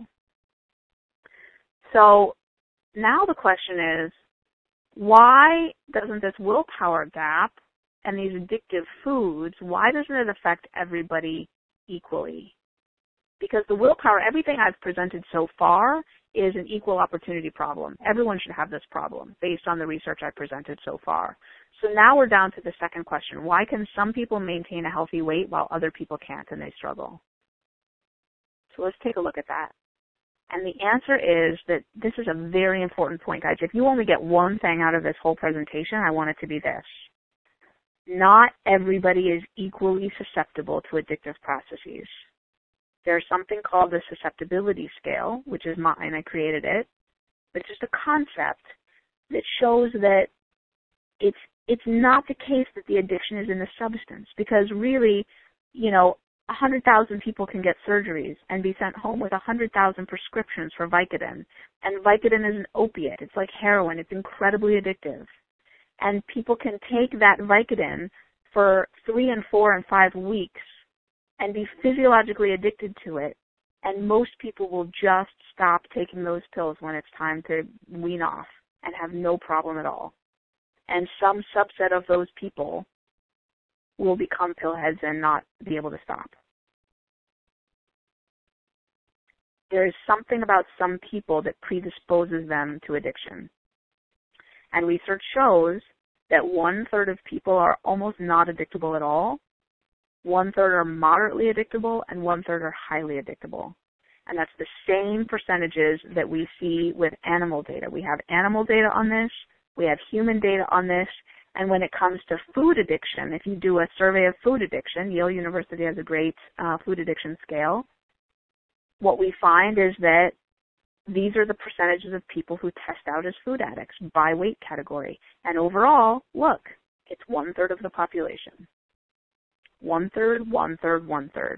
So now the question is, why doesn't this willpower gap and these addictive foods, why doesn't it affect everybody equally? Because the willpower, everything I've presented so far is an equal opportunity problem. Everyone should have this problem based on the research I presented so far. So now we're down to the second question. Why can some people maintain a healthy weight while other people can't and they struggle? So let's take a look at that. And the answer is that this is a very important point, guys. If you only get one thing out of this whole presentation, I want it to be this. Not everybody is equally susceptible to addictive processes. There's something called the susceptibility scale, which is mine. I created it. It's just a concept that shows that it's it's not the case that the addiction is in the substance, because really you know, one hundred thousand people can get surgeries and be sent home with one hundred thousand prescriptions for Vicodin. And Vicodin is an opiate. It's like heroin. It's incredibly addictive. And people can take that Vicodin for three and four and five weeks and be physiologically addicted to it. And most people will just stop taking those pills when it's time to wean off and have no problem at all. And some subset of those people will become pillheads and not be able to stop. There is something about some people that predisposes them to addiction. And research shows that one-third of people are almost not addictable at all, one-third are moderately addictable, and one-third are highly addictable. And that's the same percentages that we see with animal data. We have animal data on this, we have human data on this, and when it comes to food addiction, if you do a survey of food addiction, Yale University has a great uh, food addiction scale, what we find is that these are the percentages of people who test out as food addicts by weight category. And overall, look, it's one-third of the population. One-third, one-third, one-third.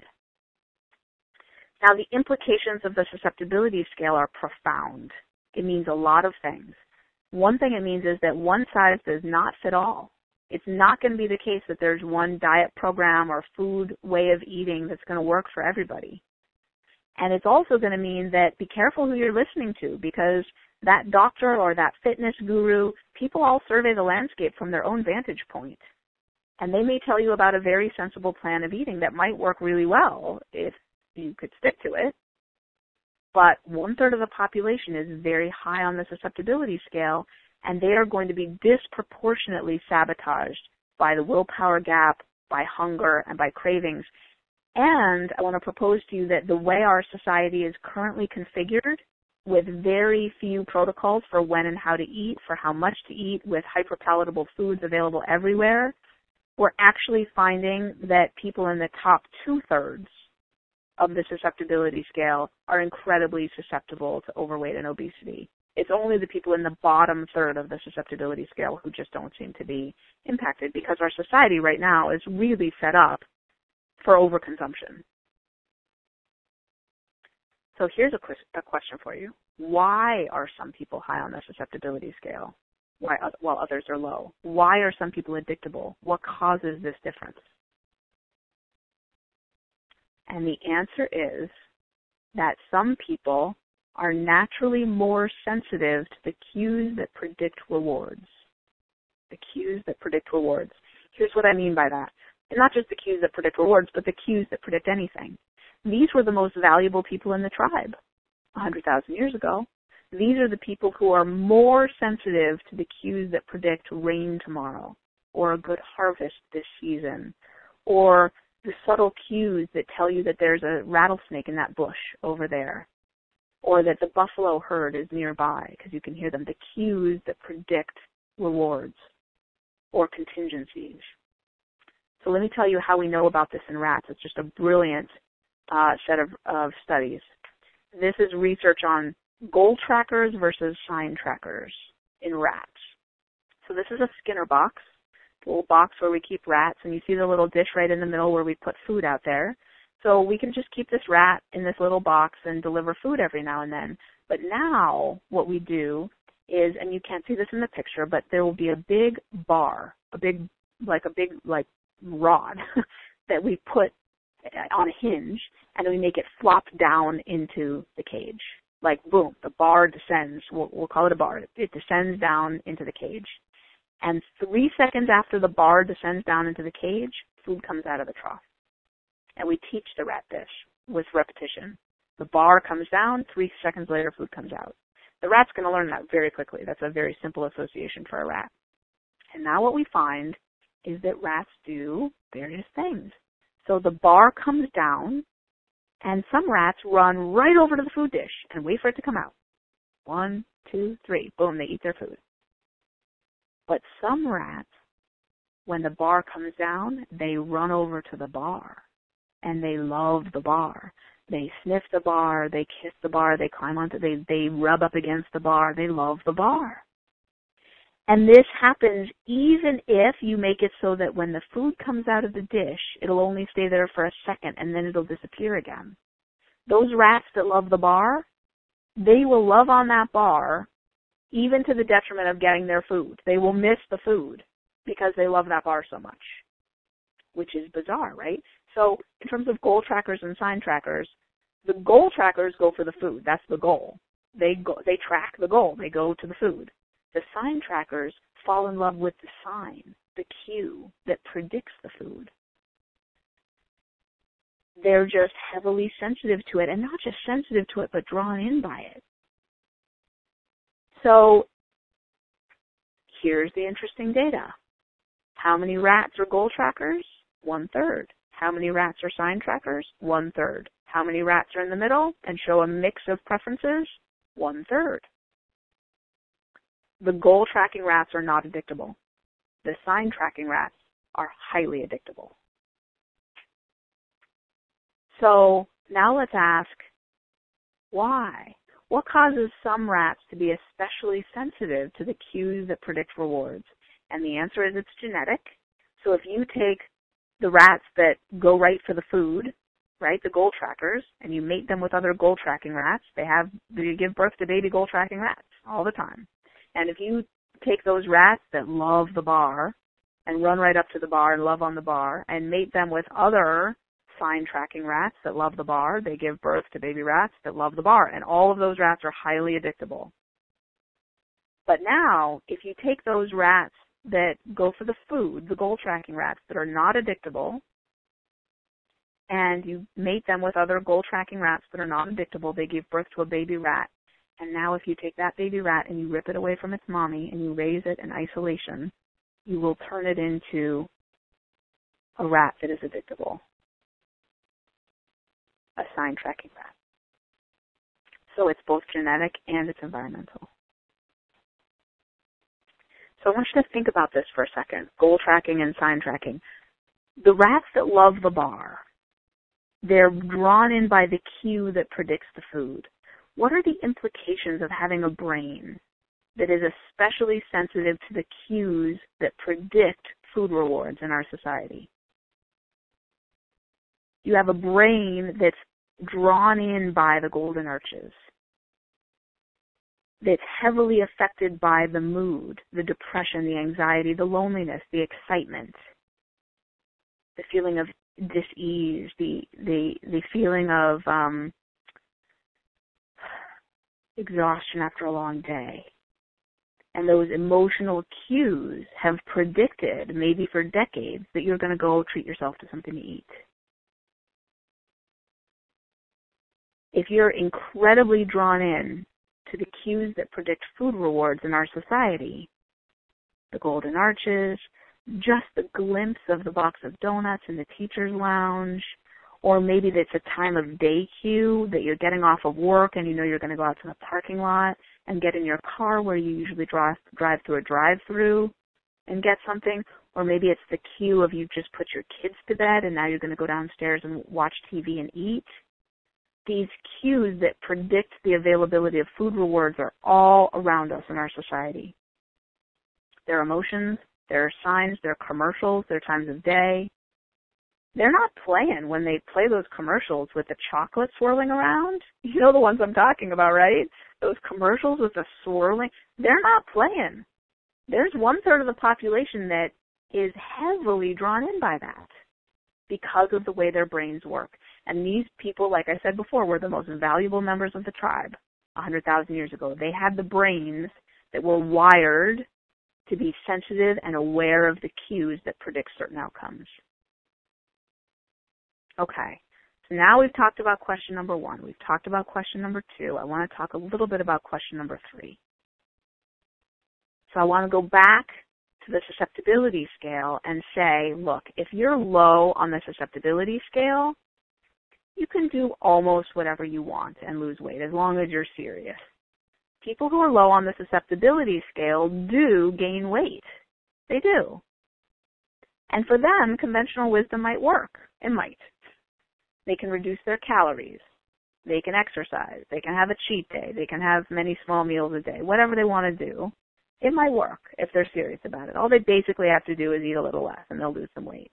Now, the implications of the susceptibility scale are profound. It means a lot of things. One thing it means is that one size does not fit all. It's not going to be the case that there's one diet program or food way of eating that's going to work for everybody. And it's also going to mean that be careful who you're listening to, because that doctor or that fitness guru, people all survey the landscape from their own vantage point. And they may tell you about a very sensible plan of eating that might work really well if you could stick to it. But one-third of the population is very high on the susceptibility scale, and they are going to be disproportionately sabotaged by the willpower gap, by hunger, and by cravings. And I want to propose to you that the way our society is currently configured, with very few protocols for when and how to eat, for how much to eat, with hyperpalatable foods available everywhere, we're actually finding that people in the top two-thirds of the susceptibility scale are incredibly susceptible to overweight and obesity. It's only the people in the bottom third of the susceptibility scale who just don't seem to be impacted, because our society right now is really set up for overconsumption. So here's a, a question for you. Why are some people high on the susceptibility scale why, while others are low? Why are some people addictable? What causes this difference? And the answer is that some people are naturally more sensitive to the cues that predict rewards. The cues that predict rewards. Here's what I mean by that. And not just the cues that predict rewards, but the cues that predict anything. These were the most valuable people in the tribe one hundred thousand years ago. These are the people who are more sensitive to the cues that predict rain tomorrow, or a good harvest this season, or the subtle cues that tell you that there's a rattlesnake in that bush over there, or that the buffalo herd is nearby because you can hear them, the cues that predict rewards or contingencies. So let me tell you how we know about this in rats. It's just a brilliant uh, set of, of studies. This is research on goal trackers versus sign trackers in rats. So this is a Skinner box. Little box where we keep rats, and you see the little dish right in the middle where we put food out there. So we can just keep this rat in this little box and deliver food every now and then. But now what we do is, and you can't see this in the picture, but there will be a big bar, a big, like a big, like rod that we put on a hinge, and we make it flop down into the cage. Like, boom, the bar descends. We'll, we'll call it a bar. It descends down into the cage. And three seconds after the bar descends down into the cage, food comes out of the trough. And we teach the rat this with repetition. The bar comes down, three seconds later, food comes out. The rat's going to learn that very quickly. That's a very simple association for a rat. And now what we find is that rats do various things. So the bar comes down, and some rats run right over to the food dish and wait for it to come out. One, two, three. Boom, they eat their food. But some rats, when the bar comes down, they run over to the bar, and they love the bar. They sniff the bar, they kiss the bar, they climb onto, they, they rub up against the bar, they love the bar. And this happens even if you make it so that when the food comes out of the dish, it'll only stay there for a second and then it'll disappear again. Those rats that love the bar, they will love on that bar even to the detriment of getting their food. They will miss the food because they love that bar so much, which is bizarre, right? So in terms of goal trackers and sign trackers, the goal trackers go for the food. That's the goal. They go, they track the goal. They go to the food. The sign trackers fall in love with the sign, the cue that predicts the food. They're just heavily sensitive to it, and not just sensitive to it, but drawn in by it. So here's the interesting data. How many rats are goal trackers? One third. How many rats are sign trackers? One third. How many rats are in the middle and show a mix of preferences? One third. The goal tracking rats are not addictable. The sign tracking rats are highly addictable. So now let's ask, why? What causes some rats to be especially sensitive to the cues that predict rewards? And the answer is it's genetic. So if you take the rats that go right for the food, right, the goal trackers, and you mate them with other goal tracking rats, they have, they give birth to baby goal tracking rats all the time. And if you take those rats that love the bar and run right up to the bar and love on the bar and mate them with other sign tracking rats that love the bar, they give birth to baby rats that love the bar. And all of those rats are highly addictable. But now, if you take those rats that go for the food, the goal tracking rats that are not addictable, and you mate them with other goal tracking rats that are not addictable, they give birth to a baby rat. And now if you take that baby rat and you rip it away from its mommy and you raise it in isolation, you will turn it into a rat that is addictable, a sign tracking rat. So it's both genetic and it's environmental. So I want you to think about this for a second, goal tracking and sign tracking. The rats that love the bar, they're drawn in by the cue that predicts the food. What are the implications of having a brain that is especially sensitive to the cues that predict food rewards in our society? You have a brain that's drawn in by the golden arches, that's heavily affected by the mood, the depression, the anxiety, the loneliness, the excitement, the feeling of dis-ease, the the the feeling of um, exhaustion after a long day. And those emotional cues have predicted, maybe for decades, that you're going to go treat yourself to something to eat. If you're incredibly drawn in to the cues that predict food rewards in our society, the golden arches, just the glimpse of the box of donuts in the teacher's lounge, or maybe it's a time of day cue that you're getting off of work and you know you're going to go out to the parking lot and get in your car where you usually drive, drive through a drive-through and get something, or maybe it's the cue of you just put your kids to bed and now you're going to go downstairs and watch T V and eat. These cues that predict the availability of food rewards are all around us in our society. There are emotions, there are signs, there are commercials, there are times of day. They're not playing when they play those commercials with the chocolate swirling around. You know the ones I'm talking about, right? Those commercials with the swirling. They're not playing. There's one third of the population that is heavily drawn in by that because of the way their brains work. And these people, like I said before, were the most valuable members of the tribe one hundred thousand years ago. They had the brains that were wired to be sensitive and aware of the cues that predict certain outcomes. Okay, so now we've talked about question number one. We've talked about question number two. I want to talk a little bit about question number three. So I want to go back to the susceptibility scale and say, look, if you're low on the susceptibility scale, you can do almost whatever you want and lose weight as long as you're serious. People who are low on the susceptibility scale do gain weight. They do. And for them, conventional wisdom might work. It might. They can reduce their calories. They can exercise. They can have a cheat day. They can have many small meals a day. Whatever they want to do, It might work if they're serious about it. All they basically have to do is eat a little less and they'll lose some weight.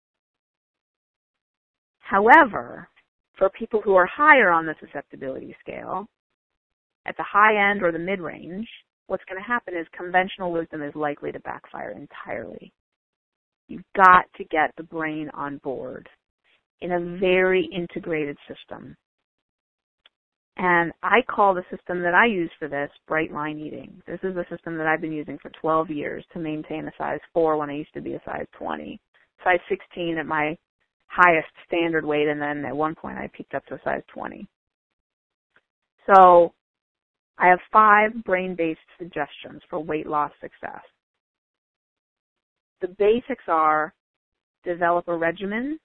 However, for people who are higher on the susceptibility scale, at the high end or the mid-range, what's going to happen is conventional wisdom is likely to backfire entirely. You've got to get the brain on board in a very integrated system. And I call the system that I use for this bright line eating. This is a system that I've been using for twelve years to maintain a size four when I used to be a size twenty. Size sixteen at my highest standard weight, and then at one point I peaked up to a size twenty. So I have five brain-based suggestions for weight loss success. The basics are develop a regimen.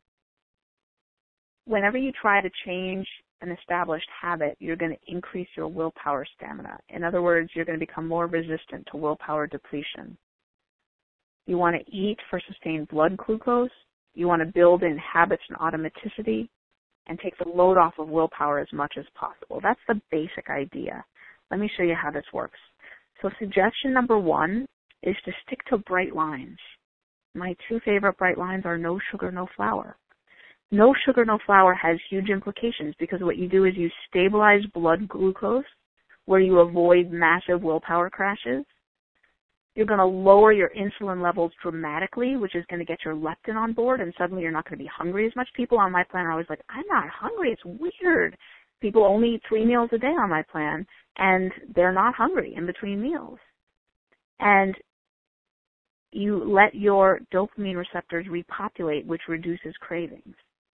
Whenever you try to change an established habit, you're going to increase your willpower stamina. In other words, you're going to become more resistant to willpower depletion. You want to eat for sustained blood glucose. You want to build in habits and automaticity and take the load off of willpower as much as possible. That's the basic idea. Let me show you how this works. So suggestion number one is to stick to bright lines. My two favorite bright lines are no sugar, no flour. No sugar, no flour has huge implications because what you do is you stabilize blood glucose where you avoid massive willpower crashes. You're going to lower your insulin levels dramatically, which is going to get your leptin on board, and suddenly you're not going to be hungry as much. People on my plan are always like, I'm not hungry. It's weird. People only eat three meals a day on my plan, and they're not hungry in between meals. And you let your dopamine receptors repopulate, which reduces cravings.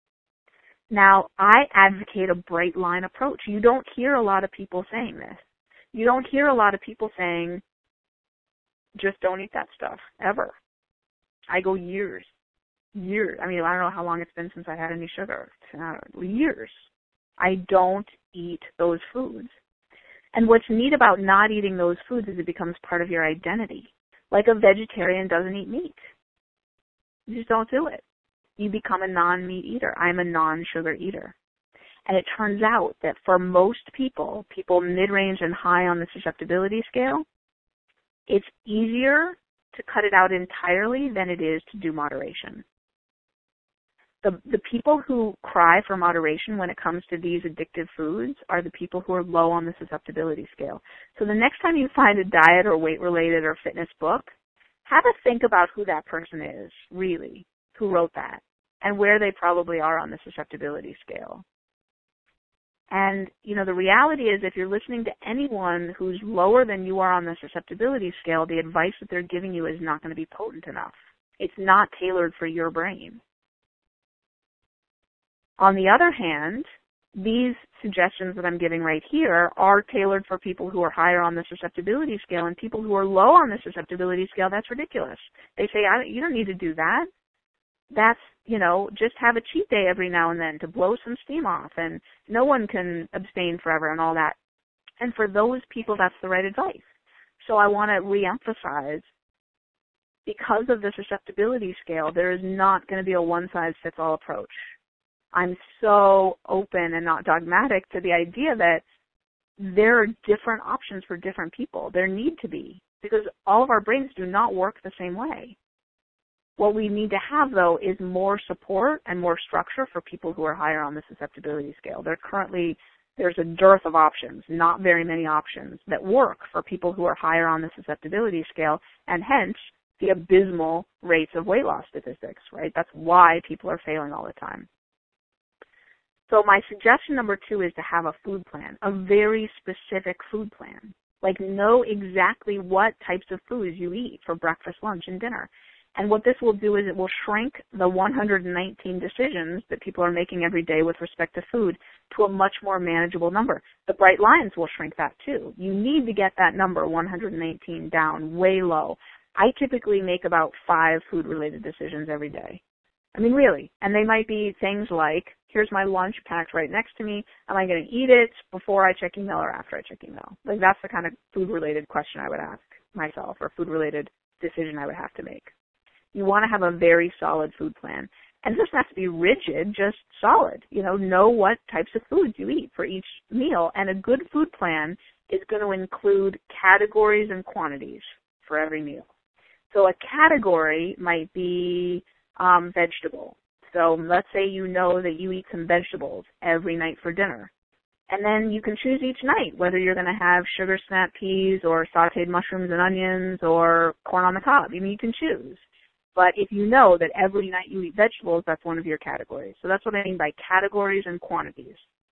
Now, I advocate a bright line approach. You don't hear a lot of people saying this. You don't hear a lot of people saying, just don't eat that stuff, ever. I go years, years. I mean, I don't know how long it's been since I had any sugar. Uh, years. I don't eat those foods. And what's neat about not eating those foods is it becomes part of your identity. Like a vegetarian doesn't eat meat. You just don't do it. You become a non-meat eater. I'm a non-sugar eater. And it turns out that for most people, people mid-range and high on the susceptibility scale, it's easier to cut it out entirely than it is to do moderation. The, the people who cry for moderation when it comes to these addictive foods are the people who are low on the susceptibility scale. So the next time you find a diet or weight-related or fitness book, have a think about who that person is, really, who wrote that, and where they probably are on the susceptibility scale. And, you know, the reality is if you're listening to anyone who's lower than you are on the susceptibility scale, the advice that they're giving you is not going to be potent enough. It's not tailored for your brain. On the other hand, these suggestions that I'm giving right here are tailored for people who are higher on the susceptibility scale, and people who are low on the susceptibility scale, that's ridiculous. They say, I, you don't need to do that. That's, you know, just have a cheat day every now and then to blow some steam off, and no one can abstain forever and all that. And for those people, that's the right advice. So I want to reemphasize, because of the susceptibility scale, there is not going to be a one-size-fits-all approach. I'm so open and not dogmatic to the idea that there are different options for different people. There need to be, because all of our brains do not work the same way. What we need to have, though, is more support and more structure for people who are higher on the susceptibility scale. There currently, there's a dearth of options, not very many options that work for people who are higher on the susceptibility scale, and hence the abysmal rates of weight loss statistics, right? That's why people are failing all the time. So my suggestion number two is to have a food plan, a very specific food plan. Like, know exactly what types of foods you eat for breakfast, lunch, and dinner. And what this will do is it will shrink the one hundred nineteen decisions that people are making every day with respect to food to a much more manageable number. The bright lines will shrink that too. You need to get that number, one hundred nineteen, down way low. I typically make about five food-related decisions every day. I mean, really. And they might be things like, here's my lunch packed right next to me. Am I going to eat it before I check email or after I check email? Like, that's the kind of food-related question I would ask myself, or food-related decision I would have to make. You want to have a very solid food plan. And it doesn't have to be rigid, just solid. You know, know what types of foods you eat for each meal. And a good food plan is going to include categories and quantities. for every meal. So a category might be um, vegetable. So let's say you know that you eat some vegetables every night for dinner. And then you can choose each night whether you're going to have sugar snap peas or sauteed mushrooms and onions or corn on the cob. I mean, you can choose. But if you know that every night you eat vegetables, that's one of your categories. So that's what I mean by categories and quantities.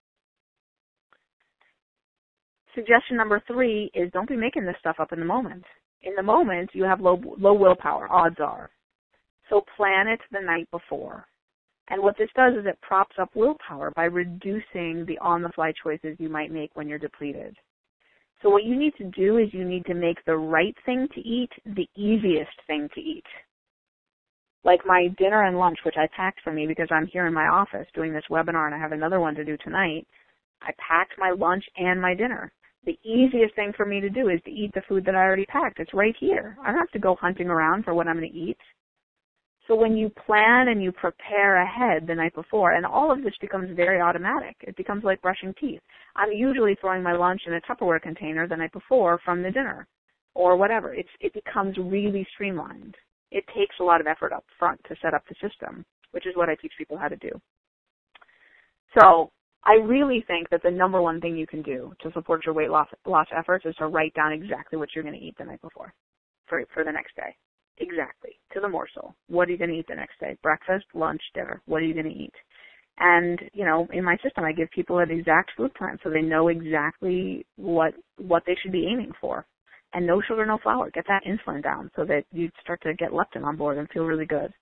Suggestion number three is don't be making this stuff up in the moment. In the moment, you have low, low willpower, odds are. So plan it the night before. And what this does is it props up willpower by reducing the on-the-fly choices you might make when you're depleted. So what you need to do is you need to make the right thing to eat the easiest thing to eat. Like my dinner and lunch, which I packed for me because I'm here in my office doing this webinar and I have another one to do tonight. I packed my lunch and my dinner. The easiest thing for me to do is to eat the food that I already packed. It's right here. I don't have to go hunting around for what I'm going to eat. So when you plan and you prepare ahead the night before, and all of this becomes very automatic. It becomes like brushing teeth. I'm usually throwing my lunch in a Tupperware container the night before from the dinner or whatever. It's, it becomes really streamlined. It takes a lot of effort up front to set up the system, which is what I teach people how to do. So I really think that the number one thing you can do to support your weight loss, loss efforts is to write down exactly what you're going to eat the night before for, for the next day. Exactly, to the morsel. What are you going to eat the next day? Breakfast, lunch, dinner. What are you going to eat? And, you know, in my system, I give people an exact food plan so they know exactly what what they should be aiming for. And no sugar, no flour. Get that insulin down so that you start to get leptin on board and feel really good.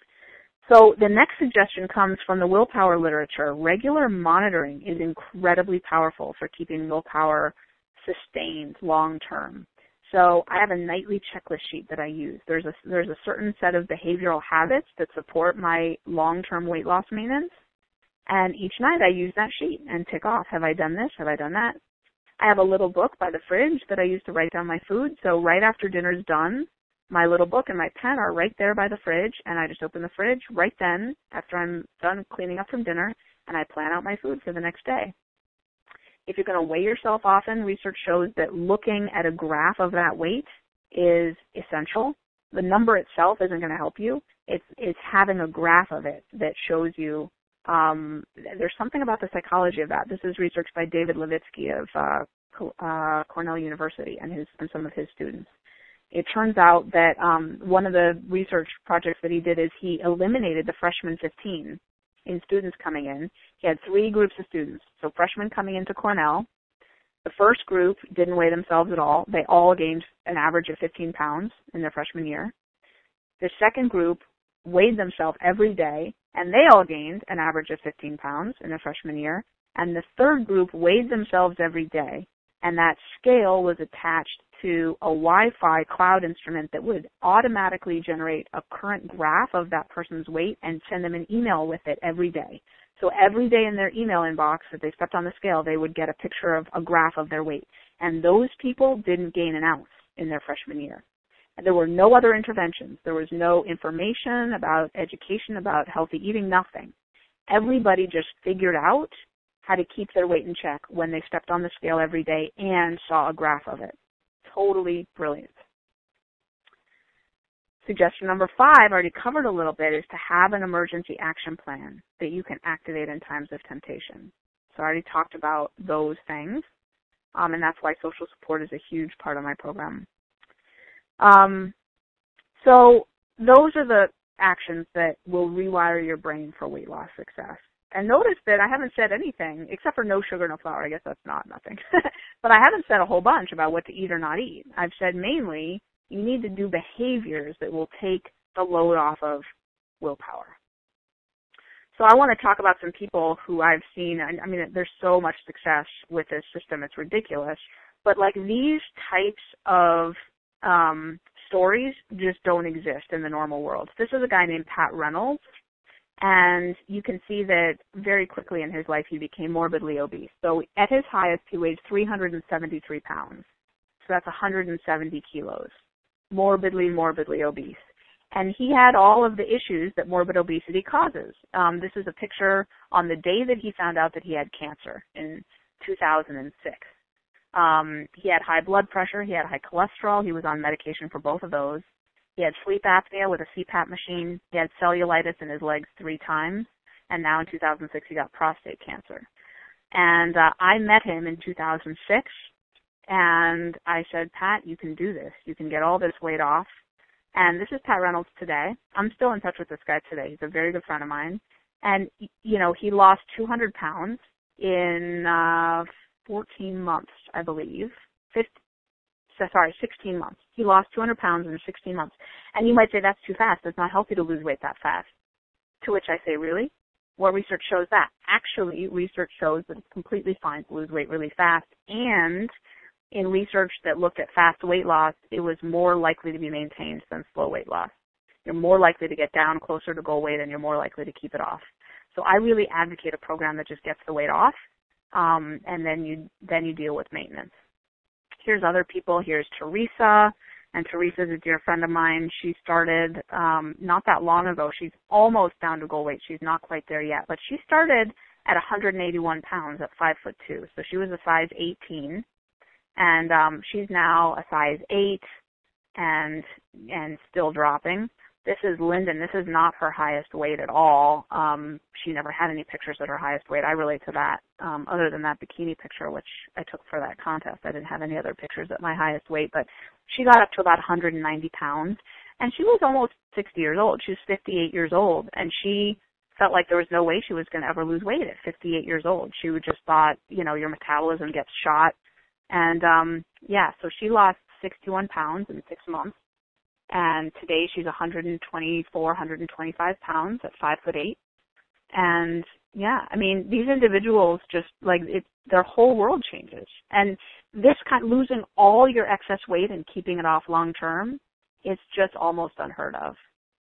So the next suggestion comes from the willpower literature. Regular monitoring is incredibly powerful for keeping willpower sustained long term. So I have a nightly checklist sheet that I use. There's a, there's a certain set of behavioral habits that support my long-term weight loss maintenance. And each night I use that sheet and tick off, have I done this? Have I done that? I have a little book by the fridge that I use to write down my food. So right after dinner's done, my little book and my pen are right there by the fridge. And I just open the fridge right then after I'm done cleaning up from dinner, and I plan out my food for the next day. If you're going to weigh yourself often, research shows that looking at a graph of that weight is essential. The number itself isn't going to help you. It's, it's having a graph of it that shows you. Um, there's something about the psychology of that. This is research by David Levitsky of uh, uh, Cornell University and, his, and some of his students. It turns out that um, one of the research projects that he did is he eliminated the freshman fifteen in students coming in. He had three groups of students. So freshmen coming into Cornell. The first group didn't weigh themselves at all. They all gained an average of fifteen pounds in their freshman year. The second group weighed themselves every day, and they all gained an average of fifteen pounds in their freshman year. And the third group weighed themselves every day, and that scale was attached to a Wi-Fi cloud instrument that would automatically generate a current graph of that person's weight and send them an email with it every day. So every day in their email inbox that they stepped on the scale, they would get a picture of a graph of their weight. And those people didn't gain an ounce in their freshman year. And there were no other interventions. There was no information about education, about healthy eating, nothing. Everybody just figured out how to keep their weight in check when they stepped on the scale every day and saw a graph of it. Totally brilliant. Suggestion number five, already covered a little bit, is to have an emergency action plan that you can activate in times of temptation. So I already talked about those things, um, and that's why social support is a huge part of my program. Um, so those are the actions that will rewire your brain for weight loss success. And notice that I haven't said anything, except for no sugar, no flour. I guess that's not nothing. But I haven't said a whole bunch about what to eat or not eat. I've said mainly you need to do behaviors that will take the load off of willpower. So I want to talk about some people who I've seen. I mean, there's so much success with this system. It's ridiculous. But like these types of um, stories just don't exist in the normal world. This is a guy named Pat Reynolds. And you can see that very quickly in his life he became morbidly obese. So at his highest he weighed three hundred seventy-three pounds. So that's one hundred seventy kilos. Morbidly, morbidly obese. And he had all of the issues that morbid obesity causes. Um, this is a picture on the day that he found out that he had cancer in two thousand six. Um, he had high blood pressure. He had high cholesterol. He was on medication for both of those. He had sleep apnea with a C PAP machine. He had cellulitis in his legs three times. And now in two thousand six, he got prostate cancer. And uh, I met him in two thousand six, and I said, Pat, you can do this. You can get all this weight off. And this is Pat Reynolds today. I'm still in touch with this guy today. He's a very good friend of mine. And, you know, he lost two hundred pounds in uh, fourteen months, I believe. fifteen, so, sorry, sixteen months. He lost two hundred pounds in sixteen months. And you might say that's too fast. It's not healthy to lose weight that fast. To which I say, really? What research shows that? Actually, research shows that it's completely fine to lose weight really fast. And in research that looked at fast weight loss, it was more likely to be maintained than slow weight loss. You're more likely to get down closer to goal weight, and you're more likely to keep it off. So I really advocate a program that just gets the weight off, um, and then you then you deal with maintenance. Here's other people. Here's Teresa. And Teresa's a dear friend of mine. She started um, not that long ago. She's almost down to goal weight. She's not quite there yet. But she started at one hundred eighty-one pounds at five foot two. So she was a size eighteen. And um, she's now a size eight and and still dropping. This is Lyndon. This is not her highest weight at all. Um, she never had any pictures at her highest weight. I relate to that. Um, other than that bikini picture, which I took for that contest, I didn't have any other pictures at my highest weight. But she got up to about one hundred ninety pounds, and she was almost sixty years old. She was fifty-eight years old, and she felt like there was no way she was going to ever lose weight at fifty-eight years old. She would just thought, you know, your metabolism gets shot. And, um, yeah, so she lost sixty-one pounds in six months. And today she's one hundred twenty-four, one hundred twenty-five pounds at five foot eight. And yeah, I mean, these individuals just like it, their whole world changes. And this kind losing all your excess weight and keeping it off long term is just almost unheard of.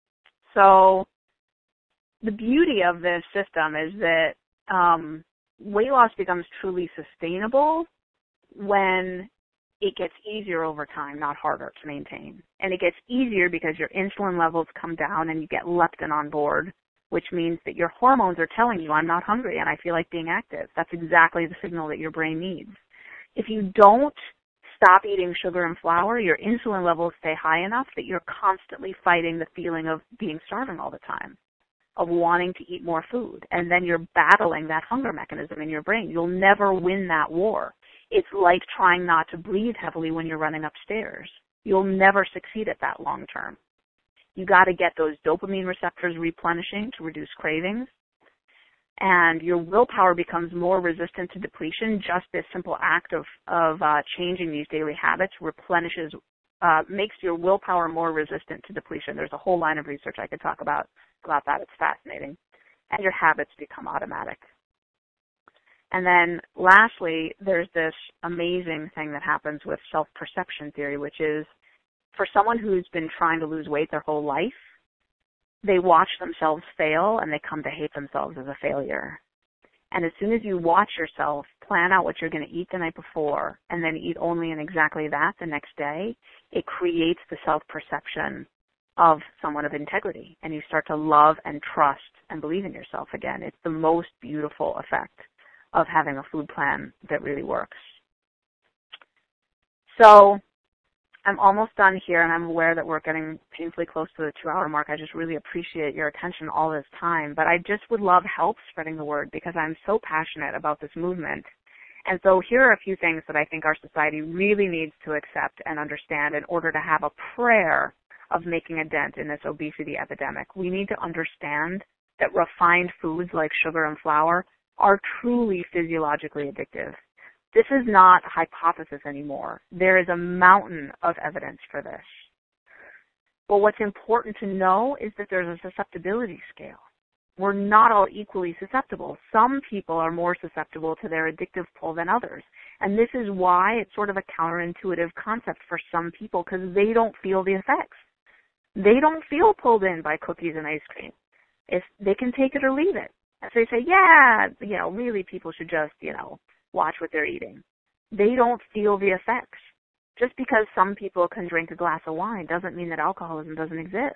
So the beauty of this system is that um, weight loss becomes truly sustainable when it gets easier over time, not harder to maintain. And it gets easier because your insulin levels come down and you get leptin on board, which means that your hormones are telling you, I'm not hungry and I feel like being active. That's exactly the signal that your brain needs. If you don't stop eating sugar and flour, your insulin levels stay high enough that you're constantly fighting the feeling of being starving all the time, of wanting to eat more food. And then you're battling that hunger mechanism in your brain. You'll never win that war. It's like trying not to breathe heavily when you're running upstairs. You'll never succeed at that long term. You got to get those dopamine receptors replenishing to reduce cravings. And your willpower becomes more resistant to depletion. Just this simple act of, of uh, changing these daily habits replenishes, uh, makes your willpower more resistant to depletion. There's a whole line of research I could talk about, about that. It's fascinating. And your habits become automatic. And then lastly, there's this amazing thing that happens with self-perception theory, which is for someone who's been trying to lose weight their whole life, they watch themselves fail and they come to hate themselves as a failure. And as soon as you watch yourself plan out what you're going to eat the night before and then eat only and exactly that the next day, it creates the self-perception of someone of integrity. And you start to love and trust and believe in yourself again. It's the most beautiful effect of having a food plan that really works. So I'm almost done here, and I'm aware that we're getting painfully close to the two-hour mark. I just really appreciate your attention all this time. But I just would love help spreading the word because I'm so passionate about this movement. And so here are a few things that I think our society really needs to accept and understand in order to have a prayer of making a dent in this obesity epidemic. We need to understand that refined foods like sugar and flour are truly physiologically addictive. This is not a hypothesis anymore. There is a mountain of evidence for this. But what's important to know is that there's a susceptibility scale. We're not all equally susceptible. Some people are more susceptible to their addictive pull than others. And this is why it's sort of a counterintuitive concept for some people because they don't feel the effects. They don't feel pulled in by cookies and ice cream. If they can take it or leave it. And so they say, yeah, you know, really people should just, you know, watch what they're eating. They don't feel the effects. Just because some people can drink a glass of wine doesn't mean that alcoholism doesn't exist.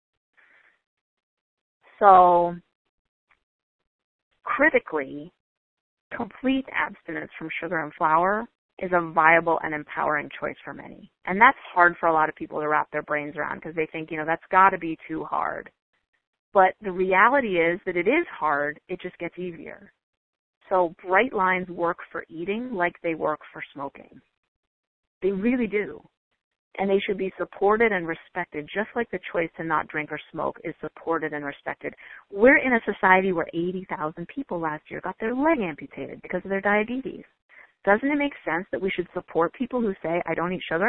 So, critically, complete abstinence from sugar and flour is a viable and empowering choice for many. And that's hard for a lot of people to wrap their brains around because they think, you know, that's got to be too hard. But the reality is that it is hard, it just gets easier. So bright lines work for eating like they work for smoking. They really do. And they should be supported and respected, just like the choice to not drink or smoke is supported and respected. We're in a society where eighty thousand people last year got their leg amputated because of their diabetes. Doesn't it make sense that we should support people who say, I don't eat sugar?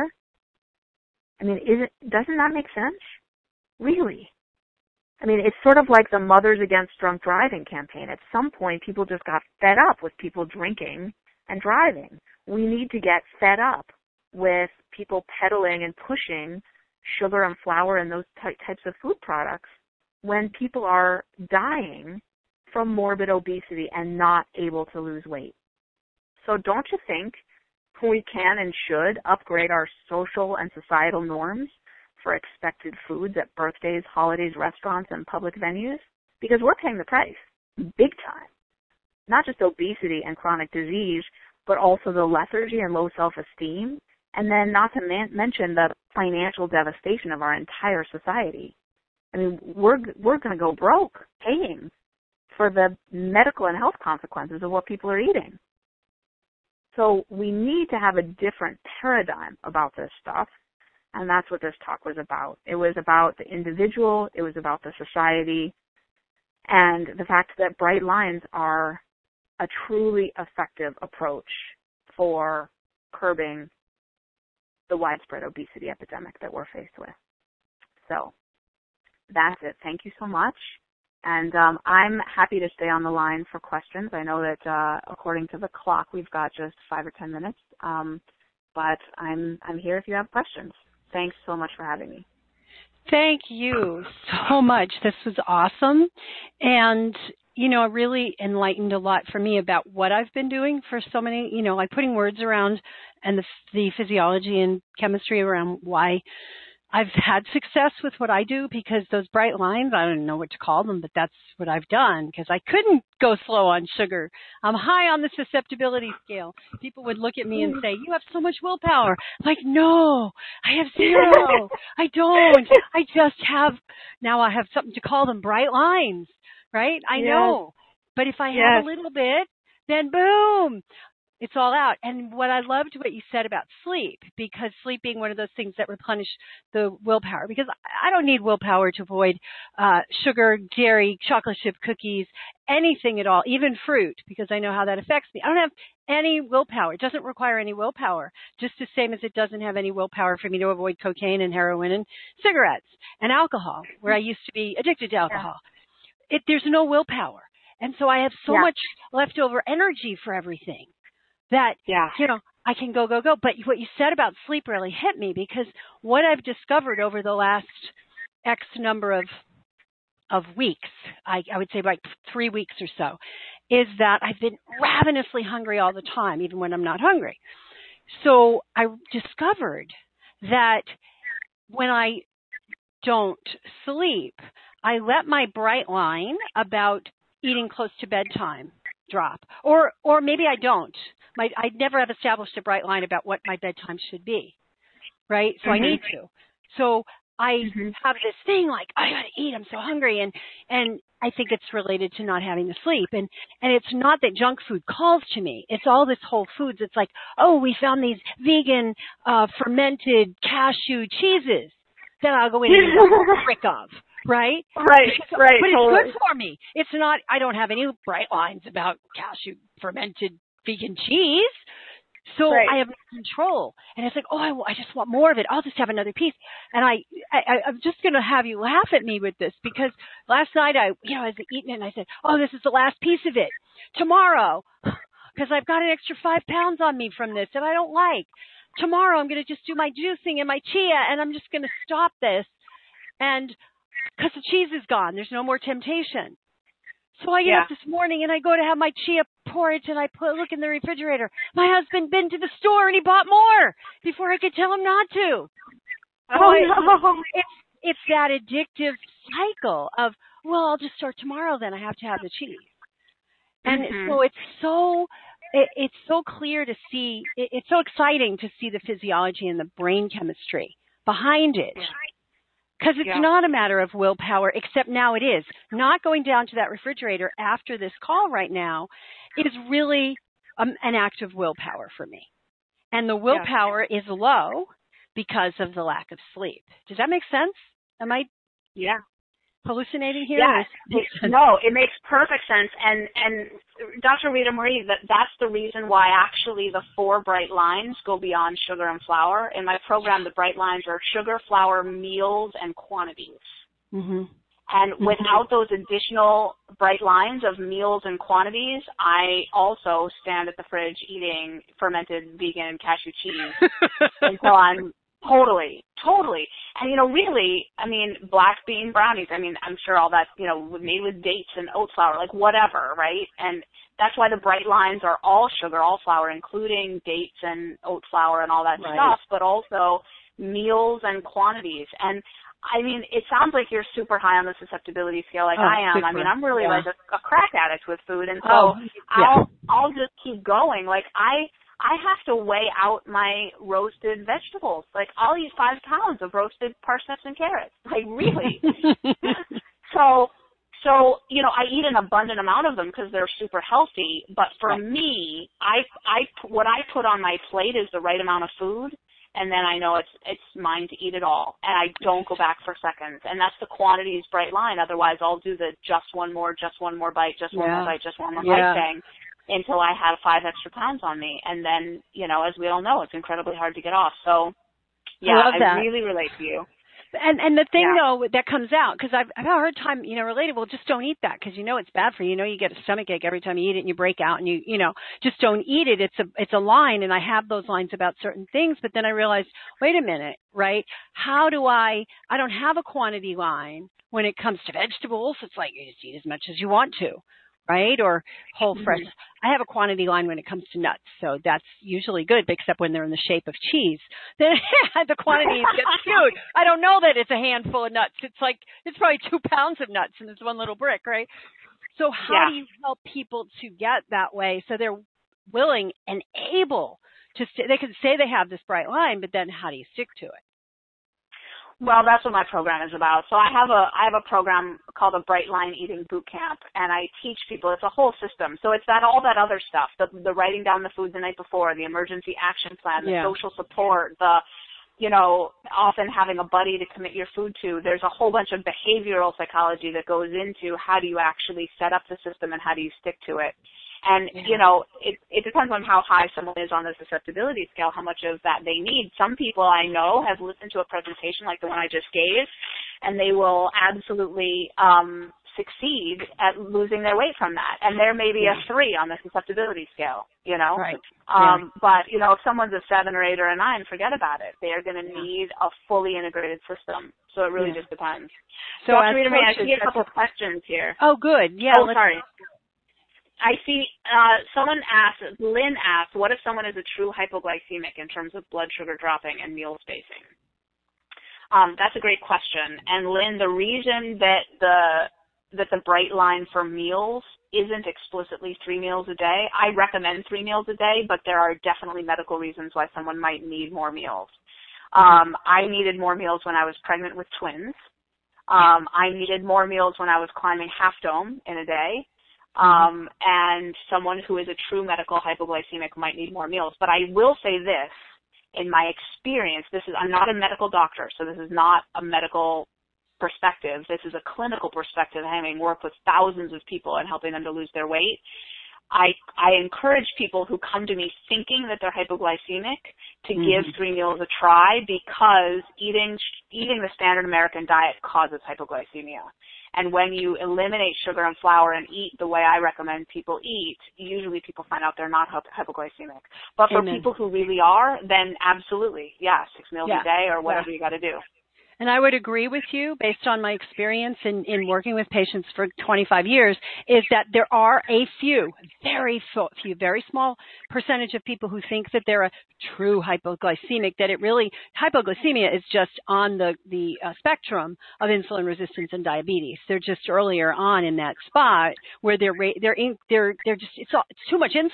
I mean, is it, doesn't that make sense? Really? I mean, it's sort of like the Mothers Against Drunk Driving campaign. At some point, people just got fed up with people drinking and driving. We need to get fed up with people peddling and pushing sugar and flour and those ty- types of food products when people are dying from morbid obesity and not able to lose weight. So don't you think we can and should upgrade our social and societal norms for expected foods at birthdays, holidays, restaurants, and public venues? Because we're paying the price, big time. Not just obesity and chronic disease, but also the lethargy and low self-esteem, and then not to man- mention the financial devastation of our entire society. I mean, we're we're going to go broke paying for the medical and health consequences of what people are eating. So we need to have a different paradigm about this stuff, and that's what this talk was about. It was about the individual, it was about the society, and the fact that bright lines are a truly effective approach for curbing the widespread obesity epidemic that we're faced with. So that's it. Thank you so much. And um, I'm happy to stay on the line for questions. I know that uh, according to the clock, we've got just five or ten minutes, um, but I'm I'm here if you have questions. Thanks so much for having me. Thank you so much. This was awesome. And, you know, it really enlightened a lot for me about what I've been doing for so many, you know, like putting words around and the, the physiology and chemistry around why I've had success with what I do, because those bright lines, I don't know what to call them, but that's what I've done, because I couldn't go slow on sugar. I'm high on the susceptibility scale. People would look at me and say, you have so much willpower. I'm like, no, I have zero. I don't. I just have, now I have something to call them bright lines, right? I yes. know. But if I yes. have a little bit, then boom. It's all out. And what I loved what you said about sleep, because sleep being one of those things that replenish the willpower, because I don't need willpower to avoid uh, sugar, dairy, chocolate chip cookies, anything at all, even fruit, because I know how that affects me. I don't have any willpower. It doesn't require any willpower, just the same as it doesn't have any willpower for me to avoid cocaine and heroin and cigarettes and alcohol, where I used to be addicted to alcohol. Yeah. It, there's no willpower. And so I have so yeah. much leftover energy for everything. That, yeah. you know, I can go, go, go. But what you said about sleep really hit me, because what I've discovered over the last X number of of weeks, I, I would say like three weeks or so, is that I've been ravenously hungry all the time, even when I'm not hungry. So I discovered that when I don't sleep, I let my bright line about eating close to bedtime drop. Or or maybe I don't. My, I never have established a bright line about what my bedtime should be, right? So mm-hmm. I need to. So I mm-hmm. have this thing like, I got to eat, I'm so hungry. And, and I think it's related to not having the sleep. And, and it's not that junk food calls to me. It's all this Whole Foods. It's like, oh, we found these vegan uh, fermented cashew cheeses that I'll go in and eat a brick of. Right? Right, so, right. But totally. it's good for me. It's not, I don't have any bright lines about cashew fermented vegan cheese. So right. I have no control. And it's like, oh, I, I just want more of it. I'll just have another piece. And I, I, I'm just going to have you laugh at me with this, because last night I, you know, I was eating it and I said, oh, this is the last piece of it. Tomorrow, because I've got an extra five pounds on me from this that I don't like. Tomorrow I'm going to just do my juicing and my chia, and I'm just going to stop this. And because the cheese is gone, there's no more temptation. So I get yeah. up this morning and I go to have my chia porridge, and I put look in the refrigerator. My husband been to the store and he bought more before I could tell him not to. So oh, it, no. It's it's that addictive cycle of, well, I'll just start tomorrow. Then I have to have the cheese, and mm-hmm. so it's so it, it's so clear to see, it, it's so exciting to see the physiology and the brain chemistry behind it. Because it's yeah. not a matter of willpower, except now it is. Not going down to that refrigerator after this call right now is really um, an act of willpower for me. And the willpower yeah. is low because of the lack of sleep. Does that make sense? Am I yeah. hallucinating here? Yeah. It, no, it makes perfect sense. And and Doctor Rita Marie, that that's the reason why actually the four bright lines go beyond sugar and flour. In my program, the bright lines are sugar, flour, meals, and quantities. Mm-hmm. And without those additional bright lines of meals and quantities, I also stand at the fridge eating fermented vegan cashew cheese until I'm totally, totally. And, you know, really, I mean, black bean brownies, I mean, I'm sure all that, you know, made with dates and oat flour, like whatever, right? And that's why the bright lines are all sugar, all flour, including dates and oat flour and all that right. stuff, but also meals and quantities. And I mean, it sounds like you're super high on the susceptibility scale like oh, I am. super. I mean, I'm really yeah. like a, a crack addict with food, and so oh, yeah. I'll I'll just keep going. Like I I have to weigh out my roasted vegetables. Like I'll eat five pounds of roasted parsnips and carrots. Like really. so so you know, I eat an abundant amount of them because they're super healthy. But for right. me, I I what I put on my plate is the right amount of food. And then I know it's it's mine to eat it all, and I don't go back for seconds. And that's the quantities bright line. Otherwise, I'll do the just one more, just one more bite, just one yeah. more bite, just one more yeah. bite thing until I have five extra pounds on me. And then, you know, as we all know, it's incredibly hard to get off. So, yeah, I, I really relate to you. And and the thing, yeah. though, that comes out, because I've, I've had a hard time, you know, related, well, just don't eat that because you know it's bad for you. You know you get a stomach ache every time you eat it and you break out and you, you know, just don't eat it. It's a, it's a line, and I have those lines about certain things, but then I realized, wait a minute, right? How do I, I don't have a quantity line when it comes to vegetables. It's like you just eat as much as you want to. Right? Or whole fresh. Mm-hmm. I have a quantity line when it comes to nuts, so that's usually good, except when they're in the shape of cheese. Then the quantities get skewed. I don't know that it's a handful of nuts. It's like, it's probably two pounds of nuts and it's one little brick, right? So how yeah. do you help people to get that way so they're willing and able to, st- they can say they have this bright line, but then how do you stick to it? Well, that's what my program is about. So I have a I have a program called a Bright Line Eating Boot Camp, and I teach people. It's a whole system. So it's that all that other stuff, the the writing down the food the night before, the emergency action plan, the yeah. social support, the you know, often having a buddy to commit your food to. There's a whole bunch of behavioral psychology that goes into how do you actually set up the system and how do you stick to it. And, yeah. you know, it, it depends on how high someone is on the susceptibility scale, how much of that they need. Some people I know have listened to a presentation like the one I just gave, and they will absolutely um, succeed at losing their weight from that. And there may be yeah. a three on the susceptibility scale, you know. Right. Um, yeah. But, you know, if someone's a seven or eight or a nine, forget about it. They are going to need a fully integrated system. So it really yeah. just depends. So Doctor Rita Marie, I see a couple of questions here. Oh, good. Yeah. Oh, sorry. I see uh, someone asked, Lynn asked, what if someone is a true hypoglycemic in terms of blood sugar dropping and meal spacing? Um, that's a great question. And Lynn, the reason that the that the bright line for meals isn't explicitly three meals a day, I recommend three meals a day, but there are definitely medical reasons why someone might need more meals. Um, I needed more meals when I was pregnant with twins. Um, I needed more meals when I was climbing Half Dome in a day. Um, and someone who is a true medical hypoglycemic might need more meals. But I will say this, in my experience, this is, I'm not a medical doctor, so this is not a medical perspective. This is a clinical perspective, having worked with thousands of people and helping them to lose their weight. I, I encourage people who come to me thinking that they're hypoglycemic to mm-hmm. give three meals a try, because eating, eating the standard American diet causes hypoglycemia. And when you eliminate sugar and flour and eat the way I recommend people eat, usually people find out they're not hypoglycemic. But for Amen. people who really are, then absolutely, yeah, six meals yeah. a day or whatever yeah. you got to do. And I would agree with you, based on my experience in, in working with patients for twenty-five years, is that there are a few, very few, very small percentage of people who think that they're a true hypoglycemic, that it really, hypoglycemia is just on the, the uh, spectrum of insulin resistance and diabetes. They're just earlier on in that spot where they're, they're, in, they're, they're just, it's, all, it's too much insulin.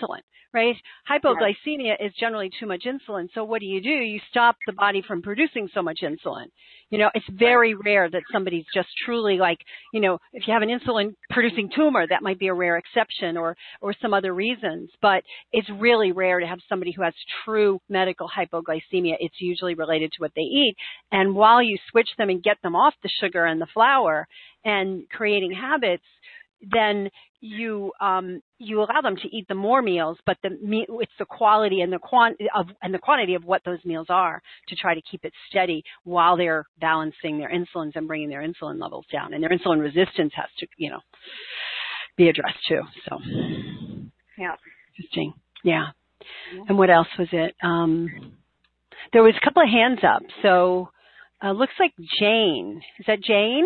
right? Hypoglycemia is generally too much insulin. So what do you do? You stop the body from producing so much insulin. You know, it's very rare that somebody's just truly like, you know, if you have an insulin producing tumor, that might be a rare exception, or, or some other reasons, but it's really rare to have somebody who has true medical hypoglycemia. It's usually related to what they eat. And while you switch them and get them off the sugar and the flour and creating habits, then you um, you allow them to eat the more meals, but the me- it's the quality and the quant- of and the quantity of what those meals are to try to keep it steady while they're balancing their insulins and bringing their insulin levels down. And their insulin resistance has to, you know, be addressed too. So, yeah, interesting. Yeah. And what else was it? Um, there was a couple of hands up. So, uh, looks like Jane. Is that Jane?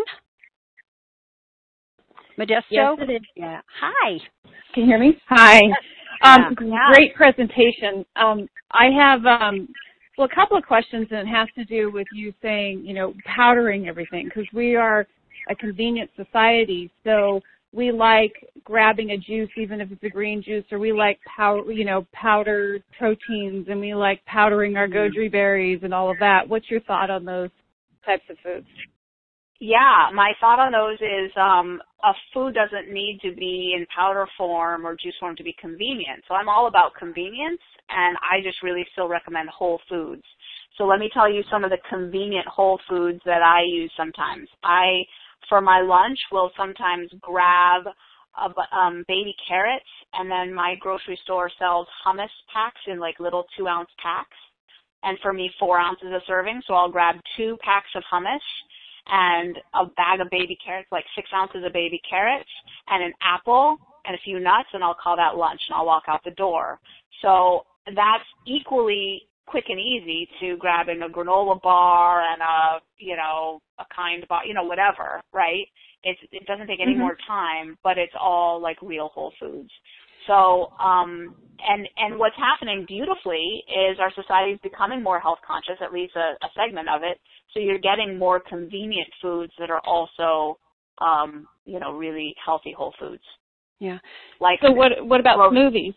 Modesto? Yes, it is. Yeah. Hi. Can you hear me? Hi. Um, Yeah. Great presentation. Um, I have um, well a couple of questions, and it has to do with you saying, you know, powdering everything, because we are a convenient society, so we like grabbing a juice, even if it's a green juice, or we like pow- you know, powdered proteins, and we like powdering our goji berries and all of that. What's your thought on those types of foods? Yeah, my thought on those is um, a food doesn't need to be in powder form or juice form to be convenient. So I'm all about convenience, and I just really still recommend whole foods. So let me tell you some of the convenient whole foods that I use sometimes. I, for my lunch, will sometimes grab a, um, baby carrots, and then my grocery store sells hummus packs in like little two-ounce packs. And for me, four ounces a serving, so I'll grab two packs of hummus and a bag of baby carrots, like six ounces of baby carrots, and an apple and a few nuts, and I'll call that lunch, and I'll walk out the door. So that's equally quick and easy to grabbing a granola bar and a, you know, a kind bar, you know, whatever, right? It's, it doesn't take any Mm-hmm. more time, but it's all like real whole foods. So, um, and, and what's happening beautifully is our society is becoming more health conscious, at least a, a segment of it. So you're getting more convenient foods that are also, um, you know, really healthy whole foods. Yeah. Like, So what what about well, smoothies?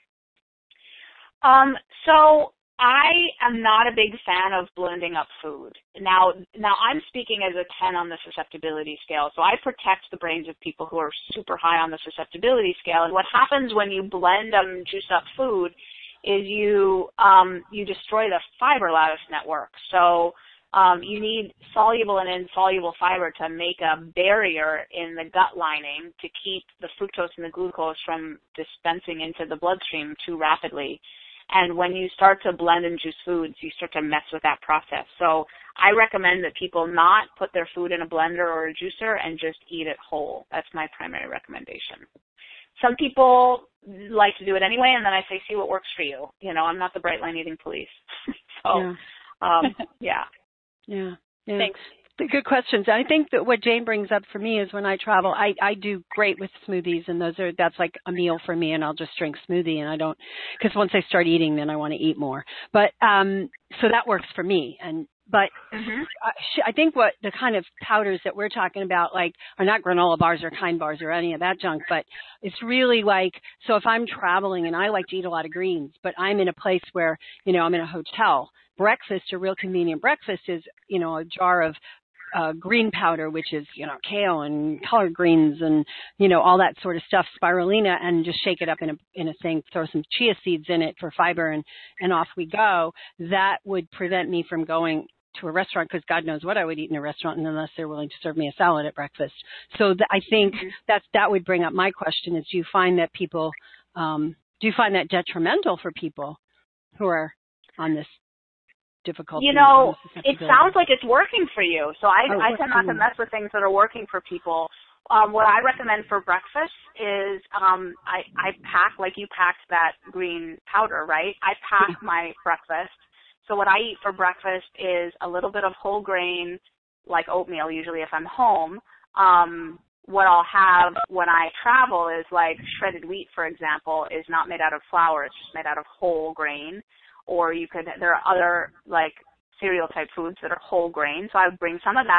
Um, so I am not a big fan of blending up food. Now, now I'm speaking as a ten on the susceptibility scale. So I protect the brains of people who are super high on the susceptibility scale. And what happens when you blend and juice up food is you um, you destroy the fiber lattice network. So um, you need soluble and insoluble fiber to make a barrier in the gut lining to keep the fructose and the glucose from dispensing into the bloodstream too rapidly. And when you start to blend and juice foods, you start to mess with that process. So I recommend that people not put their food in a blender or a juicer and just eat it whole. That's my primary recommendation. Some people like to do it anyway, and then I say, see what works for you. You know, I'm not the bright line eating police. so, Yeah. um, yeah. Yeah. Yeah. Thanks. Good questions. I think that what Jane brings up for me is when I travel, I, I do great with smoothies, and those are that's like a meal for me, and I'll just drink smoothie, and I don't, because once I start eating, then I want to eat more. But um, so that works for me. And but Mm-hmm. I, I think what the kind of powders that we're talking about, like, are not granola bars or kind bars or any of that junk, but it's really like, so if I'm traveling and I like to eat a lot of greens, but I'm in a place where, you know, I'm in a hotel, breakfast, a real convenient breakfast is, you know, a jar of uh, green powder, which is, you know, kale and collard greens and, you know, all that sort of stuff, spirulina, and just shake it up in a, in a thing, throw some chia seeds in it for fiber, and, and off we go. That would prevent me from going to a restaurant, because God knows what I would eat in a restaurant unless they're willing to serve me a salad at breakfast. So th- I think that's, that would bring up my question is, do you find that people, um, do you find that detrimental for people who are on this difficult? You know, it sounds like it's working for you. So I, Oh, I tend not to mess with things that are working for people. Um, what I recommend for breakfast is um, I, I pack, like you packed that green powder, right? I pack my breakfast. So what I eat for breakfast is a little bit of whole grain, like oatmeal, usually if I'm home. Um, what I'll have when I travel is like shredded wheat, for example, is not made out of flour. It's just made out of whole grain. Or you could, there are other like cereal type foods that are whole grain. So I would bring some of that,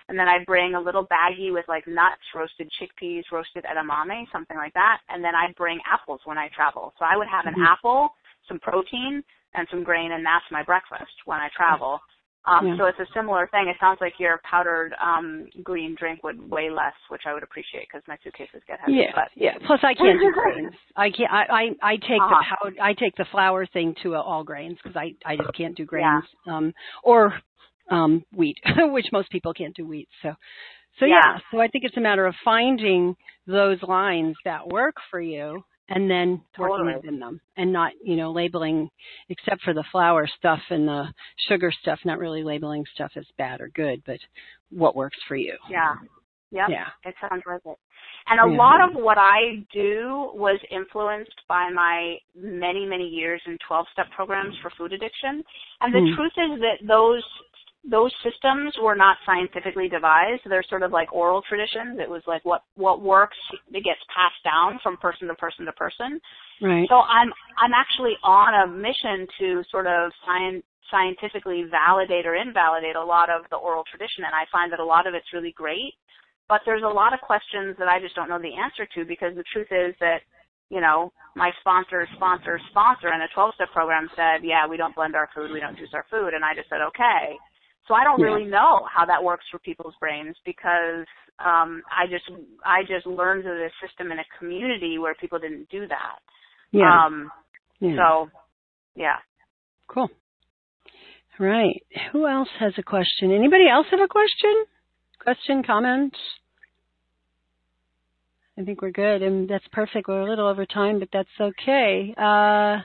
and then I'd bring a little baggie with like nuts, roasted chickpeas, roasted edamame, something like that, and then I'd bring apples when I travel. So I would have an mm-hmm. apple, some protein, and some grain, and that's my breakfast when I travel. Um, yeah. So it's a similar thing. It sounds like your powdered um, green drink would weigh less, which I would appreciate because my suitcases get heavy. Yeah, but. yeah. Plus, I can't do grains. I can't. I I, I take uh-huh. the powder. I take the flour thing to uh, all grains because I I just can't do grains. Yeah. Um, or um, wheat, which most people can't do wheat. So, so yeah. yeah. So I think it's a matter of finding those lines that work for you, and then working totally. within them, and not, you know, labeling, except for the flour stuff and the sugar stuff, not really labeling stuff as bad or good, but what works for you. Yeah. Yep. Yeah. It sounds worth it. And a yeah. lot of what I do was influenced by my many, many years in twelve-step programs for food addiction. And the mm. truth is that those those systems were not scientifically devised. They're sort of like oral traditions. It was like what, what works, it gets passed down from person to person to person. Right. So I'm I'm actually on a mission to sort of science, scientifically validate or invalidate a lot of the oral tradition, and I find that a lot of it's really great. But there's a lot of questions that I just don't know the answer to, because the truth is that, you know, my sponsor, sponsor, sponsor in a twelve-step program said, yeah, we don't blend our food, we don't juice our food. And I just said, okay. So I don't yeah. really know how that works for people's brains, because um, I just I just learned of this system in a community where people didn't do that. Yeah. Um, yeah. So, yeah. Cool. Right. Who else has a question? Anybody else have a question? Question, comment? I think we're good, and that's perfect. We're a little over time, but that's okay. Uh,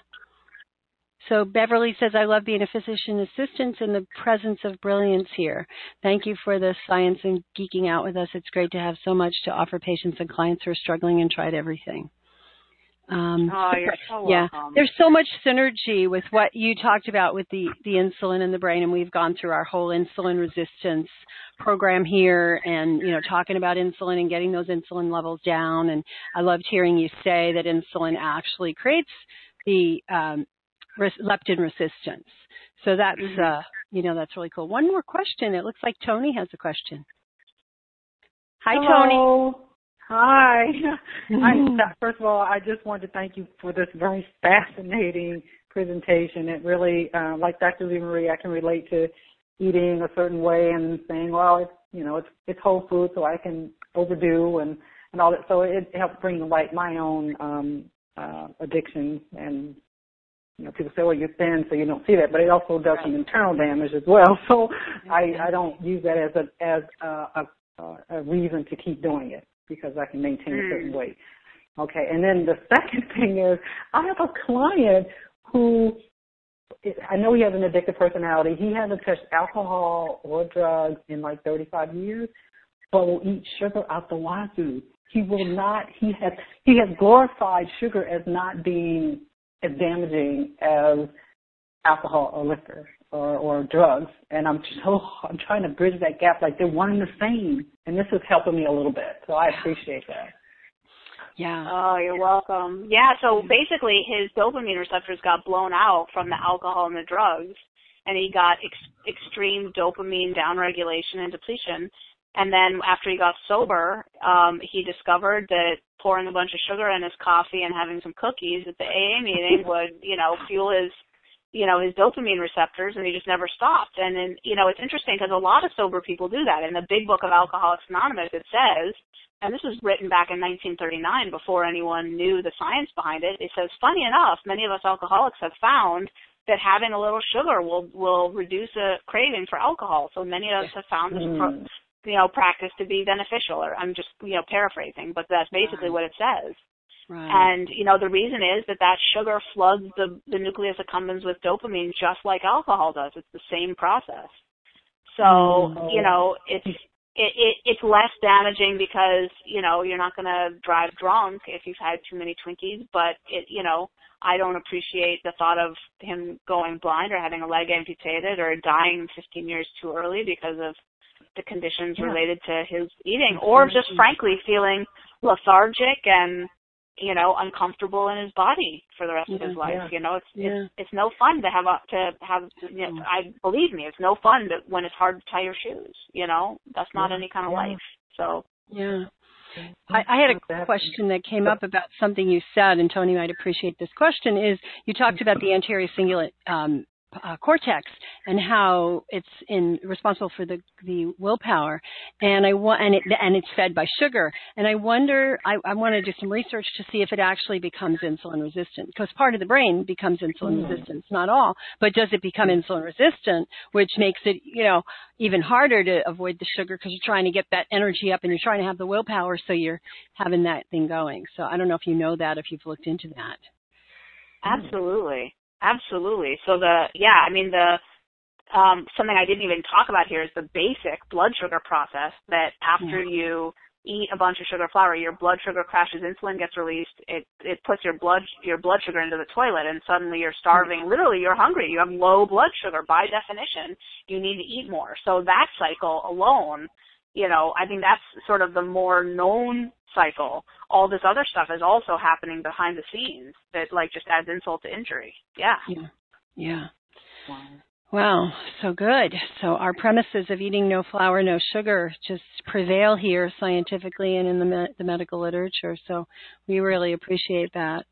so Beverly says, I love being a physician assistant in the presence of brilliance here. Thank you for the science and geeking out with us. It's great to have so much to offer patients and clients who are struggling and tried everything. Um, oh, you're so yeah, welcome. There's so much synergy with what you talked about with the, the insulin in the brain, and we've gone through our whole insulin resistance program here, and, you know, talking about insulin and getting those insulin levels down. And I loved hearing you say that insulin actually creates the um, res- leptin resistance. So that's, mm-hmm. uh, you know, that's really cool. One more question. It looks like Tony has a question. Hi, Hello. Tony. Hi. I, first of all, I just wanted to thank you for this very fascinating presentation. It really, uh, like Doctor Lee Marie, I can relate to eating a certain way and saying, well, it's, you know, it's, it's whole food, so I can overdo and, and all that. So it helped bring to light my own um, uh, addiction. And, you know, people say, well, you're thin, so you don't see that, but it also does some internal damage as well. So I, I don't use that as a, as a, a, a reason to keep doing it, because I can maintain a certain weight. Okay, and then the second thing is, I have a client who, I know he has an addictive personality. He hasn't touched alcohol or drugs in like thirty-five years, but will eat sugar out the wazoo. He will not, he has, he has glorified sugar as not being as damaging as alcohol or liquor or, or drugs. And I'm so, I'm trying to bridge that gap, like they're one and the same. And this is helping me a little bit. So I appreciate that. Yeah. Oh, you're welcome. Yeah, so basically his dopamine receptors got blown out from the alcohol and the drugs, and he got ex- extreme dopamine downregulation and depletion. And then after he got sober, um, he discovered that pouring a bunch of sugar in his coffee and having some cookies at the A A meeting would, you know, fuel his, you know, his dopamine receptors, and he just never stopped. And then, you know, it's interesting because a lot of sober people do that. In the Big Book of Alcoholics Anonymous, it says, and this was written back in nineteen thirty-nine before anyone knew the science behind it, it says, funny enough, many of us alcoholics have found that having a little sugar will, will reduce a craving for alcohol. So many of us have found this, pro, you know, practice to be beneficial. Or I'm just, you know, paraphrasing, but that's basically what it says. Right. And, you know, the reason is that that sugar floods the, the nucleus accumbens with dopamine just like alcohol does. It's the same process. So, mm-hmm. you know, it's it, it it's less damaging because, you know, you're not going to drive drunk if you've had too many Twinkies. But, it, you know, I don't appreciate the thought of him going blind or having a leg amputated or dying fifteen years too early because of the conditions yeah. related to his eating, or just frankly feeling lethargic and you know, uncomfortable in his body for the rest yeah, of his life. Yeah. You know, it's yeah. it's it's no fun to have a, to have. You know, I believe me, it's no fun to, when it's hard to tie your shoes. You know, that's not Yeah. any kind of Yeah. life. So Yeah. I, I had a question that came up about something you said, and Tony might appreciate this question, is you talked about the anterior cingulate um, uh, cortex and how it's in responsible for the, the willpower, and I want and it and it's fed by sugar. And I wonder, I, I want to do some research to see if it actually becomes insulin resistant, because part of the brain becomes insulin mm. resistant, not all, but does it become insulin resistant, which makes it, you know, even harder to avoid the sugar because you're trying to get that energy up and you're trying to have the willpower, so you're having that thing going. So I don't know if you know that, if you've looked into that. Absolutely. Absolutely. So the, yeah, I mean, the, um, something I didn't even talk about here is the basic blood sugar process that after yeah. you eat a bunch of sugar flour, your blood sugar crashes, insulin gets released, it, it puts your blood, your blood sugar into the toilet, and suddenly you're starving. Literally, you're hungry. You have low blood sugar. By definition, you need to eat more. So that cycle alone, you know, I think that's sort of the more known cycle. All this other stuff is also happening behind the scenes that, like, just adds insult to injury. Yeah. Yeah. Yeah. Wow. Wow. So good. So our premises of eating no flour, no sugar just prevail here scientifically and in the, me- the medical literature. So we really appreciate that.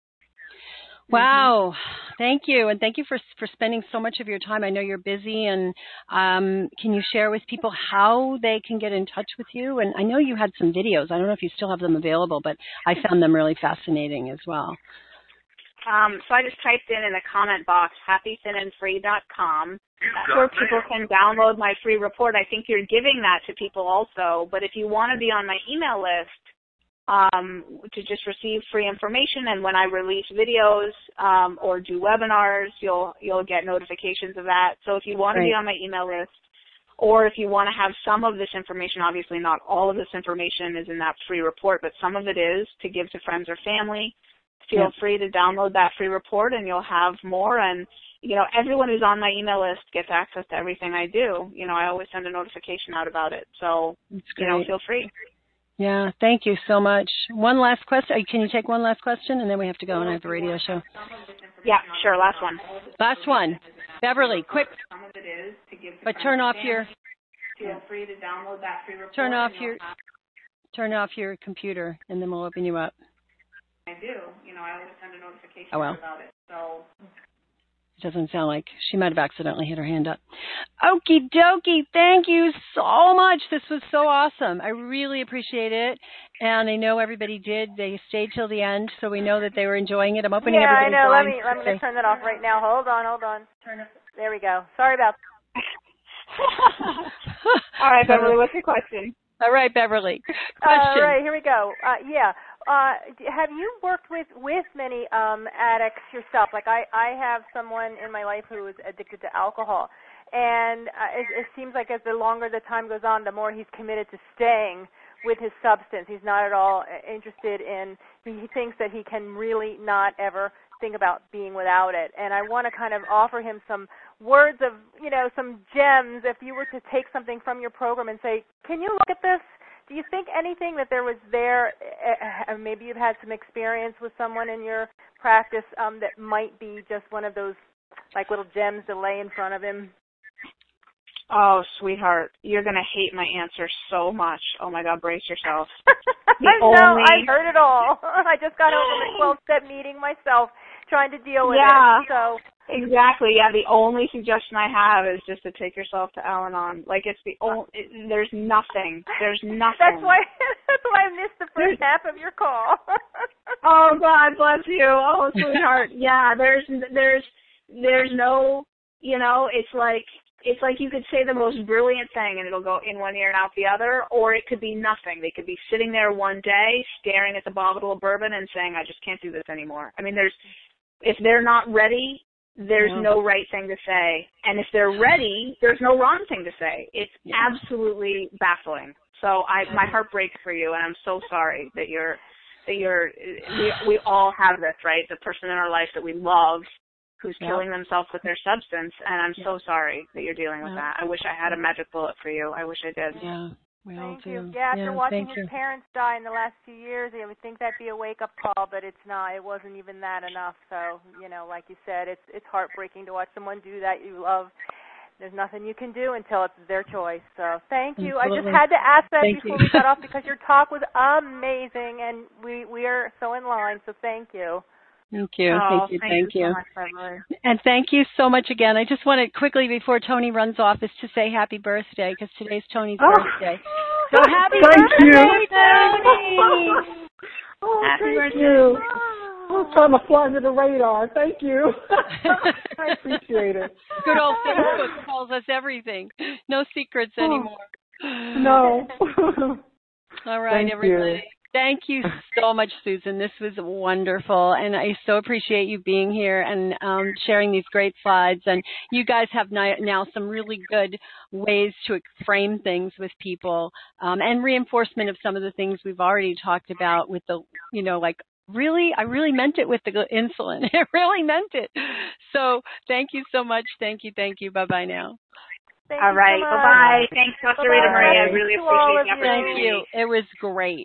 Wow. Mm-hmm. Thank you. And thank you for for spending so much of your time. I know you're busy. And um, can you share with people how they can get in touch with you? And I know you had some videos. I don't know if you still have them available, but I found them really fascinating as well. Um, so I just typed in in the comment box, happy thin and free dot com. That's where people can download my free report. I think you're giving that to people also. But if you want to be on my email list, Um, to just receive free information, and when I release videos um, or do webinars, you'll you'll get notifications of that. So if you want to be on my email list, or if you want to have some of this information, obviously not all of this information is in that free report, but some of it is to give to friends or family, feel yeah. free to download that free report, and you'll have more. And you know, everyone who's on my email list gets access to everything I do. You know, I always send a notification out about it. So you know, feel free. Yeah, thank you so much. One last question. Can you take one last question, and then we have to go and I have the radio show? Yeah, sure. Last one. Last one. Beverly, quick. But turn off your. Feel free to download that free report. Turn off your. Turn off your computer, and then we'll open you up. I do. You know, I always send a notification oh, well. about it. So. It doesn't sound like she might have accidentally hit her hand up. Okie dokie. Thank you so much. This was so awesome. I really appreciate it. And I know everybody did. They stayed till the end, so we know that they were enjoying it. I'm opening yeah, everybody's I know. line. Let me, let me just turn that off right now. Hold on, hold on. Turn it. There we go. Sorry about that. All right, Beverly, what's your question? All right, Beverly. Question. All right, here we go. Uh, yeah. Uh, have you worked with, with many um, addicts yourself? Like I, I have someone in my life who is addicted to alcohol, and uh, it, it seems like as the longer the time goes on, the more he's committed to staying with his substance. He's not at all interested in, he thinks that he can really not ever think about being without it. And I want to kind of offer him some words of, you know, some gems. If you were to take something from your program and say, can you look at this? Do you think anything that there was there, uh, maybe you've had some experience with someone in your practice um, that might be just one of those like little gems to lay in front of him? Oh, sweetheart, you're going to hate my answer so much. Oh, my God, brace yourself. I know, only... I've heard it all. I just got over the twelve-step meeting myself trying to deal with yeah, it. So exactly. Yeah, the only suggestion I have is just to take yourself to Al-Anon. Like, it's the only, it, there's nothing. There's nothing. That's why, that's why I missed the first half of your call. Oh, God bless you. Oh, sweetheart. Yeah, there's, there's, there's no, you know, it's like, It's like you could say the most brilliant thing and it'll go in one ear and out the other, or it could be nothing. They could be sitting there one day staring at the bottle of bourbon and saying, I just can't do this anymore. I mean, there's, if they're not ready, there's yeah. no right thing to say. And if they're ready, there's no wrong thing to say. It's yeah. absolutely baffling. So I, my heart breaks for you, and I'm so sorry that you're, that you're, we, we all have this, right? The person in our life that we love who's yep. killing themselves with their substance, and I'm yep. so sorry that you're dealing with yep. that. I wish I had a magic bullet for you. I wish I did. Yeah, We all Thank do. you. Yeah, after yeah, watching thank his you. parents die in the last few years, I would think that'd be a wake-up call, but it's not. It wasn't even that enough. So, you know, like you said, it's it's heartbreaking to watch someone do that you love. There's nothing you can do until it's their choice. So thank you. Absolutely. I just had to ask that thank before you. we got off because your talk was amazing, and we, we are so in line, so thank you. Thank you. Oh, thank you. thank, Thank you you. so much, Beverly. And thank you so much again. I just wanted quickly before Tony runs off is to say happy birthday because today's Tony's Oh. birthday. So happy Thank birthday, you. Tony! Oh, Happy thank birthday. you. I was trying to fly under the radar. Thank you. I appreciate it. Good old Facebook tells us everything. No secrets Oh. anymore. No. All right, Thank everybody. you. Thank you so much, Susan. This was wonderful, and I so appreciate you being here and um, sharing these great slides. And you guys have now some really good ways to frame things with people um, and reinforcement of some of the things we've already talked about with the, you know, like, really, I really meant it with the insulin. I really meant it. So thank you so much. Thank you. Thank you. Bye-bye now. Thank All right. So Bye-bye. Thanks, Doctor Rita Marie. I really to all appreciate of the opportunity. Thank you. It was great.